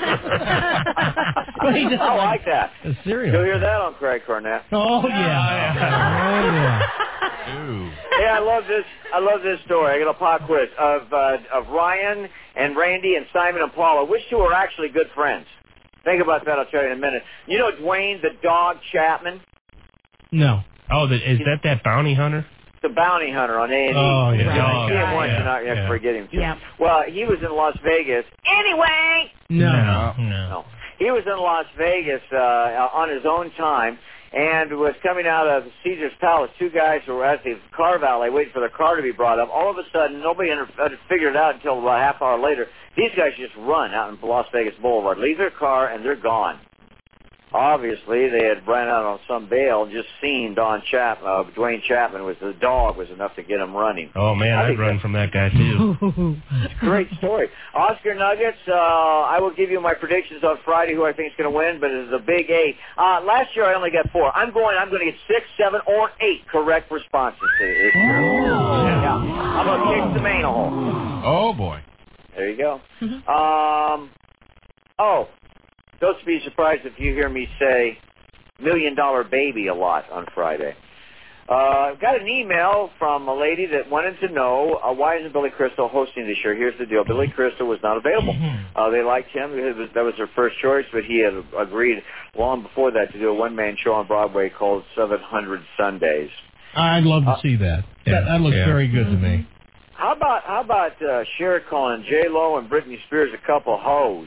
Well, he does I like like that. a serial You'll hear that on Craig Cornett. Oh yeah. Oh yeah. Hey, I love this. I love this story. I got a pop quiz of uh, of Ryan and Randy and Simon and Paula. Which two are actually good friends? Think about that. I'll tell you in a minute. You know Dwayne the dog Chapman? No. Oh, the, is that that bounty hunter? the bounty hunter on A and E. Oh, yeah. You know, Oh, you see him yeah, once, yeah, you're not going to yeah. forget him. Too. Yeah. Well, he was in Las Vegas. Anyway. No. No. No. He was in Las Vegas uh, on his own time and was coming out of Caesar's Palace. Two guys who were at the car valet waiting for their car to be brought up. All of a sudden, nobody had figured it out until about a half hour later. These guys just run out in Las Vegas Boulevard, leave their car, and they're gone. Obviously, they had run out on some bail, just seen Don Chap, uh, Dwayne Chapman was the dog was enough to get him running. Oh, man, I I'd think run that's- from that guy, too. It's a great story. Oscar Nuggets, uh, I will give you my predictions on Friday who I think is going to win, but it's a big eight. Uh, last year I only got four. I'm going, I'm going to get six, seven, or eight correct responses to this year. Yeah. I'm going to kick the main hole. Oh, boy. There you go. Um, oh, don't be surprised if you hear me say Million Dollar Baby a lot on Friday. Uh, got an email from a lady that wanted to know uh, why isn't Billy Crystal hosting this year? Here's the deal. Billy Crystal was not available. Uh, they liked him. It was, that was their first choice, but he had agreed long before that to do a one-man show on Broadway called seven hundred Sundays. I'd love to Uh, see that. That, that looks yeah. very good to me. How about how about uh, Cher calling J Lo and Britney Spears a couple hoes?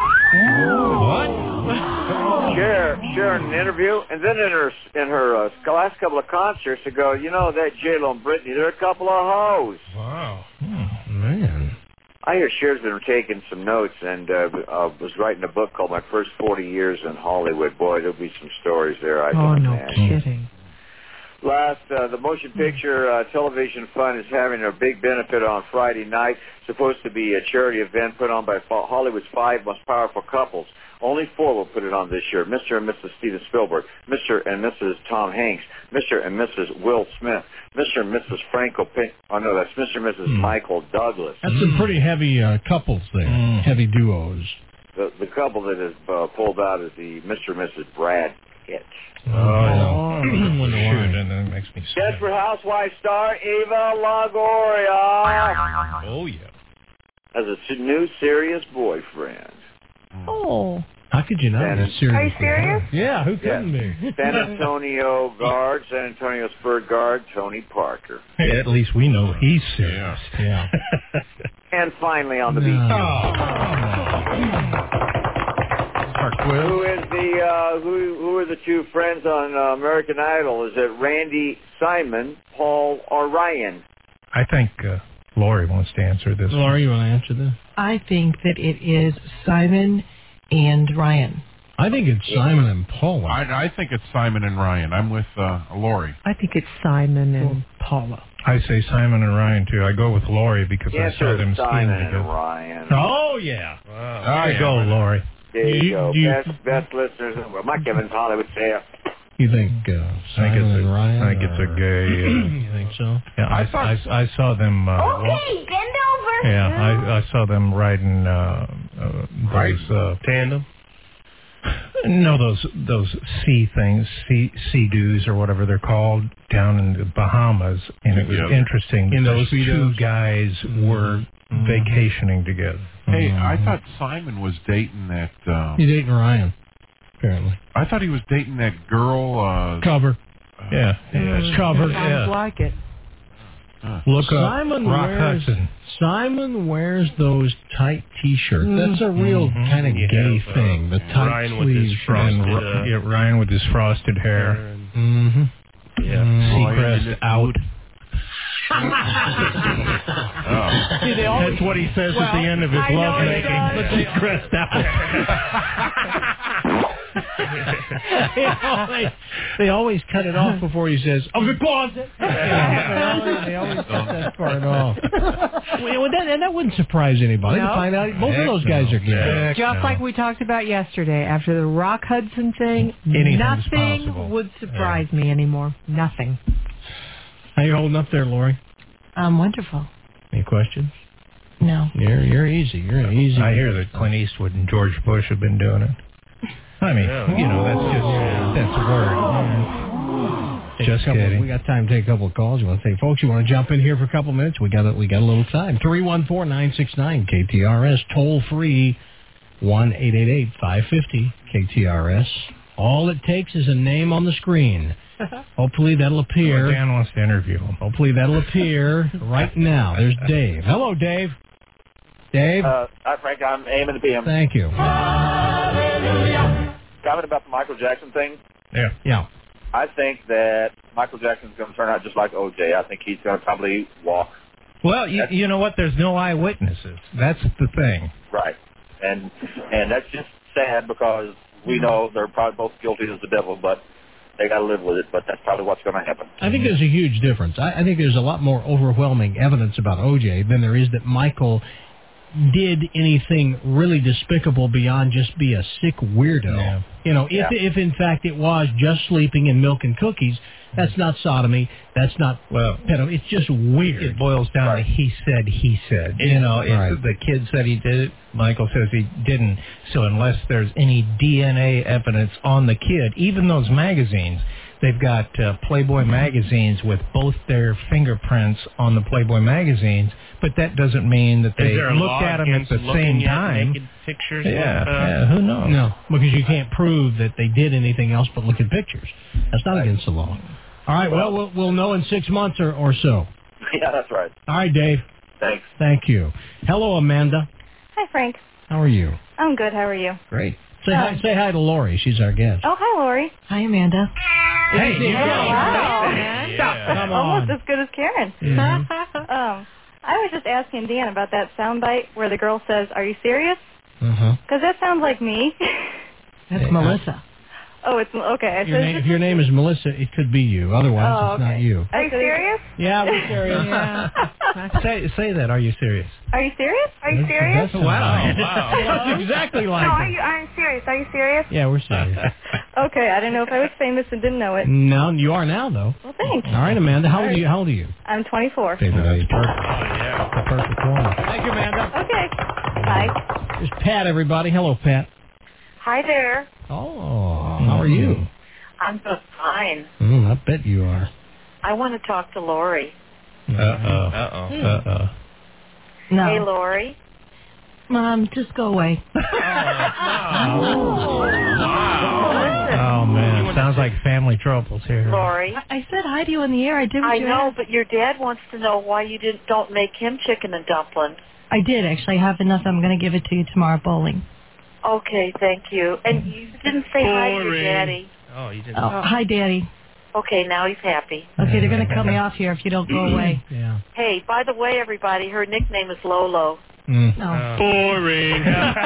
What? Cher, Cher in an interview, and then in her in her uh, last couple of concerts, to go, you know that J Lo and Britney, they're a couple of hoes. Wow. Man. I hear Cher's been taking some notes and uh, uh, was writing a book called My First forty Years in Hollywood. Boy, there'll be some stories there. I Oh, can no imagine. kidding. Last, uh, the Motion Picture uh, Television Fund is having a big benefit on Friday night. Supposed to be a charity event put on by Hollywood's five most powerful couples. Only four will put it on this year. Mister and Missus Steven Spielberg, Mister and Missus Tom Hanks, Mister and Missus Will Smith, Mister and Missus Franco Pink. Oh, no, that's Mister and Missus Mm. Michael Douglas. That's some pretty heavy uh, couples there. Mm. Heavy duos. The, the couple that is uh, pulled out is the Mister and Missus Brad Pitt. Oh, yeah. Wonder why. Shoot, and then it makes me sad. Desperate Housewives star Eva Longoria Oh, yeah. has a s- new serious boyfriend. Oh. How could you not? And- That's serious. Are you serious? Yeah, who couldn't be? San Antonio guard, San Antonio Spurs guard, Tony Parker. Hey, at least we know he's serious. Yeah. And finally on the No. beach. Our quiz. Who is the uh, who? Who are the two friends on uh, American Idol? Is it Randy Simon, Paul, or Ryan? I think uh, Lori wants to answer this. Laura, you want to answer this? I think that it is Simon and Ryan. I think it's Simon and Paula. I, I think it's Simon and Ryan. I'm with uh, Lori. I think it's Simon and Paula. I say Simon and Ryan, too. I go with Lori because The I saw answer them is skiing Simon and together. Ryan. Oh, yeah. Oh, There you go, Lori. There you, You- go. you- best best listeners. Well, my Kevin's Hollywood say. You think uh, I think Simon it's and a, Ryan? I think it's a or- gay. You think so? Uh, yeah, I, I thought- I, I saw them. Uh, walk- Okay, bend over. yeah, I, I saw them riding uh, uh, those. Uh, Tandem? no, those those sea things, sea sea doos or whatever they're called, down in the Bahamas, and it was Yeah. interesting. In those those two Speedos? guys were Mhm. vacationing together. Hey, I Mhm. thought Simon was dating that. Uh, He's dating Ryan, apparently. I thought he was dating that girl. Uh, Cover. Yeah, yeah, Cover. Sounds yeah. like it. uh, Look up Simon Rock wears Hudson. Simon wears those tight T-shirts. That's a real Mhm. kind of You gay have, uh, thing. The tight Ryan with his sleeves. frosted, And, uh, yeah, Ryan with his frosted hair. Mm-hmm. Yeah. Seacrest out. oh. See, they always, That's what he says at the end of his I know love he making. does. Seacrest out. they, always, they always cut it off before he says, "Of the closet." They always cut that part off. Well, that, and that wouldn't surprise anybody to No. find out both of those guys are gay. Heck Just no. like we talked about yesterday, after the Rock Hudson thing, Anything's nothing possible. would surprise me anymore. Nothing. How you holding up there, Lori? Um, wonderful. Any questions? No. You're you're easy. You're an easy. I hear that Clint Eastwood and George Bush have been doing it. I mean, you know, that's just that's a word. Take Just a couple, kidding. We got time to take a couple of calls. You want to say, folks, you want to jump in here for a couple of minutes? We got a, we got a little time. three one four, nine six nine K T R S, toll free one eight eight eight, five five zero K T R S. All it takes is a name on the screen. Hopefully that'll appear. Well, Dan wants to interview him. Hopefully that'll appear right now. There's Dave. Hello, Dave. Dave? Uh, hi, Frank. I'm A M and the P M. Thank you. Comment about the Michael Jackson thing. Yeah. Yeah. I think that Michael Jackson's going to turn out just like O J. I think he's going to probably walk. Well, you, you know what? There's no eyewitnesses. That's the thing. Right. And and that's just sad because we know they're probably both guilty as the devil, but they got to live with it. But that's probably what's going to happen. I think there's a huge difference. I, I think there's a lot more overwhelming evidence about O J than there is that Michael did anything really despicable beyond just be a sick weirdo. Yeah. You know, if Yeah. if in fact it was just sleeping and milk and cookies, that's not sodomy. That's not well. pedo. It's just weird. It boils down to he said, he said. You know, if Right. the kid said he did it, Michael says he didn't. So unless there's any D N A evidence on the kid, even those magazines, they've got uh, Playboy magazines with both their fingerprints on the Playboy magazines, but that doesn't mean that they Is there a looked law at them at against the looking same at time. naked pictures Yeah, like that? yeah, who knows? No, because you can't prove that they did anything else but look at pictures. That's not against the law. All right, well, we'll, we'll know in six months or, or so. Yeah, that's right. All right, Dave. Thanks. Thank you. Hello, Amanda. Hi, Frank. How are you? I'm good. How are you? Great. Say hi, say hi to Lori. She's our guest. Oh, hi, Lori. Hi, Amanda. Hey, you Oh, wow. Yeah. Come Almost on. as good as Karen. Mhm. um, I was just asking Dan about that soundbite where the girl says, "Are you serious?" Uh-huh. Because that sounds like me. That's Yeah. Melissa. Oh, it's okay. Your name, if your name is Melissa, it could be you. Otherwise, Oh, it's not okay. you. Are you serious? Yeah, we're serious. Yeah. say say that. Are you serious? Are you serious? Are you serious? That's, wow. wow. That's exactly like No, it. are you? I'm serious. Are you serious? Yeah, we're serious. Okay, I didn't know if I was famous and didn't know it. No, you are now, though. Well, thanks. All right, Amanda. How old are you? How old are you? I'm twenty-four. Okay, that's perfect. Yeah. The perfect woman. Thank you, Amanda. Okay. Bye. Here's Pat, everybody. Hello, Pat. Hi there. Oh, how are you? I'm just fine. Mm, I bet you are. I want to talk to Lori. Uh-oh. Uh-oh. Uh-oh. No. Hey, Lori. Mom, just go away. Oh, man. Sounds like family troubles here. Lori. I said hi to you on the air. I did what I you know, asked. but your dad wants to know why you didn't don't make him chicken and dumplings. I did, actually. I have enough. I'm going to give it to you tomorrow bowling. Okay, thank you. And you didn't say hi to your Boring. daddy. Oh, you didn't. Oh, hi, Daddy. Okay, now he's happy. Okay, they're going to cut me off here if you don't go away. Yeah. Hey, by the way, everybody, her nickname is Lolo. Mm. No. Boring.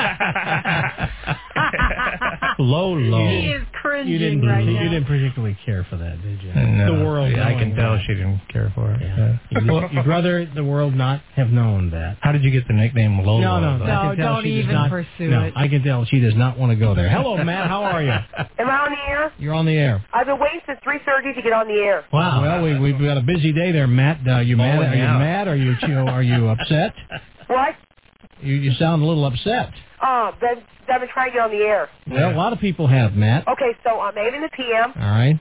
Low, low. He is cringing You didn't, right you now. didn't particularly care for that, did you? No. The world. Yeah, I can knowing tell that. she didn't care for it. Yeah. You'd, you'd rather the world not have known that. How did you get the nickname Lolo? No, no, though? I can tell don't she does even not, pursue no, it. I can tell she does not want to go there. Hello, Matt. How are you? Am I on the air? You're on the air. I've been waiting since three thirty to get on the air. Wow. Well, we, we've got a busy day there, Matt. Uh, you mad? Bowling Are you out. mad? Are you, you know, are you upset? What? You, you sound a little upset. Uh, been, I've been trying to get on the air. Well, a lot of people have, Matt. Okay, so I'm eight in the P M. All right.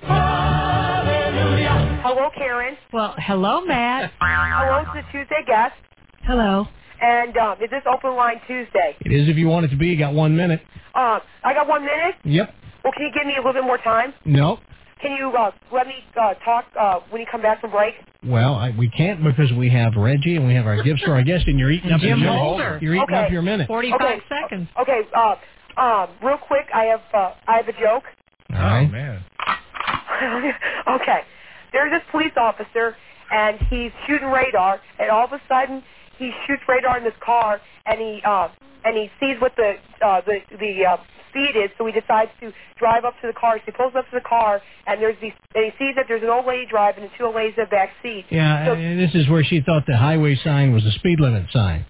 Hello, Karen. Well, hello, Matt. Hello to the Tuesday guest. Hello. And um, is this open line Tuesday? It is if you want it to be. You got one minute. Um, I got one minute. Yep. Well, can you give me a little bit more time? Nope. Can you uh, let me uh, talk uh, when you come back from break? Well, I, we can't because we have Reggie and we have our gifts for our guest, and you're eating up Jim your Holder. You're eating Okay. up your minute. forty-five Okay. seconds. Okay. Uh, um, real quick, I have uh, I have a joke. All right. Oh, man. Okay. There's this police officer, and he's shooting radar, and all of a sudden he shoots radar in this car, and he uh, and he sees what the uh, the the uh, speed is, so he decides to drive up to the car. So he pulls up to the car, and there's these, and he sees that there's an old lady driving and two old ladies in the back seat. Yeah, So, uh, this is where she thought the highway sign was a speed limit sign.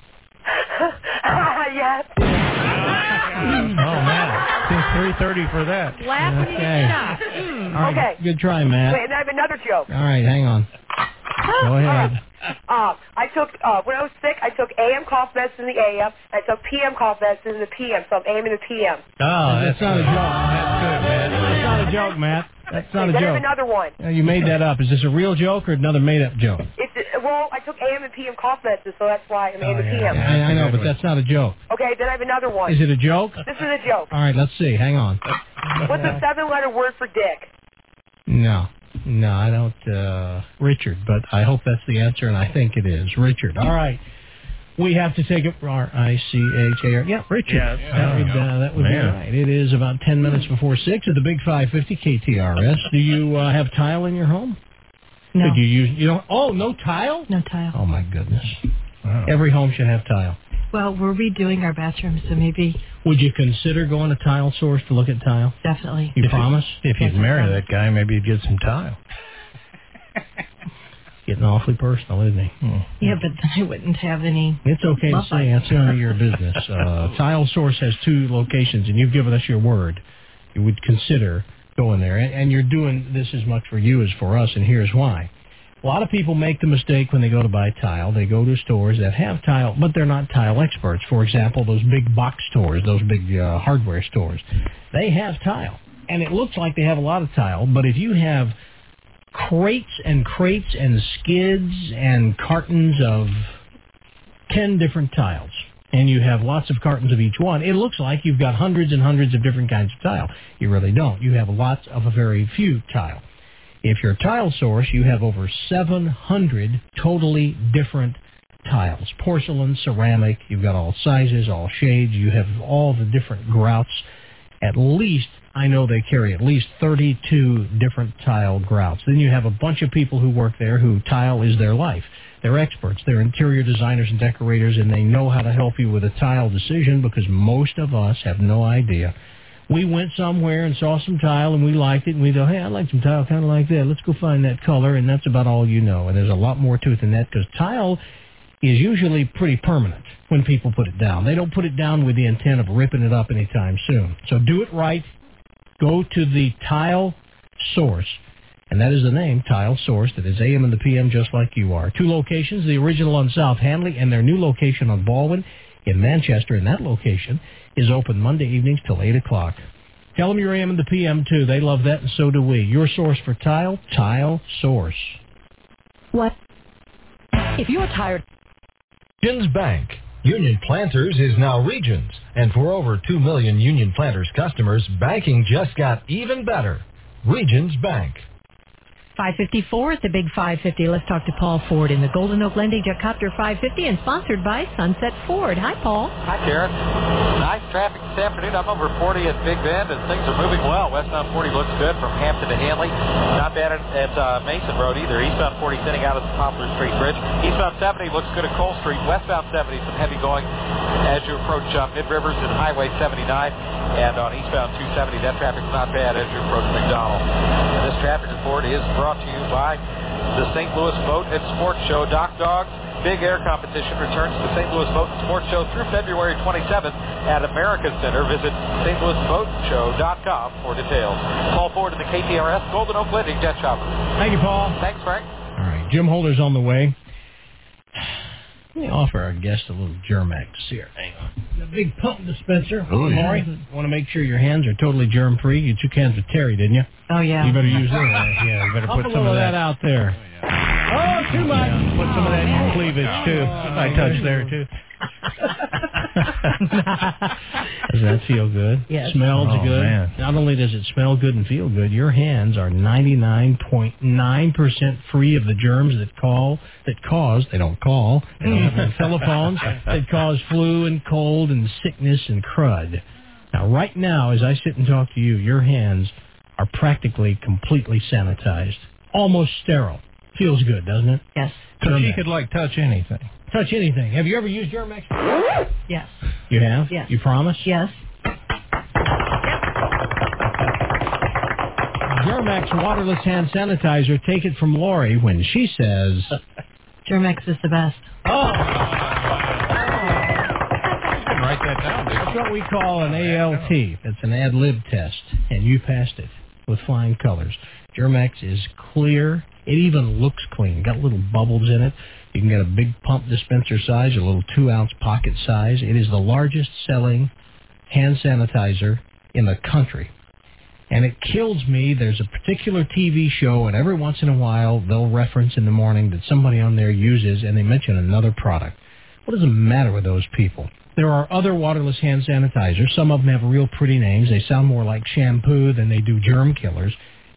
yes. Oh, man. Since three thirty for that. Laugh when you Okay. get shot. Mm. All right. Okay. Good try, Matt. Wait, and I have another joke. All right, hang on. Go ahead. Uh, I took uh, when I was sick, I took A M cough medicine in the A M, and I took P M cough medicine in the P M. So I'm A M in the P M. Oh, That's not a good. joke. That's good, man. That's not a joke, Matt. That's not a then I have joke. another one. Uh, You made that up. Is this a real joke or another made-up joke? It's uh, well, I took A M and P M cough medicine, so that's why I'm A M and P M. I, I know, but that's not a joke. Okay, then I have another one. Is it a joke? This is a joke. All right, let's see. Hang on. What's a seven-letter word for dick? No. No, I don't, uh, Richard, but I hope that's the answer, and I think it is. Richard. All right. We have to take it, R I C H A R. Yeah, Richard. Yeah, that would, uh, that would be right. It is about ten minutes before six at the Big five fifty K T R S. Do you uh, have tile in your home? No. Did you use, you don't, oh, no tile? No tile. Oh, my goodness. Wow. Every home should have tile. Well, we're redoing our bathroom, so maybe... Would you consider going to Tile Source to look at tile? Definitely. You if promise? You, if you'd marry that guy, maybe you'd get some tile. Getting awfully personal, isn't he? Hmm. Yeah, but then I wouldn't have any... It's okay to say. That's none of your business. Uh, Tile Source has two locations, and you've given us your word. You would consider going there. And, and you're doing this as much for you as for us, and here's why. A lot of people make the mistake when they go to buy tile. They go to stores that have tile, but they're not tile experts. For example, those big box stores, those big uh, hardware stores, they have tile. And it looks like they have a lot of tile, but if you have crates and crates and skids and cartons of ten different tiles, and you have lots of cartons of each one, it looks like you've got hundreds and hundreds of different kinds of tile. You really don't. You have lots of a very few tile. If you're Tile Source, you have over seven hundred totally different tiles. Porcelain, ceramic, you've got all sizes, all shades, you have all the different grouts. At least, I know they carry at least thirty-two different tile grouts. Then you have a bunch of people who work there who tile is their life. They're experts. They're interior designers and decorators, and they know how to help you with a tile decision because most of us have no idea. We went somewhere and saw some tile, and we liked it, and we go, hey, I like some tile kind of like that. Let's go find that color, and that's about all you know. And there's a lot more to it than that because tile is usually pretty permanent when people put it down. They don't put it down with the intent of ripping it up anytime soon. So do it right. Go to the Tile Source, and that is the name, Tile Source. That is A M and the P M just like you are. Two locations, the original on South Handley and their new location on Baldwin in Manchester, and that location is open Monday evenings till eight o'clock. Tell them you're A M and the P M, too. They love that, and so do we. Your source for tile, Tile Source. What? If you're tired... Regions Bank. Union Planters is now Regions. And for over two million Union Planters customers, banking just got even better. Regions Bank. five fifty-four at the Big five fifty. Let's talk to Paul Ford in the Golden Oak Lending Jacopter five fifty and sponsored by Sunset Ford. Hi, Paul. Hi, Karen. Nice traffic this afternoon. I'm over forty at Big Bend, and things are moving well. Westbound forty looks good from Hampton to Hanley. Not bad at, at uh, Mason Road either. Eastbound forty thinning out at the Poplar Street Bridge. Eastbound seventy looks good at Cole Street. Westbound seventy, some heavy going as you approach uh, Mid Rivers and Highway seventy-nine. And on eastbound two seventy, that traffic's not bad as you approach McDonald. And this traffic report is brought to you by the Saint Louis Boat and Sports Show. Dock Dogs Big Air Competition returns to the Saint Louis Boat and Sports Show through February twenty-seventh at America Center. Visit Saint Louis Boat Show dot com for details. Paul Ford in the K T R S Golden Oak Lending Jet Shopper. Thank you, Paul. Thanks, Frank. All right, Jim Holder's on the way. Let me offer our guest a little Germ-X here. Hang on. The big pump dispenser. Oh, yeah. Maury, want to make sure your hands are totally germ-free. You took hands with Terry, didn't you? Oh, yeah. You better use that. Yeah, you better Pump put a some little of of that that. out there. Oh, too much. Yeah, put some of that in your cleavage, too. I touched there, too. Does that feel good? Yes. Smells Oh, good. man. Not only does it smell good and feel good, your hands are ninety-nine point nine percent free of the germs that call, that cause, they don't call, they don't have any telephones, that cause flu and cold and sickness and crud. Now, right now, as I sit and talk to you, your hands are practically completely sanitized. Almost sterile. Feels good, doesn't it? Yes. So she Germ-X. could, like, touch anything. Touch anything. Have you ever used Germ-X? Yes. You have? Yes. You promise? Yes. Germ-X waterless hand sanitizer. Take it from Lori when she says... Germ-X is the best. Oh! Write that down, dude. That's what we call an A L T. It's an ad lib test, and you passed it with flying colors. Germ-X is clear. It even looks clean. Got little bubbles in it. You can get a big pump dispenser size, a little two-ounce pocket size. It is the largest selling hand sanitizer in the country. And it kills me. There's a particular T V show, and every once in a while they'll reference in the morning that somebody on there uses, and they mention another product. What does the matter with those people? There are other waterless hand sanitizers. Some of them have real pretty names. They sound more like shampoo than they do germ killers.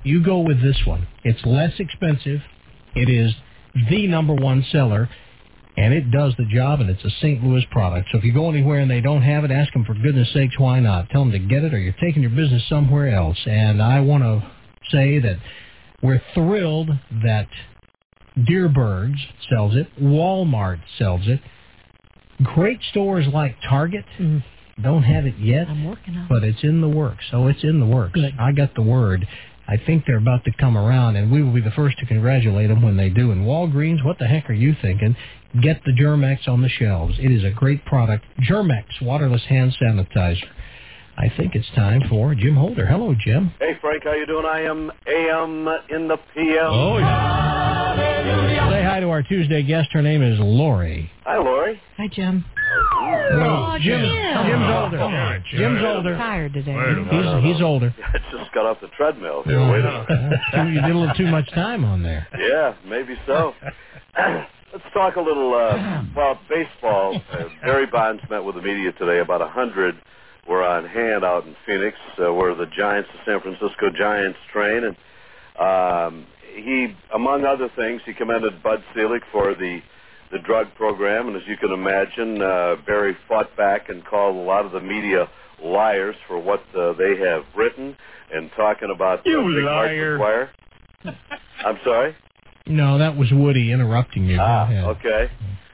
you go with this one. It's less expensive. It is the number one seller, and it does the job, and it's a Saint Louis product. So if you go anywhere and they don't have it, ask them for goodness sakes, why not? Tell them to get it, or you're taking your business somewhere else. And I want to say that we're thrilled that Deerbergs sells it. Walmart sells it. Great stores like Target mm. don't have it yet, I'm working on it. but it's in the works. So it's in the works. Good. I got the word. I think they're about to come around, and we will be the first to congratulate them when they do. And Walgreens, what the heck are you thinking? Get the Germex on the shelves. It is a great product. Germex, waterless hand sanitizer. I think it's time for Jim Holder. Hello, Jim. Hey, Frank, how you doing? I am A M in the P M. Oh, yeah. Say hi to our Tuesday guest. Her name is Lori. Hi, Lori. Hi, Jim. Oh, Jim. Jim. Jim's older. Come on, Jim. Jim's older. Tired today. He's, he's older. I just got off the treadmill here. Wait a minute. You did a little too much time on there. Yeah, maybe so. Let's talk a little, uh, well, baseball. Uh, Barry Bonds met with the media today. About a hundred were on hand out in Phoenix, uh, where the Giants, the San Francisco Giants, train. And um, he, among other things, he commended Bud Selig for the the drug program. And as you can imagine, uh, Barry fought back and called a lot of the media liars for what uh, they have written and talking about uh, you Big liar. Mark McGwire. I'm sorry? No, that was Woody interrupting you. Go ah, ahead. Okay.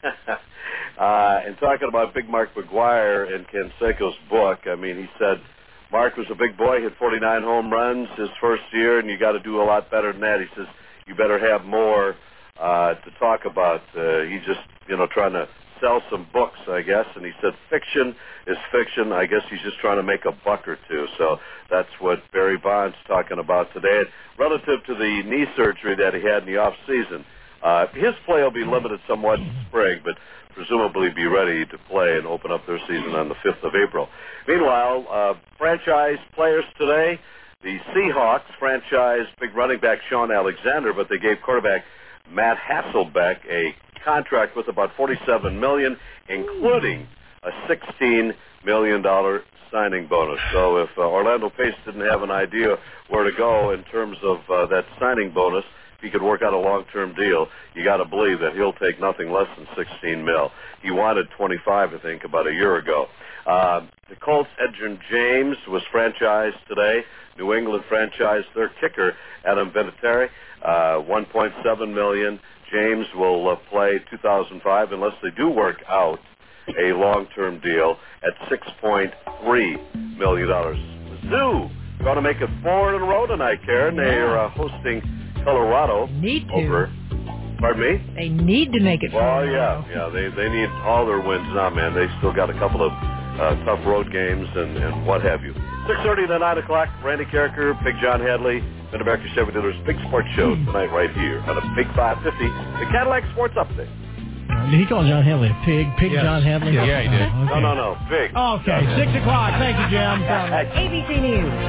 uh, and talking about Big Mark McGwire in Canseco's book, I mean, he said Mark was a big boy, hit forty-nine home runs his first year, and you got to do a lot better than that. He says you better have more uh, to talk about. Uh, he's just, you know, trying to sell some books, I guess. And he said fiction is fiction. I guess he's just trying to make a buck or two. So that's what Barry Bonds talking about today. And relative to the knee surgery that he had in the off season, uh, his play will be limited somewhat in spring, but presumably be ready to play and open up their season on the fifth of April. Meanwhile, uh, franchise players today, the Seahawks franchised big running back Sean Alexander, but they gave quarterback Matt Hasselbeck a contract with about forty-seven million dollars, including a sixteen million dollars signing bonus. So if uh, Orlando Pace didn't have an idea where to go in terms of uh, that signing bonus, if he could work out a long-term deal, you got to believe that he'll take nothing less than sixteen mil. He wanted twenty-five, I think, about a year ago. Uh, the Colts' Edgerrin James was franchised today. New England franchised their kicker, Adam Vinatieri, uh, one point seven million dollars. James will uh, play two thousand five unless they do work out a long-term deal at six point three million dollars. Mizzou going to make it four in a row tonight, Karen. They are uh, hosting Colorado. Need to. Over. Pardon me? They need to make it. Well, yeah, yeah. They they need all their wins now, man. They still got a couple of uh, tough road games and, and what have you. six thirty to nine o'clock. Randy Carricker, Big John Hadley, Mid-America Chevy Dealers Big Sports Show tonight right here on a Big five fifty, the Cadillac Sports Update. Did he call John Hadley a pig? Pig Yes. John Hadley? Yeah, yeah, he did. Oh, okay. No, no, no. Big. Okay, six o'clock. Thank you, Jim. A B C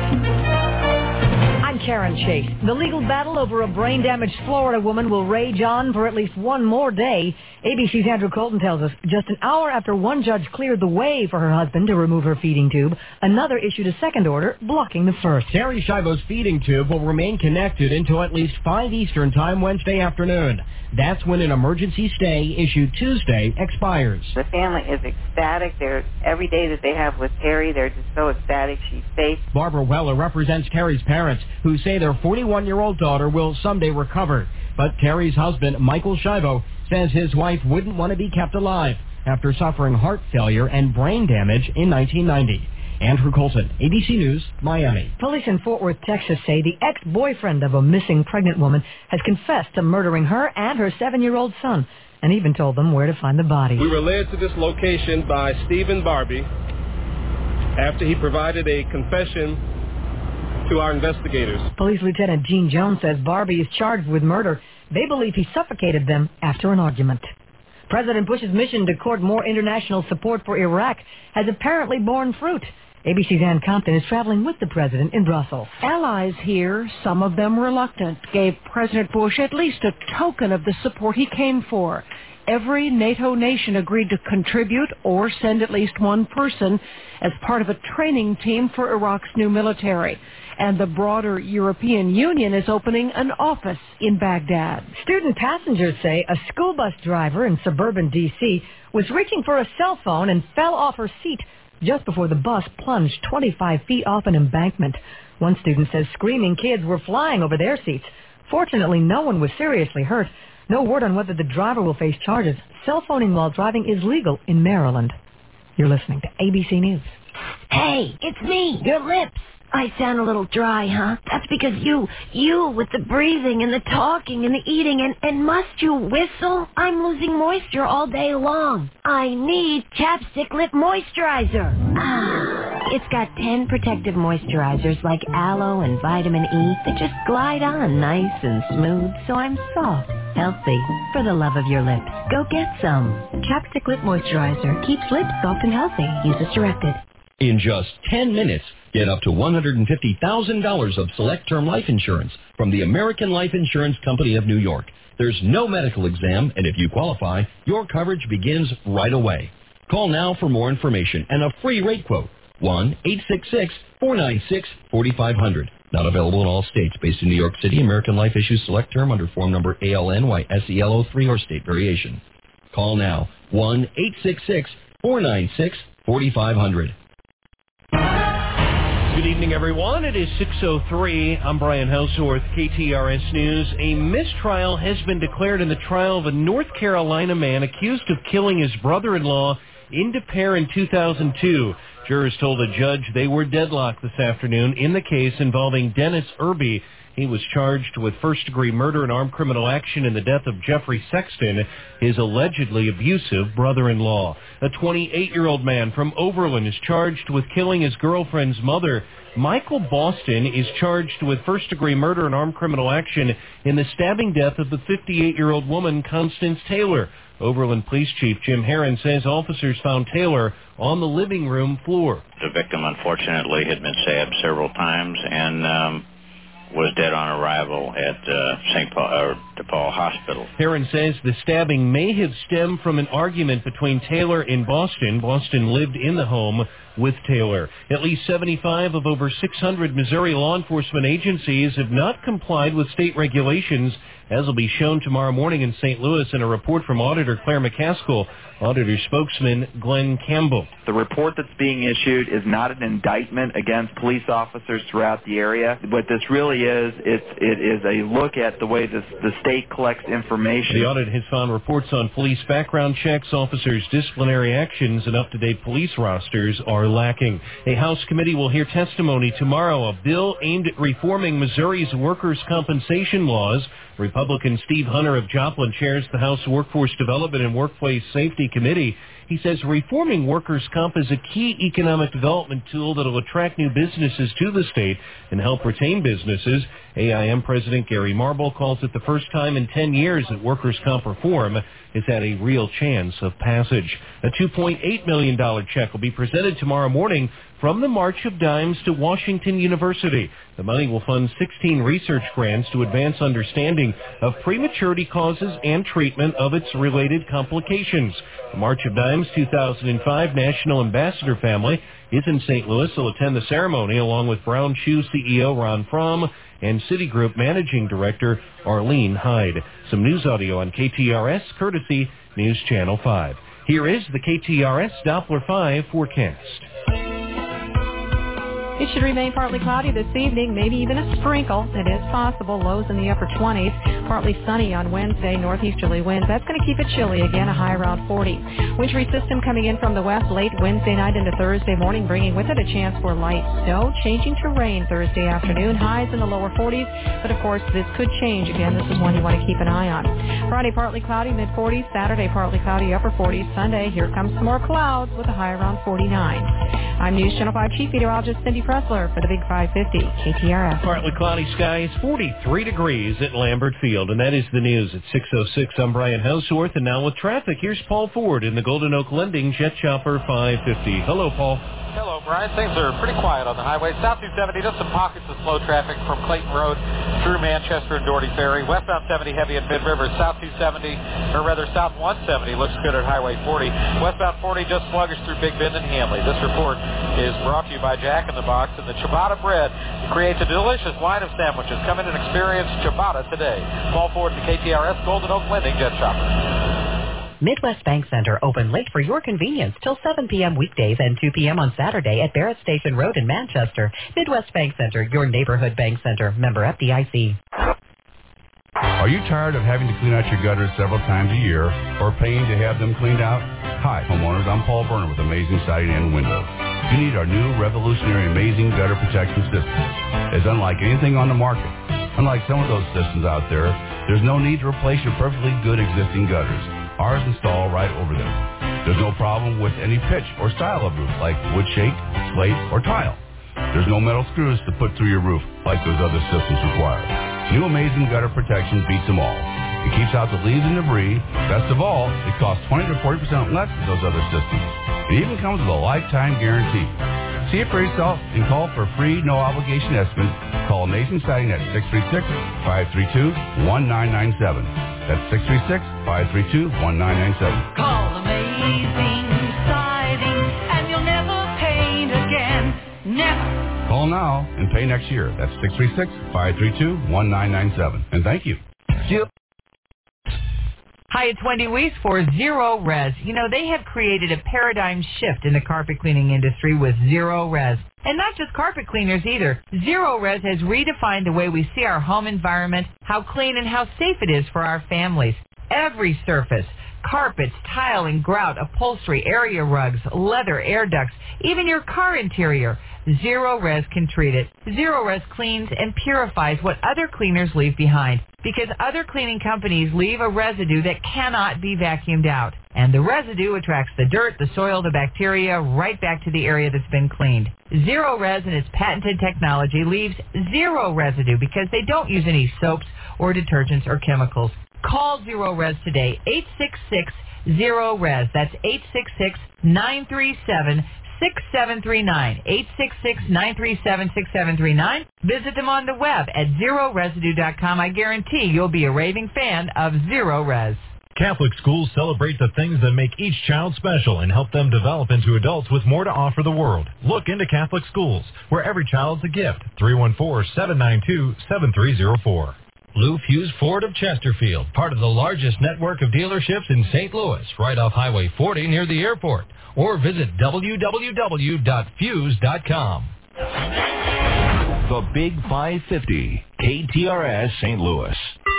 News. I'm Karen Chase. The legal battle over a brain-damaged Florida woman will rage on for at least one more day. A B C's Andrew Colton tells us just an hour after one judge cleared the way for her husband to remove her feeding tube, another issued a second order blocking the first. Terry Schiavo's feeding tube will remain connected until at least five Eastern Time Wednesday afternoon. That's when an emergency stay issued Tuesday expires. The family is ecstatic. They're, every day that they have with Terry, they're just so ecstatic. She's safe. Barbara Weller represents Terry's parents, who say their forty-one-year-old daughter will someday recover. But Terry's husband, Michael Schiavo, says his wife wouldn't want to be kept alive after suffering heart failure and brain damage in nineteen ninety. Andrew Colton, A B C News, Miami. Police in Fort Worth, Texas say the ex-boyfriend of a missing pregnant woman has confessed to murdering her and her seven-year-old son, and even told them where to find the body. We were led to this location by Stephen Barbie after he provided a confession to our investigators. Police Lieutenant Gene Jones says Barbie is charged with murder. They believe he suffocated them after an argument. President Bush's mission to court more international support for Iraq has apparently borne fruit. A B C's Ann Compton is traveling with the president in Brussels. Allies here, some of them reluctant, gave President Bush at least a token of the support he came for. every NATO nation agreed to contribute or send at least one person as part of a training team for Iraq's new military. And the broader European Union is opening an office in Baghdad. Student passengers say a school bus driver in suburban D C was reaching for a cell phone and fell off her seat just before the bus plunged twenty-five feet off an embankment. One student says screaming kids were flying over their seats. Fortunately, no one was seriously hurt. No word on whether the driver will face charges. Cell phoning while driving is legal in Maryland. You're listening to A B C News. Hey, it's me, your lips. I sound a little dry, huh? That's because you, you with the breathing and the talking and the eating, and, and must you whistle? I'm losing moisture all day long. I need Chapstick Lip Moisturizer. Ah, it's got ten protective moisturizers like aloe and vitamin E that just glide on nice and smooth, so I'm soft, healthy, for the love of your lips. Go get some. Chapstick Lip Moisturizer keeps lips soft and healthy. Use as directed. In just ten minutes, get up to one hundred fifty thousand dollars of select term life insurance from the American Life Insurance Company of New York. There's no medical exam, and if you qualify, your coverage begins right away. Call now for more information and a free rate quote. one eight six six, four nine six, four five zero zero. Not available in all states. Based in New York City, American Life issues select term under form number A L N Y S E L O three or state variation. Call now. one eight six six, four nine six, four five zero zero. Good evening, everyone. It is six oh three. I'm Brian Houseworth, K T R S News. A mistrial has been declared in the trial of a North Carolina man accused of killing his brother-in-law in Des Peres in two thousand two. Jurors told a judge they were deadlocked this afternoon in the case involving Dennis Irby. He was charged with first-degree murder and armed criminal action in the death of Jeffrey Sexton, his allegedly abusive brother-in-law. A twenty-eight-year-old man from Overland is charged with killing his girlfriend's mother. Michael Boston is charged with first-degree murder and armed criminal action in the stabbing death of the fifty-eight-year-old woman, Constance Taylor. Overland Police Chief Jim Herron says officers found Taylor on the living room floor. The victim, unfortunately, had been stabbed several times and um, was dead on arrival at uh, Saint Paul, or DePaul Hospital. Herron says the stabbing may have stemmed from an argument between Taylor and Boston. Boston lived in the home with Taylor. At least seventy-five of over six hundred Missouri law enforcement agencies have not complied with state regulations, as will be shown tomorrow morning in Saint Louis in a report from Auditor Claire McCaskill. Auditor spokesman Glenn Campbell. The report that's being issued is not an indictment against police officers throughout the area. What this really is, it's, it is a look at the way this, the state collects information. The audit has found reports on police background checks, officers' disciplinary actions, and up-to-date police rosters are lacking. A House committee will hear testimony tomorrow. A bill aimed at reforming Missouri's workers' compensation laws. Republican Steve Hunter of Joplin chairs the House Workforce Development and Workplace Safety Committee. He says reforming workers' comp is a key economic development tool that will attract new businesses to the state and help retain businesses. A I M President Gary Marble calls it the first time in ten years that workers' comp reform has had a real chance of passage. A two point eight million dollars check will be presented tomorrow morning from the March of Dimes to Washington University. The money will fund sixteen research grants to advance understanding of prematurity causes and treatment of its related complications. The March of Dimes two thousand five National Ambassador family is in Saint Louis. They'll attend the ceremony along with Brown Shoe C E O Ron Fromm and Citigroup Managing Director Arlene Hyde. Some news audio on K T R S, courtesy News Channel five. Here is the K T R S Doppler five forecast. It should remain partly cloudy this evening, maybe even a sprinkle. It is possible. Lows in the upper twenties. Partly sunny on Wednesday. Northeasterly winds. That's going to keep it chilly again, a high around forty. Wintry system coming in from the west late Wednesday night into Thursday morning, bringing with it a chance for light snow, changing to rain Thursday afternoon. Highs in the lower forties. But, of course, this could change again. This is one you want to keep an eye on. Friday, partly cloudy, mid forties. Saturday, partly cloudy, upper forties. Sunday, here comes some more clouds with a high around forty-nine. I'm News Channel five Chief Meteorologist Cindy Pressler for the Big five fifty K T R S. Partly cloudy skies, forty-three degrees at Lambert Field. And that is the news at six oh six. I'm Brian Houseworth. And now with traffic, here's Paul Ford in the Golden Oak Lending Jet Chopper five fifty. Hello, Paul. Hello, Brian. Things are pretty quiet on the highway. South two seventy, just some pockets of slow traffic from Clayton Road through Manchester and Doherty Ferry. Westbound seventy heavy at Mid-River. South two seventy, or rather South one seventy, looks good at Highway forty. Westbound forty just sluggish through Big Bend and Hanley. This report is brought to you by Jack in the Box and the Ciabatta bread. It creates a delicious line of sandwiches. Come in and experience Ciabatta today. Call forward to K T R S Golden Oak Lending Jet Shopper. Midwest Bank Center open late for your convenience till seven p.m. weekdays and two p.m. on Saturday at Barrett Station Road in Manchester. Midwest Bank Center, your neighborhood bank center. Member F D I C. Are you tired of having to clean out your gutters several times a year or paying to have them cleaned out? Hi, homeowners. I'm Paul Berner with Amazing Siding and Windows. You need our new revolutionary Amazing Gutter Protection System. It's unlike anything on the market. Unlike some of those systems out there, there's no need to replace your perfectly good existing gutters. Ours install right over them. There's no problem with any pitch or style of roof, like wood shake, slate, or tile. There's no metal screws to put through your roof like those other systems require. New Amazing Gutter Protection beats them all. It keeps out the leaves and debris. Best of all, it costs twenty to forty percent less than those other systems. It even comes with a lifetime guarantee. See it for yourself and call for a free, no-obligation estimate. Call Amazing Siding at six three six, five three two, one nine nine seven. That's six three six, five three two, one nine nine seven. Call Amazing Siding and you'll never paint again. Never. Call now and pay next year. That's six three six, five three two, one nine nine seven. And thank you. Hi, it's Wendy Weiss for Zero Res. You know, they have created a paradigm shift in the carpet cleaning industry with Zero Res. And not just carpet cleaners either. Zero Res has redefined the way we see our home environment, how clean and how safe it is for our families. Every surface, carpets, tiling, grout, upholstery, area rugs, leather, air ducts, even your car interior. Zero Res can treat it. Zero Res cleans and purifies what other cleaners leave behind, because other cleaning companies leave a residue that cannot be vacuumed out. And the residue attracts the dirt, the soil, the bacteria right back to the area that's been cleaned. Zero Res and its patented technology leaves zero residue because they don't use any soaps or detergents or chemicals. Call Zero Res today, eight six six, zero res. That's eight six six, nine three seven, six seven three nine, eight six six, nine three seven, six seven three nine. Visit them on the web at zero residue dot com. I guarantee you'll be a raving fan of Zero Res. Catholic schools celebrate the things that make each child special and help them develop into adults with more to offer the world. Look into Catholic schools, where every child's a gift. three one four, seven nine two, seven three zero four. Lou Fuse Ford of Chesterfield, part of the largest network of dealerships in Saint Louis, right off Highway forty near the airport. Or visit w w w dot fuse dot com. The Big five fifty, K T R S Saint Louis.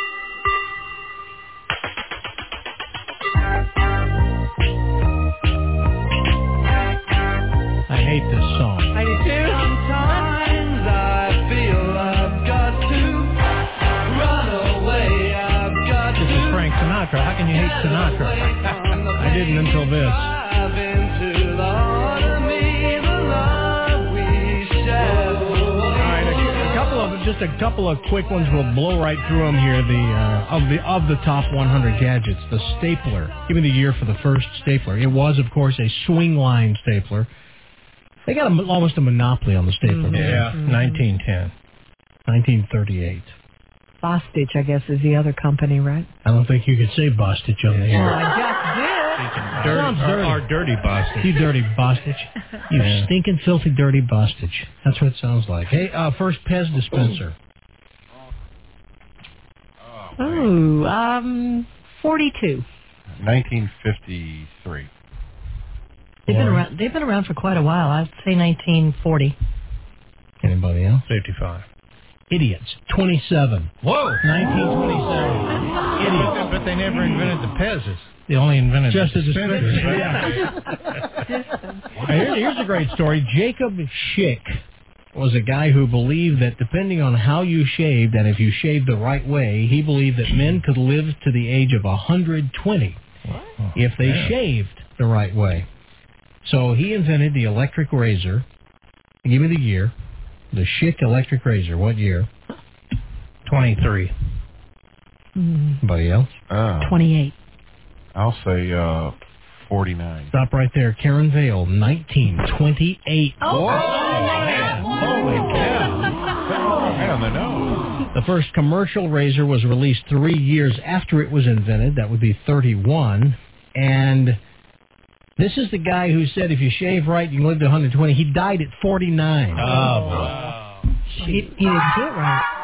I hate this song. I do too. Sometimes I feel I've got to run away. I've got This is Frank Sinatra. How can you hate Sinatra? I didn't until this. I've into the heart of me, the love we share. All right, a, a couple of just a couple of quick ones. We'll blow right through them here. The uh, of the of the top one hundred gadgets, the stapler. Give me the year for the first stapler. It was, of course, a swing line stapler. They got a, almost a monopoly on the stapler. Mm-hmm. Yeah, nineteen ten. nineteen thirty-eight. Bostitch, I guess, is the other company, right? I don't think you could say Bostitch on the air. Well, I just did. Dirty, Sounds our, dirty. our dirty Bostitch. You dirty Bostitch. You Yeah. stinking, filthy, dirty Bostitch. That's what it sounds like. Hey, uh, first Pez dispenser. Oh, um, forty-two. nineteen fifty-three. They've been around. They've been around for quite a while. I'd say nineteen forty. Anybody else? fifty-five. Idiots. twenty-seven. Whoa! nineteen twenty-seven. Idiots. But they never invented the Pez's. They only invented Just the a dispenser. dispensers. Yeah. Here- Here's a great story. Jacob Schick was a guy who believed that depending on how you shaved and if you shaved the right way, he believed that men could live to the age of one hundred twenty if they yeah. shaved the right way. So he invented the electric razor. Give me the year. The Schick electric razor. What year? twenty-three. Anybody else? Uh, twenty-eight. I'll say uh, forty-nine. Stop right there. Karen Vale, nineteen twenty-eight. Oh, man. Holy cow. Right on the nose. The first commercial razor was released three years after it was invented. That would be thirty-one. And this is the guy who said if you shave right, you can live to one hundred twenty. He died at forty-nine. Oh, boy. He, he didn't do it right.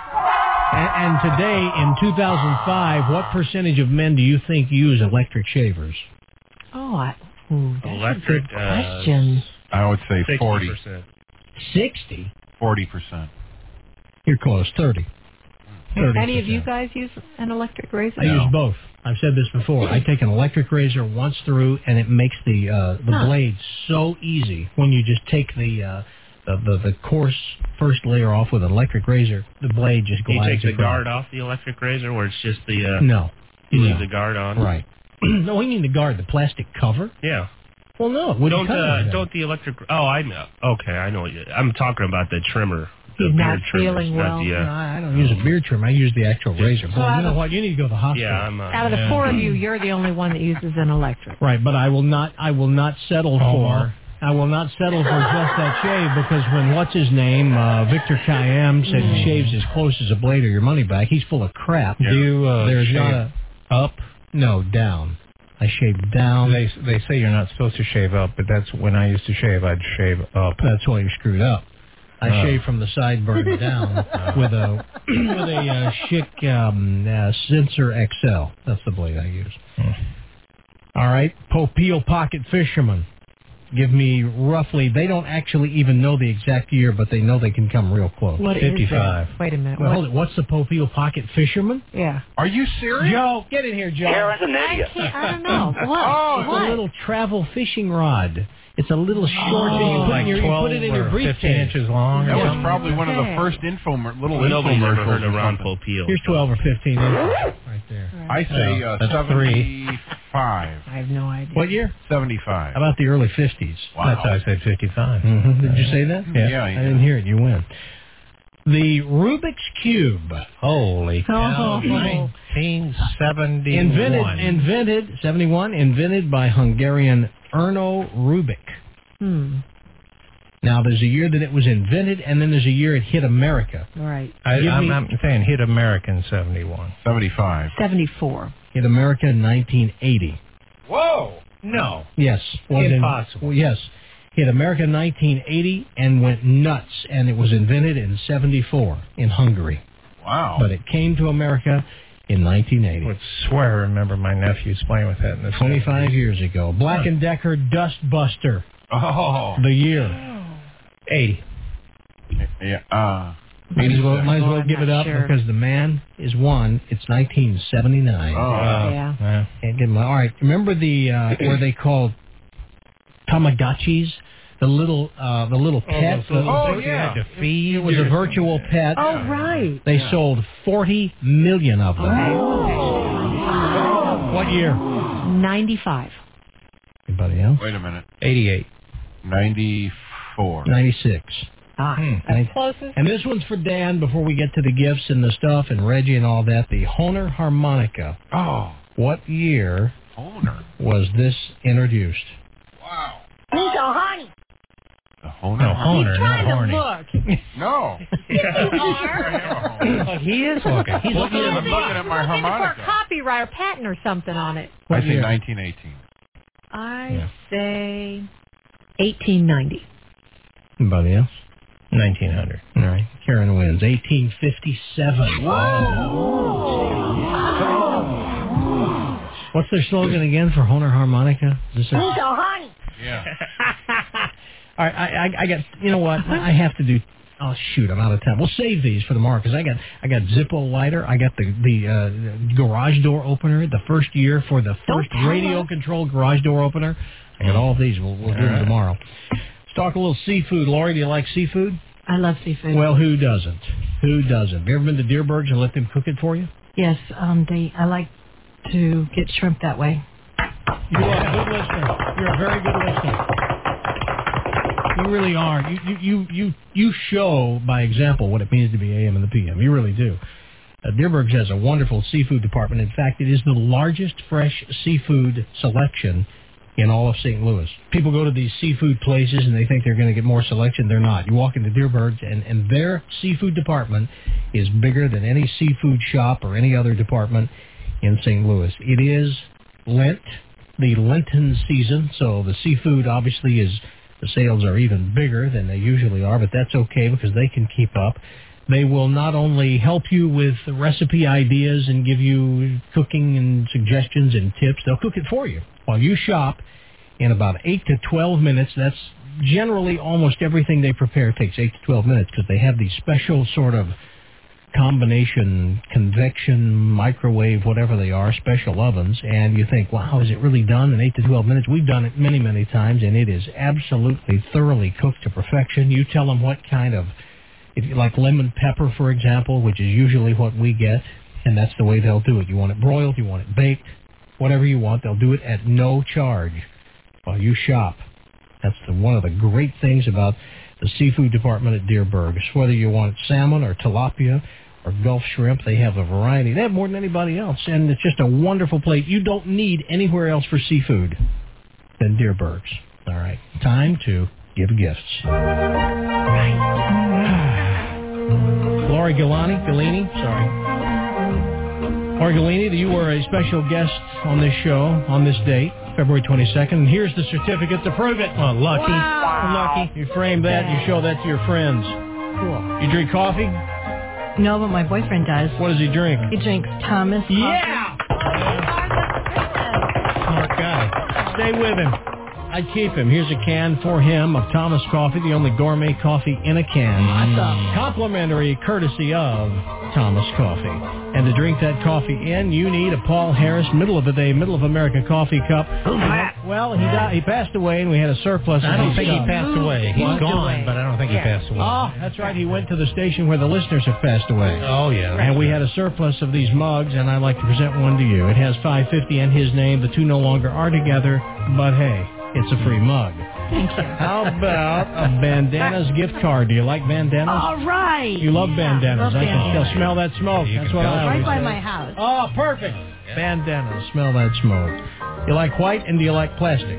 And, and today, in two thousand five, what percentage of men do you think use electric shavers? Oh, I, ooh, that's Electric, a good question. Uh, I would say forty. sixty percent. sixty? forty percent. You're close, thirty. thirty Any of you guys use an electric razor? I use both. I've said this before. I take an electric razor once through, and it makes the uh, the Huh. blade so easy when you just take the, uh, the the the coarse first layer off with an electric razor. The blade just Do you glides take the across. guard off the electric razor, where it's just the... Uh, No. You No. leave the guard on? Right. No, we mean the guard, the plastic cover. Yeah. Well, no. It wouldn't Don't, cut uh, like that. don't the electric... Oh, I know. Okay, I know what you... I'm talking about the trimmer. The He's not beard trimmers, feeling not well. The, uh, No, I don't use a beard trimmer. I use the actual razor. Boy, out you know of- what? You need to go to the hospital. yeah, I'm... Uh, Out of the four of you, you're the only one that uses an electric. Right, but I will not. I will not settle Oh. for. I will not settle for just that shave because when what's his name, uh, Victor Kayam said he shaves as close as a blade or your money back. He's full of crap. Do you uh, There's shave not a up? no down. I shave down. They they say you're not supposed to shave up, but that's when I used to shave. I'd shave up. That's why you screwed up. I Oh. shave from the sideburn down with a with a uh, Schick um, uh, Sensor X L. That's the blade I use. Hmm. All right, Popeil Pocket Fisherman. Give me roughly. They don't actually even know the exact year, but they know they can come real close. What is Fifty-five. that? Wait a minute. Well, What- hold it. What's the Popeil Pocket Fisherman? Yeah. Are you serious? Joe, get in here, Joe. Karen's an I idiot. can't. I don't know. What? Oh, it's what? a little travel fishing rod. It's a little short thing. You put, like in your, you twelve put it in your or briefcase. fifteen inches long. That or was something? probably one of the Okay. first infomer- little Nobody's ever infomercials. heard of or Ron something. Popeil. Here's twelve or fifteen inches right there. I say uh, That's three. seventy-five. I have no idea. What year? seventy-five. How about the early fifties? Wow. That's how I said fifty-five. Mm-hmm. Did you say that? Yeah. Yeah, I you didn't hear it. You win. The Rubik's Cube. Holy cow! Oh. nineteen seventy-one. Invented, invented, seventy-one, invented by Hungarian Erno Rubik. Hmm. Now, there's a year that it was invented, and then there's a year it hit America. All right. I, Give I'm, me- I'm saying hit America in seventy-one. seventy-five. seventy-four. Hit America in nineteen eighty. Whoa! No. Yes. was in- Impossible. well, yes. Hit America in nineteen eighty and went nuts, and it was invented in seventy-four in Hungary. Wow. But it came to America in nineteen eighty. I would swear I remember my nephews playing with that in the twenty-five years ago. Black and Decker Dust Buster. Oh. The year. eighty. Yeah. Uh, Might as well, might as well I'm give it not up sure. because the man is one. It's nineteen seventy-nine. Oh. Uh, Yeah. yeah. Can't give him a- all right. Remember the uh, where they called Tamagotchis, the little uh, the little pet. those little the- Oh, things you yeah. had to feed. It was a virtual pet. Oh, right. They sold forty million of them. What year? ninety-five. Anybody else? Wait a minute. eighty-eight. ninety-four. ninety-six. Ah, And, that's closest. and this one's for Dan before we get to the gifts and the stuff and Reggie and all that. The Hohner harmonica. Oh. What year Hohner. was this introduced? Wow. He's a honey. The Hohner. No, Honer, not horny. Look. No. You are. Oh, he is looking. He's Looking looking at, I'm looking at my Looking for a harmonica. copyright or patent or something on it. I What say year? nineteen eighteen. I Yeah. say eighteen ninety. Anybody else? nineteen hundred. All right. Karen wins. eighteen fifty-seven. What's their slogan again for Hohner harmonica? Is this He's a- a honey. Yeah. All right, I, I, I got. You know what? I have to do. Oh shoot, I'm out of time. We'll save these for tomorrow because I got I got Zippo lighter. I got the the uh, garage door opener. The first year for the Don't first tell radio us. controlled garage door opener. I got all of these. We'll, we'll do them tomorrow. Let's talk a little seafood. Lori, do you like seafood? I love seafood. Well, who doesn't? Who doesn't? Have you ever been to Deerberg's and let them cook it for you? Yes, um, they. I like to get shrimp that way. You are a good listener. You're a very good listener. You really are. You you you you, you show by example what it means to be A M and the P M. You really do. Uh, Deerberg's has a wonderful seafood department. In fact, it is the largest fresh seafood selection in all of Saint Louis. People go to these seafood places and they think they're going to get more selection. They're not. You walk into Deerberg's and, and their seafood department is bigger than any seafood shop or any other department in Saint Louis. It is Lent, the Lenten season, so the seafood obviously is, the sales are even bigger than they usually are, but that's okay because they can keep up. They will not only help you with recipe ideas and give you cooking and suggestions and tips, they'll cook it for you while you shop in about eight to twelve minutes. That's generally almost everything they prepare takes eight to twelve minutes because they have these special sort of combination convection, microwave, whatever they are, special ovens, and you think, wow, is it really done in eight to twelve minutes? We've done it many, many times, and it is absolutely thoroughly cooked to perfection. You tell them what kind of, if you like lemon pepper, for example, which is usually what we get, and that's the way they'll do it. You want it broiled, you want it baked, whatever you want, they'll do it at no charge while you shop. That's the, one of the great things about the seafood department at Deerberg's. Whether you want salmon or tilapia or Gulf shrimp, they have a variety. They have more than anybody else, and it's just a wonderful place. You don't need anywhere else for seafood than Deerberg's. All right, time to give gifts. Lori Galani, Galini, sorry. Lori Galini, you were a special guest on this show on this date, February twenty-second. And here's the certificate to prove it. Oh, lucky. Wow. Lucky. You frame that, you show that to your friends. Cool. You drink coffee? No, but my boyfriend does. What does he drink? He drinks Thomas coffee. Yeah! Smart guy. Stay with him. I'd keep him. Here's a can for him of Thomas Coffee, the only gourmet coffee in a can. Awesome. Complimentary courtesy of Thomas Coffee. And to drink that coffee in, you need a Paul Harris middle of the day, middle of America coffee cup. Who's that? Well, he died, he passed away, and we had a surplus. I of don't his think he stuff. passed away. He's What? gone, but I don't think Yeah. he passed away. Oh, that's right. He went to the station where the listeners have passed away. Oh, yeah. And we had a surplus of these mugs, and I'd like to present one to you. It has five fifty and his name. The two no longer are together, but hey, it's a free mug. Thank you. How about a bandanas gift card? Do you like bandanas? All right. You love bandanas. love I can bandanas. still smell that smoke. That's what I always Right by say. my house. Oh, perfect. Bandanas. Smell that smoke. You like white and do you like plastic?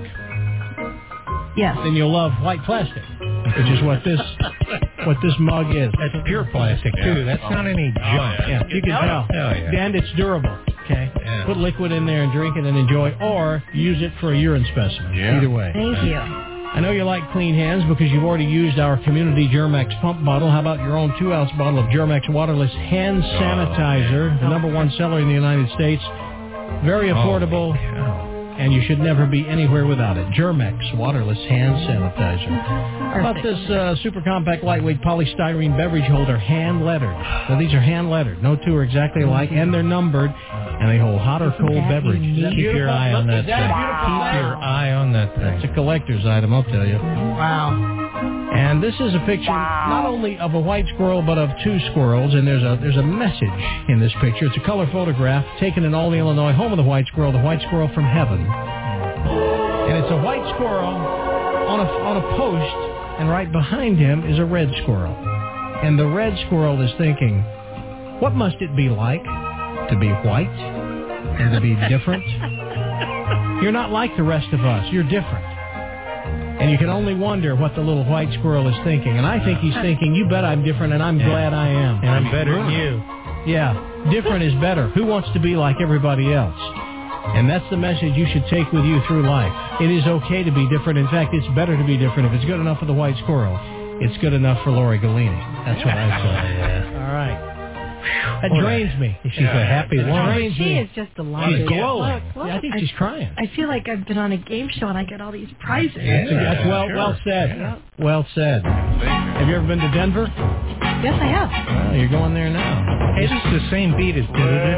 Yes. Then you'll love white plastic, which is what this what this mug is. That's pure plastic, too. That's not any junk. Yeah, you can tell. Oh, yeah. And it's durable. Okay. Yeah. Put liquid in there and drink it and enjoy, or use it for a urine specimen. Yeah. Either way. Thank you. I know you like clean hands because you've already used our community Germex pump bottle. How about your own two-ounce bottle of Germex waterless hand sanitizer, the number one seller in the United States? Very affordable, and you should never be anywhere without it. Germex waterless hand sanitizer. How about this uh, super compact lightweight polystyrene beverage holder, hand lettered. So these are hand lettered. No two are exactly alike, and they're numbered, and they hold hot or cold beverage. Keep your eye on that Is that thing. beautiful? Keep your eye on that It's thing. a collector's item, I'll tell you. Wow. And this is a picture not only of a white squirrel, but of two squirrels. And there's a there's a message in this picture. It's a color photograph taken in Albany, Illinois, home of the white squirrel, the white squirrel from heaven. And it's a white squirrel on a on a post, and right behind him is a red squirrel. And the red squirrel is thinking, what must it be like to be white and to be different? You're not like the rest of us. You're different. And you can only wonder what the little white squirrel is thinking. And I think he's thinking, you bet I'm different, and I'm Yeah. glad I am. And I'm better than you. Yeah, different is better. Who wants to be like everybody else? And that's the message you should take with you through life. It is okay to be different. In fact, it's better to be different. If it's good enough for the white squirrel, it's good enough for Lori Galini. That's what I say. Yeah. All right. That Boy, drains me. She's a happy It woman. drains She me. is just delighted. She's glowing. Look, look. Yeah, I think I- she's crying. I feel like I've been on a game show and I get all these prizes. Yeah. That's well, sure. well said. Yeah. Well said. Have you ever been to Denver? Yes, I have. Well, you're going there now. Hey, this is the same beat as...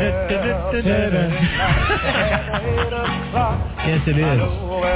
Yes, it is.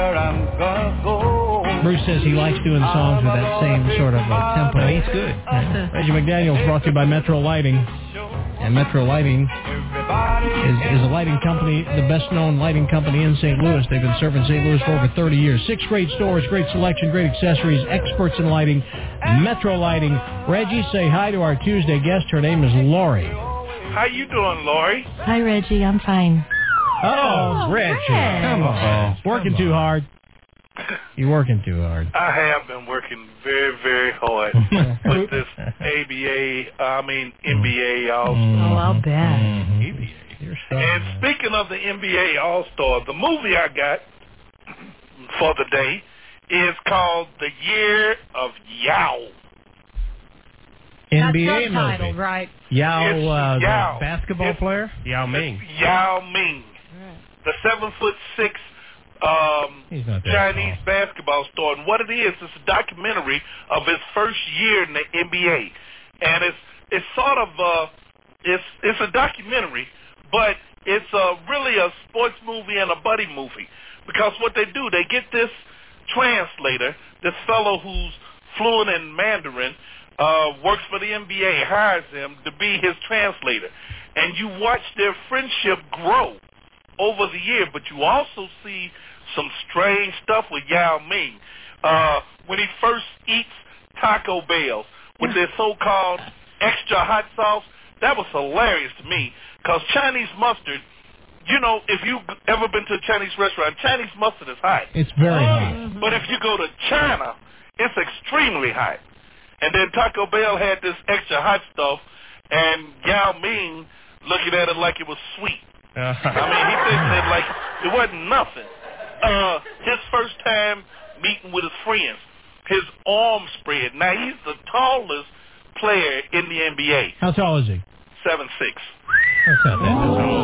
Bruce says he likes doing songs with that same sort of uh, tempo. No, he's good. Yeah. Reggie McDaniel's brought to you by Metro Lighting. And Metro Lighting is, is a lighting company, the best-known lighting company in Saint Louis. They've been serving Saint Louis for over thirty years. Six great stores, great selection, great accessories, experts in lighting. Metro Lighting. Reggie, say hi to our Tuesday guest. Her name is Lori. How you doing, Lori? Hi, Reggie. I'm fine. Oh, Reggie. Come on. Working too hard. You're working too hard. I have been working very, very hard with this A B A, I mean N B A All-Star. Oh, I'll bet. Mm-hmm. And speaking of the N B A All-Star, the movie I got for the day is called The Year of Yao. N B A That's movie. right? Yao, It's uh, Yao. the basketball It's- player? Yao Ming. Yao Ming, the seven foot six um, He's not that Chinese basketball star. And what it is, it's a documentary of his first year in the N B A, and it's it's sort of uh, it's it's a documentary, but it's uh, really a sports movie and a buddy movie, because what they do, they get this translator, this fellow who's fluent in Mandarin, uh, works for the N B A, hires him to be his translator, and you watch their friendship grow over the year, but you also see some strange stuff with Yao Ming. Uh, when he first eats Taco Bell with their so-called extra hot sauce, that was hilarious to me, because Chinese mustard, you know, if you've ever been to a Chinese restaurant, Chinese mustard is hot. It's very hot. But if you go to China, it's extremely hot. And then Taco Bell had this extra hot stuff, and Yao Ming looking at it like it was sweet. I mean, he thinks that like it wasn't nothing. Uh, his first time meeting with his friends, his arm spread. Now, he's the tallest player in the N B A. How tall is he? Seven six. That's not that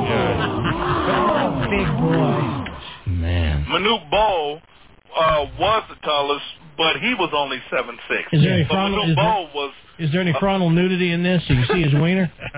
Oh, big boy. Man. Manute Bol uh, was the tallest, but he was only seven six. Is there any but frontal? Manute Is Bol there, was is there any frontal nudity in this? So you see his wiener? no.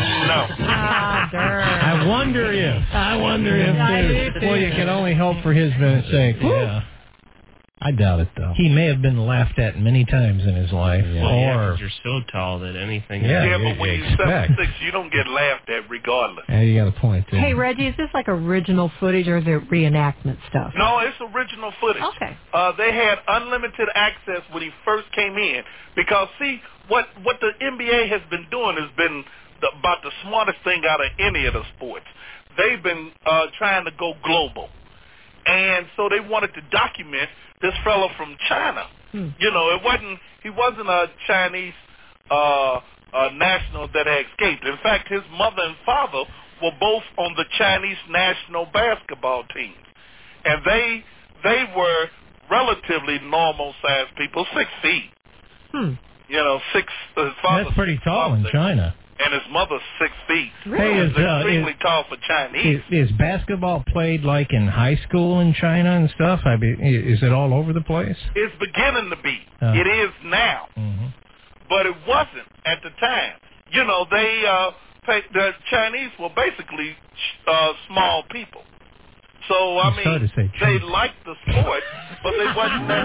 I wonder if. I wonder if. Too. Well, you can only hope for his sake. Yeah. I doubt it, though. He may have been laughed at many times in his life. Well, yeah, or 'cause you're so tall that anything. Yeah, Yeah, you- but when you you're seven expect. six, you don't get laughed at regardless. Yeah, you got a point there. Hey, Reggie, is this like original footage or is it reenactment stuff? No, it's original footage. Okay. Uh, they had unlimited access when he first came in, because see what what the N B A has been doing has been the, about the smartest thing out of any of the sports. They've been uh, trying to go global, and so they wanted to document this fellow from China. Hmm. You know, it wasn't he wasn't a Chinese uh, uh, national that had escaped. In fact, his mother and father were both on the Chinese national basketball team, and they they were relatively normal sized people, six feet. Hmm. You know, six. His father's That's pretty tall in six, China. and his mother's six feet. Hey, It's is, uh, extremely is- tall for Chinese. Is, is basketball played like in high school in China and stuff? I mean, i- is it all over the place? It's beginning to be. Uh. It is now, Mm-hmm. but it wasn't at the time. You know, they uh, pay, the Chinese were basically uh, small people. So I It's hard mean, to say they chunks. liked the sport, but they wasn't that.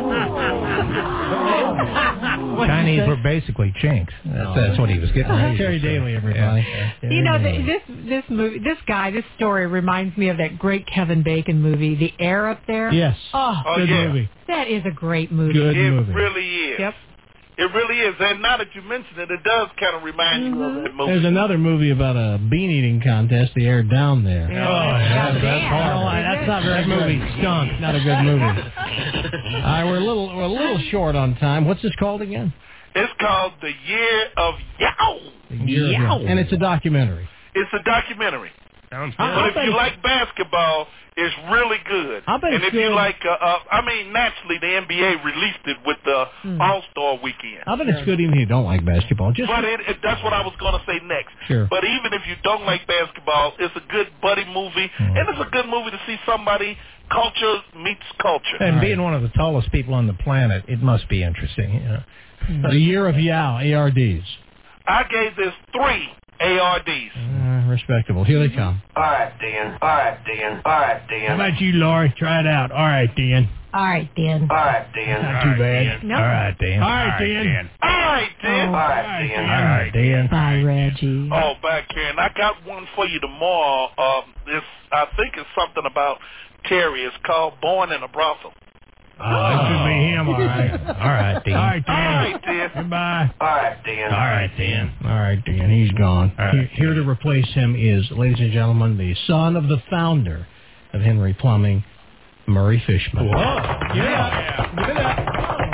Chinese were basically chinks. That's, that's what he was getting ready to Terry say. Daly, everybody. Yeah. Yeah. You know, th- this this movie, this guy, this story reminds me of that great Kevin Bacon movie, The Air Up There. Yes. Oh, Oh, Good yeah. movie. that is a great movie. Good It movie. really is. Yep. It really is. And now that you mention it, it does kind of remind you of that movie. There's another movie about a bean eating contest, The Air Down There. Yeah, Oh, that's yeah, goddamn. that's horrible. That's not very That good. movie Skunk. Not a good movie. All right, we're a little we're a little short on time. What's this called again? It's called The Year of Yao. The Year of Yow. And it's a documentary. It's a documentary. Sounds I- But I if bet you it's- like basketball, it's really good. I bet and it's if you good. like, uh, uh, I mean, naturally the N B A released it with the Hmm. All-Star Weekend. I bet it's good even if you don't like basketball. Just But it, it, that's what I was going to say next. Sure. But even if you don't like basketball, it's a good buddy movie, Hmm. and it's a good movie to see somebody, culture meets culture. And being one of the tallest people on the planet, it must be interesting. You know? The Year of Yao, A R Ds. I gave this three A R Ds. Uh, respectable. Here they come. All right, Dan. All right, Dan. All right, Dan. How about you, Laurie? Try it out. All right, Dan. All right, Dan. All right, Dan. Not too bad. No. All right, Dan. All right, Dan. All right, Dan. All right, Dan. All right, Dan. Bye, Reggie. Oh, back here, and I got one for you tomorrow. Um, this I think it's something about Terry. It's called Born in a Brothel. Oh, it should be him, all right. All right, Dan. All right, All Dan. right, Dan. Goodbye. All right, Dan. All right, Dan. All right, Dan, he's gone. All right, here, here to replace him is, ladies and gentlemen, the son of the founder of Henry Plumbing, Murray Fishman. Whoa. Give it up. Give it up.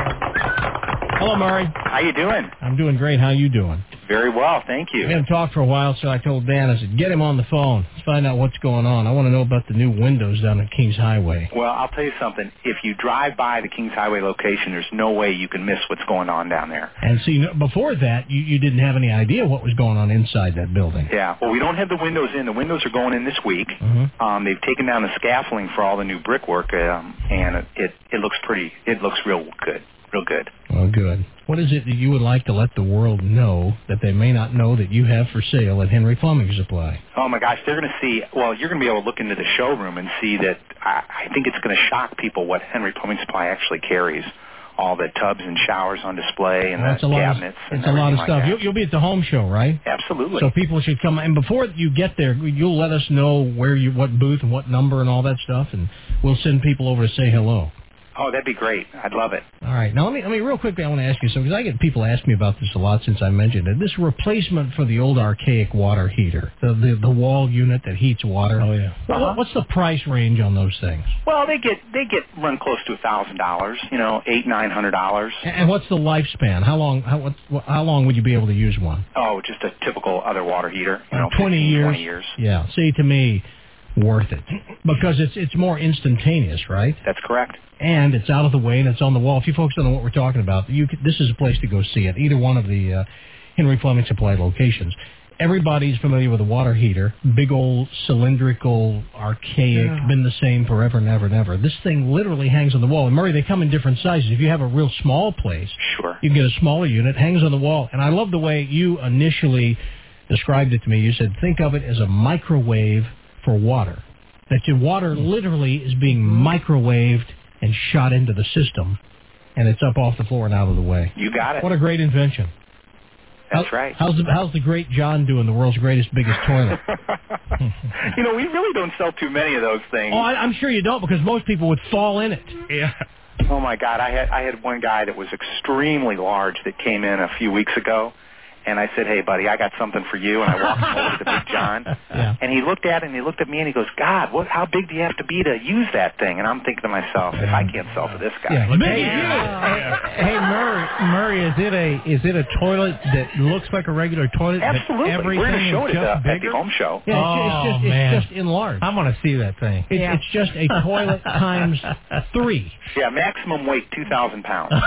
Hello, Murray. How you doing? I'm doing great. How you doing? Very well, thank you. We haven't talked for a while, so I told Dan, I said, get him on the phone. Let's find out what's going on. I want to know about the new windows down at Kings Highway. Well, I'll tell you something. If you drive by the Kings Highway location, there's no way you can miss what's going on down there. And see, before that, you, you didn't have any idea what was going on inside that building. Yeah, well, we don't have the windows in. The windows are going in this week. Mm-hmm. Um, they've taken down the scaffolding for all the new brickwork, um, and it, it, it looks pretty, it looks real good, real good. Well, good. What is it that you would like to let the world know that they may not know that you have for sale at Henry Plumbing Supply? Oh, my gosh, they're going to see, well, you're going to be able to look into the showroom and see that I, I think it's going to shock people what Henry Plumbing Supply actually carries. All the tubs and showers on display and Well, it's the a lot of, cabinets. it's and a lot of everything stuff. like You'll, that. you'll be at the home show, right? Absolutely. So people should come. And before you get there, you'll let us know where you, what booth and what number and all that stuff, and we'll send people over to say hello. Oh, that'd be great. I'd love it. All right. Now, let me, let me real quickly, I want to ask you something, because I get people ask me about this a lot since I mentioned it. This replacement for the old archaic water heater, the the, the wall unit that heats water. Oh, yeah. What, Uh-huh. what's the price range on those things? Well, they get they get run close to a thousand dollars. You know, eight nine hundred dollars. And what's the lifespan? How long? How what, How long would you be able to use one? Oh, just a typical other water heater. You know, twenty fifteen, years. twenty years. Yeah. See, to me, worth it because it's it's more instantaneous, right? That's correct. And it's out of the way and it's on the wall. If you folks don't know what we're talking about, you could, this is a place to go see it. Either one of the uh, Henry Plumbing Supply locations. Everybody's familiar with a water heater, big old cylindrical, archaic, Yeah. been the same forever and ever and ever. This thing literally hangs on the wall. And Murray, they come in different sizes. If you have a real small place, sure, you can get a smaller unit, hangs on the wall. And I love the way you initially described it to me. You said, think of it as a microwave for water. That your water literally is being microwaved and shot into the system, and it's up off the floor and out of the way. You got it. What a great invention. That's How, right. How's the, how's the great John doing, the world's greatest, biggest toilet? You know, we really don't sell too many of those things. Oh, I, I'm sure you don't, because most people would fall in it. Yeah. Oh my God, I had I had one guy that was extremely large that came in a few weeks ago, and I said, "Hey, buddy, I got something for you." And I walked him over to the Big John, Yeah. and he looked at it and he looked at me and he goes, "God, what? How big do you have to be to use that thing?" And I'm thinking to myself, if I can't sell to this guy, Yeah. Hey, hey, hey, Murray, Murray, is it a is it a toilet that looks like a regular toilet? Absolutely. But everything We're going to show is it at just the, at the bigger? home show. Yeah, it's, Oh, it's just, man. it's just enlarged. I want to see that thing. It, It's just a toilet times three. Yeah, maximum weight two thousand pounds. Oh,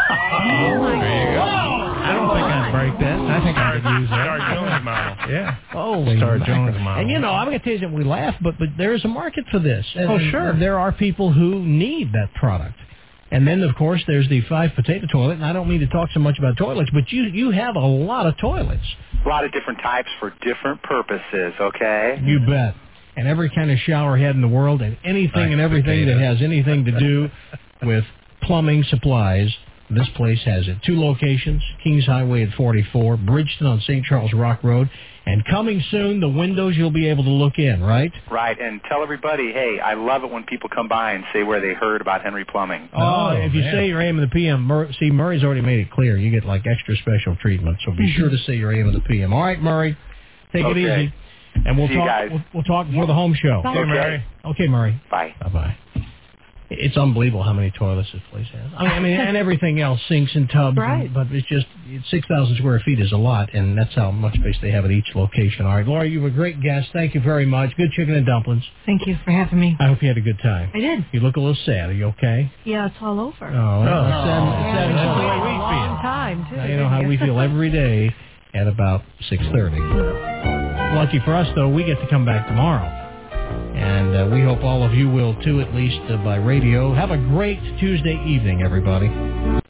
there you go. I don't think I'd break that. I think I could use that. Star Jones model. Yeah. Holy Star mackerel. Jones model. And you know, I'm going to tell you that we laugh, but but there is a market for this. And, Oh, and sure. There are people who need that product. And then, of course, there's the five potato toilet. And I don't mean to talk so much about toilets, but you you have a lot of toilets. A lot of different types for different purposes, okay? You bet. And every kind of shower head in the world, and anything Nice and everything potato. that has anything to do with plumbing supplies, this place has it. Two locations, Kings Highway at forty-four, Bridgeton on Saint Charles Rock Road, and coming soon, the windows you'll be able to look in, right? Right, and tell everybody, hey, I love it when people come by and say where they heard about Henry Plumbing. Oh, if you man. say your A M and the P M, Mur- see, Murray's already made it clear. You get like extra special treatment, so be sure to say your A M and the P M. All right, Murray, take Okay. it easy, and we'll See you talk. guys. We'll, we'll talk before the home show. Bye. Okay, Murray. Okay, Murray. Bye. Bye bye. It's unbelievable how many toilets this place has. I mean, I mean and everything else, sinks and tubs. Right. And, but it's just it's six thousand square feet is a lot, and that's how much space they have at each location. All right, Laura, you were a great guest. Thank you very much. Good chicken and dumplings. Thank you for having me. I hope you had a good time. I did. You look a little sad. Are you okay? Yeah, it's all over. Oh, well, it's sad, it's sad. Yeah, It's the way a we long feel. time, too. Now you know how we feel every day at about six thirty. Lucky for us, though, we get to come back tomorrow. And uh, we hope all of you will, too, at least uh, by radio. Have a great Tuesday evening, everybody.